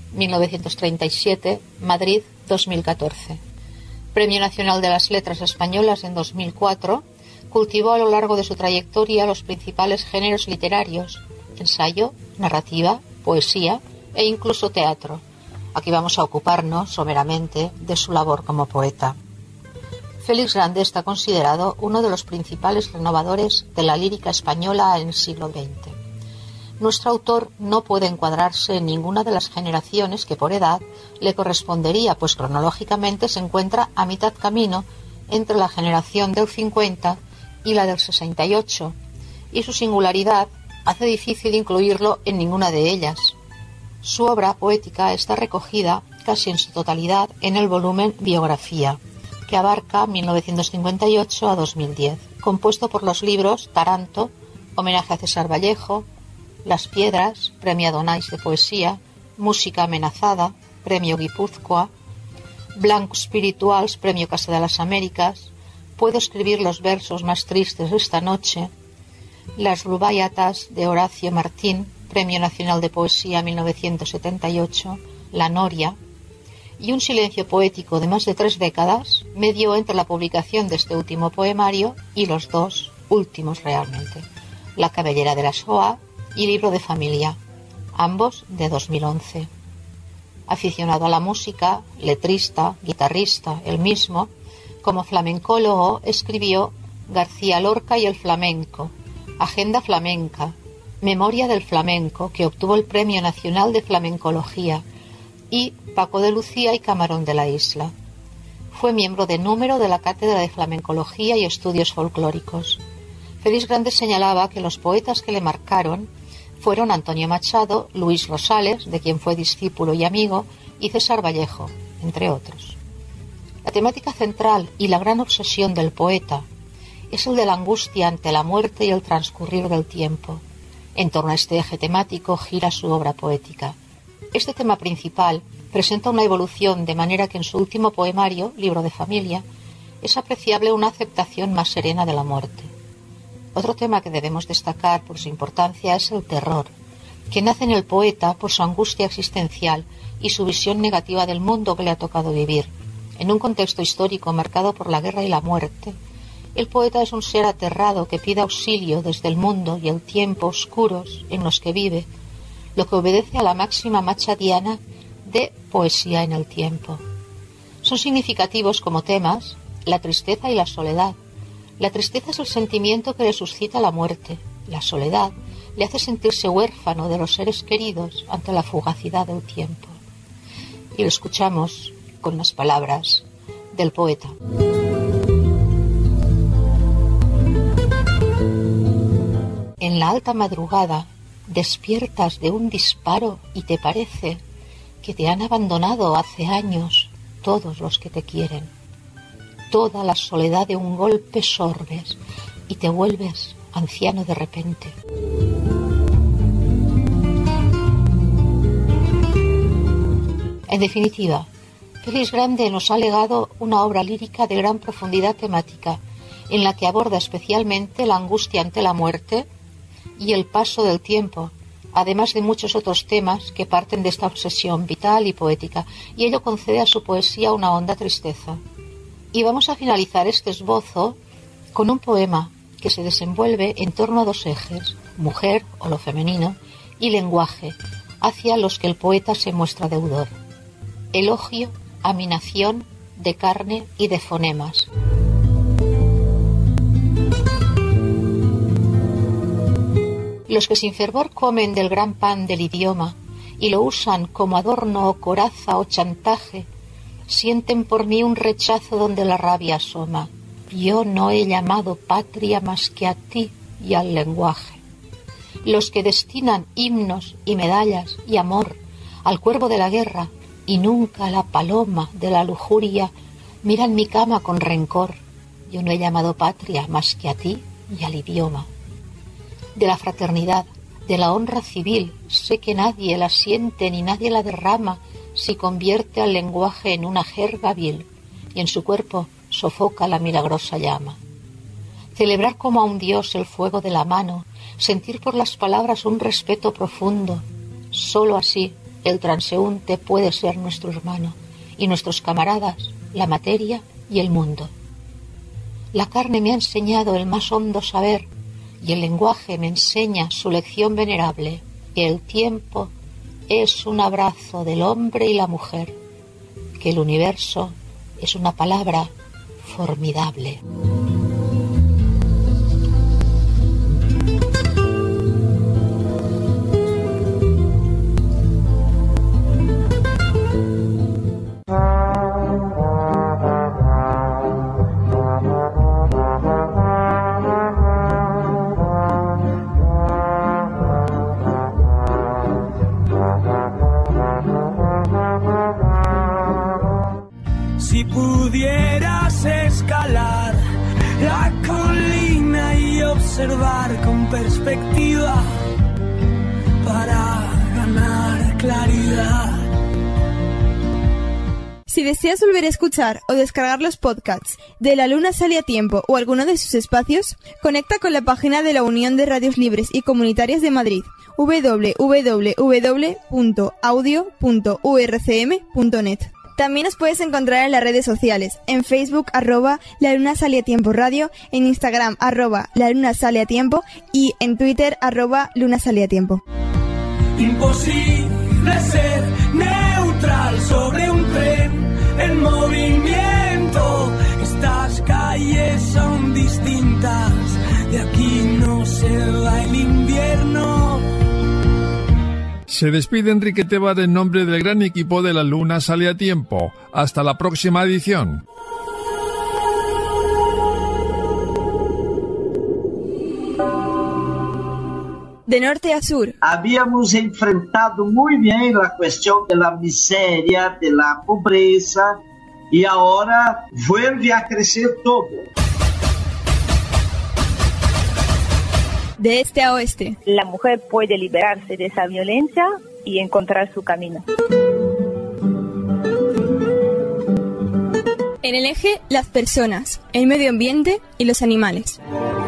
1937, Madrid, 2014. Premio Nacional de las Letras Españolas en 2004, cultivó a lo largo de su trayectoria los principales géneros literarios: ensayo, narrativa, poesía e incluso teatro. Aquí vamos a ocuparnos someramente de su labor como poeta. Félix Grande está considerado uno de los principales renovadores de la lírica española en el siglo XX. Nuestro autor no puede encuadrarse en ninguna de las generaciones que por edad le correspondería, pues cronológicamente se encuentra a mitad camino entre la generación del 50 y la del 68, y su singularidad hace difícil incluirlo en ninguna de ellas. Su obra poética está recogida casi en su totalidad en el volumen Biografía, que abarca 1958 a 2010, compuesto por los libros Taranto, homenaje a César Vallejo, Las Piedras, Premio Adonais de Poesía, Música Amenazada, Premio Guipúzcoa, Blancos Spirituals, Premio Casa de las Américas, Puedo escribir los versos más tristes esta noche, Las Rubáiyatas de Horacio Martín, Premio Nacional de Poesía 1978, La Noria, y un silencio poético de más de 3 décadas medio entre la publicación de este último poemario y los dos últimos realmente, La Cabellera de la Shoah y Libro de Familia, ambos de 2011. Aficionado a la música, letrista, guitarrista, él mismo, como flamencólogo escribió García Lorca y el flamenco, Agenda flamenca, Memoria del flamenco, que obtuvo el Premio Nacional de Flamencología, y Paco de Lucía y Camarón de la Isla. Fue miembro de número de la Cátedra de Flamencología y Estudios Folclóricos. Félix Grande señalaba que los poetas que le marcaron fueron Antonio Machado, Luis Rosales, de quien fue discípulo y amigo, y César Vallejo, entre otros. La temática central y la gran obsesión del poeta es el de la angustia ante la muerte y el transcurrir del tiempo. En torno a este eje temático gira su obra poética. Este tema principal presenta una evolución, de manera que en su último poemario, Libro de Familia, es apreciable una aceptación más serena de la muerte. Otro tema que debemos destacar por su importancia es el terror, que nace en el poeta por su angustia existencial y su visión negativa del mundo que le ha tocado vivir, En un contexto histórico marcado por la guerra y la muerte, el poeta es un ser aterrado que pide auxilio desde el mundo y el tiempo oscuros en los que vive, lo que obedece a la máxima machadiana de poesía en el tiempo. Son significativos como temas la tristeza y la soledad. La tristeza es el sentimiento que le suscita la muerte. La soledad le hace sentirse huérfano de los seres queridos ante la fugacidad del tiempo. Y lo escuchamos con las palabras del poeta. En la alta madrugada despiertas de un disparo y te parece que te han abandonado hace años todos los que te quieren. Toda la soledad de un golpe sorbes y te vuelves anciano de repente. En definitiva, Félix Grande nos ha legado una obra lírica de gran profundidad temática, en la que aborda especialmente la angustia ante la muerte y el paso del tiempo, además de muchos otros temas que parten de esta obsesión vital y poética, y ello concede a su poesía una honda tristeza. Y vamos a finalizar este esbozo con un poema que se desenvuelve en torno a dos ejes, mujer o lo femenino, y lenguaje, hacia los que el poeta se muestra deudor. Elogio a mi nación de carne y de fonemas. Los que sin fervor comen del gran pan del idioma y lo usan como adorno o coraza o chantaje, sienten por mí un rechazo donde la rabia asoma. Yo no he llamado patria más que a ti y al lenguaje. Los que destinan himnos y medallas y amor al cuervo de la guerra y nunca a la paloma de la lujuria, miran mi cama con rencor. Yo no he llamado patria más que a ti y al idioma. De la fraternidad, de la honra civil, sé que nadie la siente ni nadie la derrama si convierte al lenguaje en una jerga vil y en su cuerpo sofoca la milagrosa llama. Celebrar como a un dios el fuego de la mano, sentir por las palabras un respeto profundo, sólo así el transeúnte puede ser nuestro hermano y nuestros camaradas, la materia y el mundo. La carne me ha enseñado el más hondo saber y el lenguaje me enseña su lección venerable, que el tiempo es un abrazo del hombre y la mujer, que el universo es una palabra formidable. Si pudieras escalar la colina y observar con perspectiva para ganar claridad. Si deseas volver a escuchar o descargar los podcasts de La Luna Sale a Tiempo o alguno de sus espacios, conecta con la página de la Unión de Radios Libres y Comunitarias de Madrid, www.audio.urcm.net. También nos puedes encontrar en las redes sociales, en Facebook @La Luna Sale a Tiempo Radio, en Instagram @La Luna Sale a Tiempo y en Twitter @Luna Sale a Tiempo. Imposible ser neutral sobre un tren en movimiento. Estas calles son distintas, de aquí no se va el invierno. Se despide Enrique Tebar en nombre del gran equipo de La Luna Sale a Tiempo. Hasta la próxima edición. De norte a sur. Habíamos enfrentado muy bien la cuestión de la miseria, de la pobreza, y ahora vuelve a crecer todo. De este a oeste. La mujer puede liberarse de esa violencia y encontrar su camino. En el eje, las personas, el medio ambiente y los animales.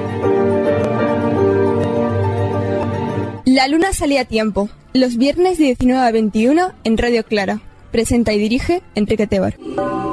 La Luna Sale a Tiempo, los viernes de 19 a 21 en Radio Clara. Presenta y dirige Enrique Tebar.